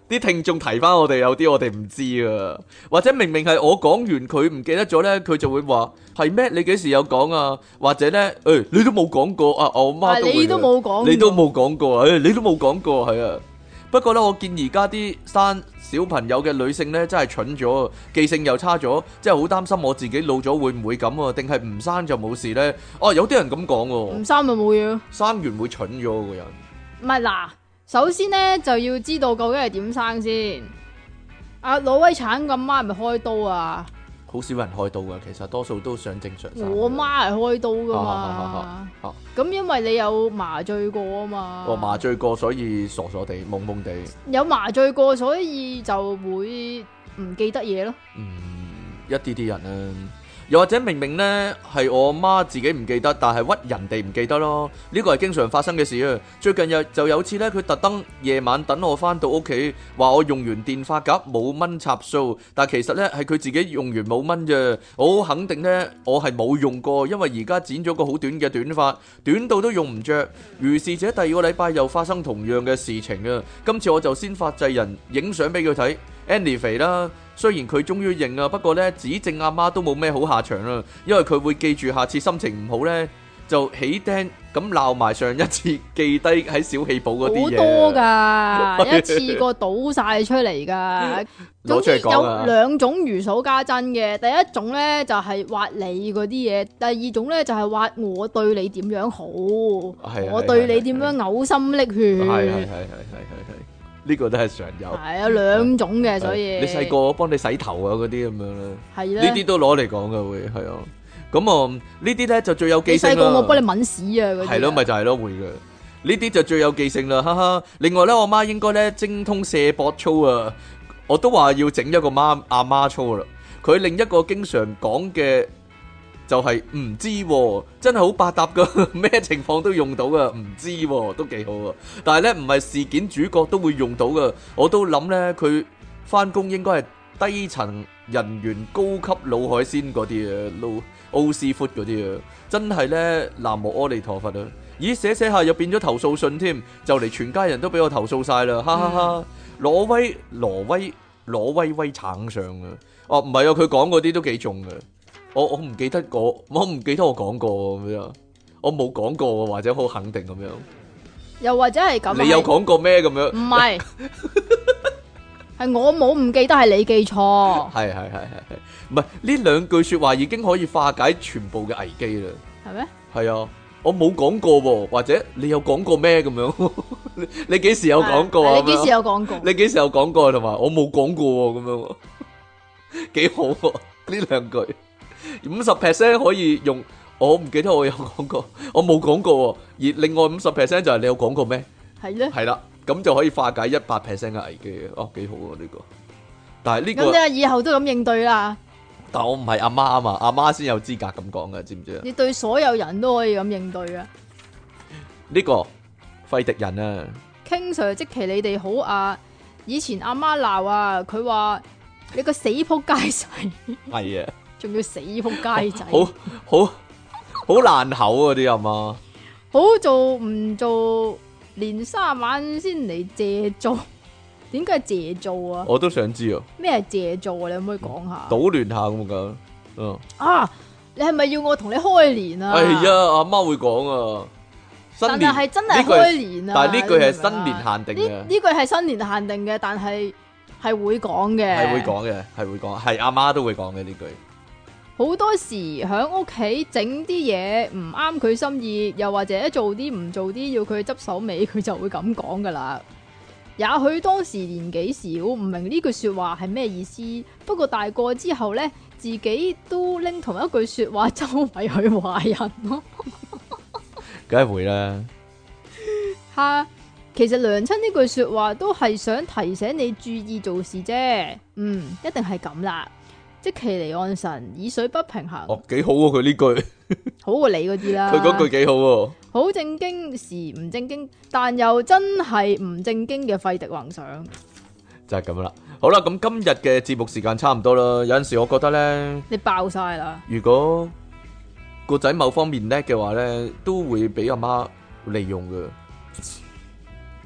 Speaker 1: 啲聽眾提翻我哋，有啲我哋唔知啊，或者明明係我講完佢唔記得咗咧，佢就會話係咩？你幾時有講啊？或者咧，誒、哎，你都冇講過啊！我媽都會，
Speaker 2: 你都冇講，
Speaker 1: 你都冇講過啊！誒、哎，你都冇講過，係啊。不過咧，我見而家啲生小朋友嘅女性咧，真係蠢咗，記性又差咗，真係好擔心我自己老咗會唔會咁啊？定係唔生就冇事咧？哦、啊，有啲人咁講喎，
Speaker 2: 唔生就冇嘢，
Speaker 1: 生完會蠢咗個人。
Speaker 2: 唔係嗱。首先咧就要知道究竟係點生先。阿挪威橙咁媽係咪開刀啊？
Speaker 1: 好少人開刀噶，其實多數都想正常生。
Speaker 2: 我媽係開刀噶嘛。咁、
Speaker 1: 啊啊啊、
Speaker 2: 因為你有麻醉過啊嘛。
Speaker 1: 哦，麻醉過所以傻傻地、懵懵地。
Speaker 2: 有麻醉過所以就會唔記得嘢咯。
Speaker 1: 嗯，一啲啲人咧。又或者明明呢係我媽自己唔記得，但係屈人哋唔記得咯。呢個係經常發生嘅事啊。最近又就有次呢，佢特登夜晚等我翻到屋企，話我用完電髮夾冇蚊插數，但其實呢係佢自己用完冇蚊啫。我好肯定呢，我係冇用過，因為而家剪咗個好短嘅短髮，短到都用唔着。如是者第二個禮拜又發生同樣嘅事情啊。今次我就先發制人影相俾佢睇 Andy 肥啦。雖然佢終於認啊，不過咧指正阿媽都冇咩好下場啦，因為佢會記住下次心情唔好咧就起釘咁鬧埋上一次記低喺小氣簿嗰啲嘢。
Speaker 2: 好多㗎，一次過倒晒出嚟㗎。總之有兩種如數家珍嘅，第一種咧就係話你嗰啲嘢，第二種咧就係話我對你點樣好，我對你點樣嘔心瀝血。
Speaker 1: 係係係係係係係。呢個都係常有，
Speaker 2: 係有兩種嘅，所以
Speaker 1: 你細個幫你洗頭啊嗰啲咁樣咧，
Speaker 2: 係咧，
Speaker 1: 呢啲都攞嚟講嘅會係啊。咁啊呢啲咧就最有記性啦。
Speaker 2: 你細個我幫你抿屎啊嗰啲，係
Speaker 1: 咯，咪就係咯會嘅。呢啲就最有記性啦，哈哈。另外咧，我媽應該咧精通射博操啊，我都話要整一個媽阿媽操啦。佢另一個經常講嘅就係唔知喎，真係好百搭噶，咩情況都用到噶，唔知喎都幾好啊！但係咧唔係事件主角都會用到噶，我都諗咧佢翻工應該係低層人員高級老海鮮嗰啲啊，老奧斯闊嗰啲啊，真係咧南無阿彌陀佛啊！咦，寫寫下又變咗投訴信添，就嚟全家人都俾我投訴晒啦，哈哈哈！挪威挪威挪威威橙上啊！哦，唔係啊，佢講嗰啲都幾重嘅。我我唔記得我我唔記得我講過咁樣，我冇講過或者好肯定咁樣，
Speaker 2: 又或者係咁，
Speaker 1: 你有講過咩咁樣？
Speaker 2: 唔係，係我冇唔記得，係你記錯。
Speaker 1: 係係係係係，唔係呢兩句說話已經可以化解全部嘅危機啦。
Speaker 2: 係咩？
Speaker 1: 係啊，我冇講過喎，或者你有講過咩咁樣？你你幾時有講過啊？
Speaker 2: 你幾時有講過？
Speaker 1: 你幾時有講過？同埋我冇講過咁樣，幾好喎呢兩句。五十 percent 可以用，我唔記得我有講過，我冇講過。而另外五十 percent 就係你有講過咩？
Speaker 2: 係咧，
Speaker 1: 係啦，咁就可以化解一百 percent 嘅危機嘅。哦，幾好啊呢個！但係呢個
Speaker 2: 咁你以後都咁應對啦。
Speaker 1: 但我唔係阿媽啊嘛，阿媽先有資格咁講嘅，知唔知啊？
Speaker 2: 你對所有人都可以咁應對啊！
Speaker 1: 呢個廢敵人啊
Speaker 2: ，King Sir 即其你哋好啊！以前阿媽鬧啊，佢話你個死仆街仔，
Speaker 1: 係啊。
Speaker 2: 仲要死仆街仔，
Speaker 1: 好好好爛口啊啲阿媽，
Speaker 2: 好做唔做，連三晚先嚟借做，點解係借做啊？
Speaker 1: 我都想知啊，
Speaker 2: 咩係借做啊？你可唔可以講下？
Speaker 1: 搗亂下咁噶，嗯
Speaker 2: 啊，你係咪要我同你開年啊？
Speaker 1: 係啊，阿媽會講啊，新年
Speaker 2: 但係真係開年啊！
Speaker 1: 但係呢句係新年限定嘅，
Speaker 2: 呢呢句係新年限定嘅，但係係會講嘅，
Speaker 1: 係會講嘅，係會講，係阿媽都會講嘅呢句。
Speaker 2: 好多時喺屋企整啲嘢唔啱佢心意，又或者做啲唔做啲要佢執手尾，佢就會咁講噶啦。也許當時年紀小，唔明呢句說話係咩意思。不過大個之後呢，自己都拎同一句說話周圍去話人咯。
Speaker 1: 梗係會啦。
Speaker 2: 吓，其實娘親呢句說話都係想提醒你注意做事啫。嗯，一定係咁啦。積淇離岸神，以水不平衡。
Speaker 1: 哦，幾好喎佢呢句，
Speaker 2: 好過你嗰啲啦。
Speaker 1: 佢嗰句幾好喎。
Speaker 2: 好正經時唔正經，但又真係唔正經嘅廢敵幻想。
Speaker 1: 就係咁啦。好啦，咁今日嘅節目時間差唔多啦。有陣時我覺得咧，
Speaker 2: 你爆晒啦。
Speaker 1: 如果個仔某方面叻嘅話咧，都會俾阿媽利用嘅。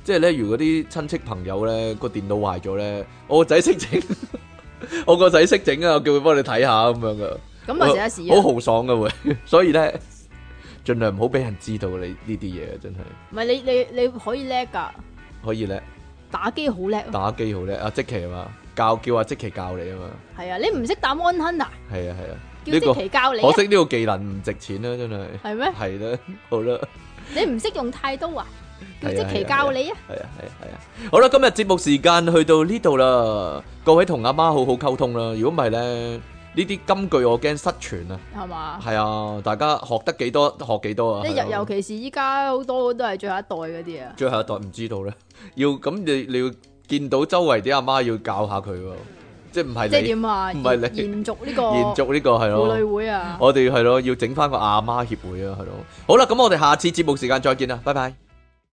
Speaker 1: 即係咧，如果啲親戚朋友咧個電腦壞咗咧，我個仔識整，我個仔識整啊，我叫佢幫你睇下咁樣噶。
Speaker 2: 咁啊成日試
Speaker 1: 好豪爽噶會，所以咧盡量唔好俾人知道你呢啲嘢啊，真係。
Speaker 2: 唔係你你你可以叻噶，
Speaker 1: 可以叻，
Speaker 2: 打機好叻啊。
Speaker 1: 打機好叻，阿積淇啊嘛，教叫阿積淇教你啊嘛。
Speaker 2: 係啊，你唔識打 Mon Hun 啊？
Speaker 1: 係啊係啊，
Speaker 2: 叫積淇教你啊。
Speaker 1: 可惜呢個技能唔值錢啦，真係。
Speaker 2: 係咩？
Speaker 1: 係啦，好啦。
Speaker 2: 你唔識用太刀啊？叫積淇教你啊！
Speaker 1: 係啊係啊係啊，好啦，今日節目時間去到呢度啦，各位同阿媽好好溝通啦，如果唔係咧，呢啲金句我驚失傳啊，
Speaker 2: 係嘛？
Speaker 1: 係啊，大家學得幾多學幾多啊，
Speaker 2: 即係尤尤其是依家好多都係最後一代嗰啲啊，
Speaker 1: 最後一代唔知道咧，要咁你你要見到周圍啲阿媽要教下佢喎，即係唔係你
Speaker 2: 即係點啊？
Speaker 1: 唔係你
Speaker 2: 延續呢個
Speaker 1: 延續呢個係咯，
Speaker 2: 婦女會啊，
Speaker 1: 我哋係咯要整翻個阿媽協會啊，係咯，好啦，咁我哋下次節目時間再見啦，拜拜。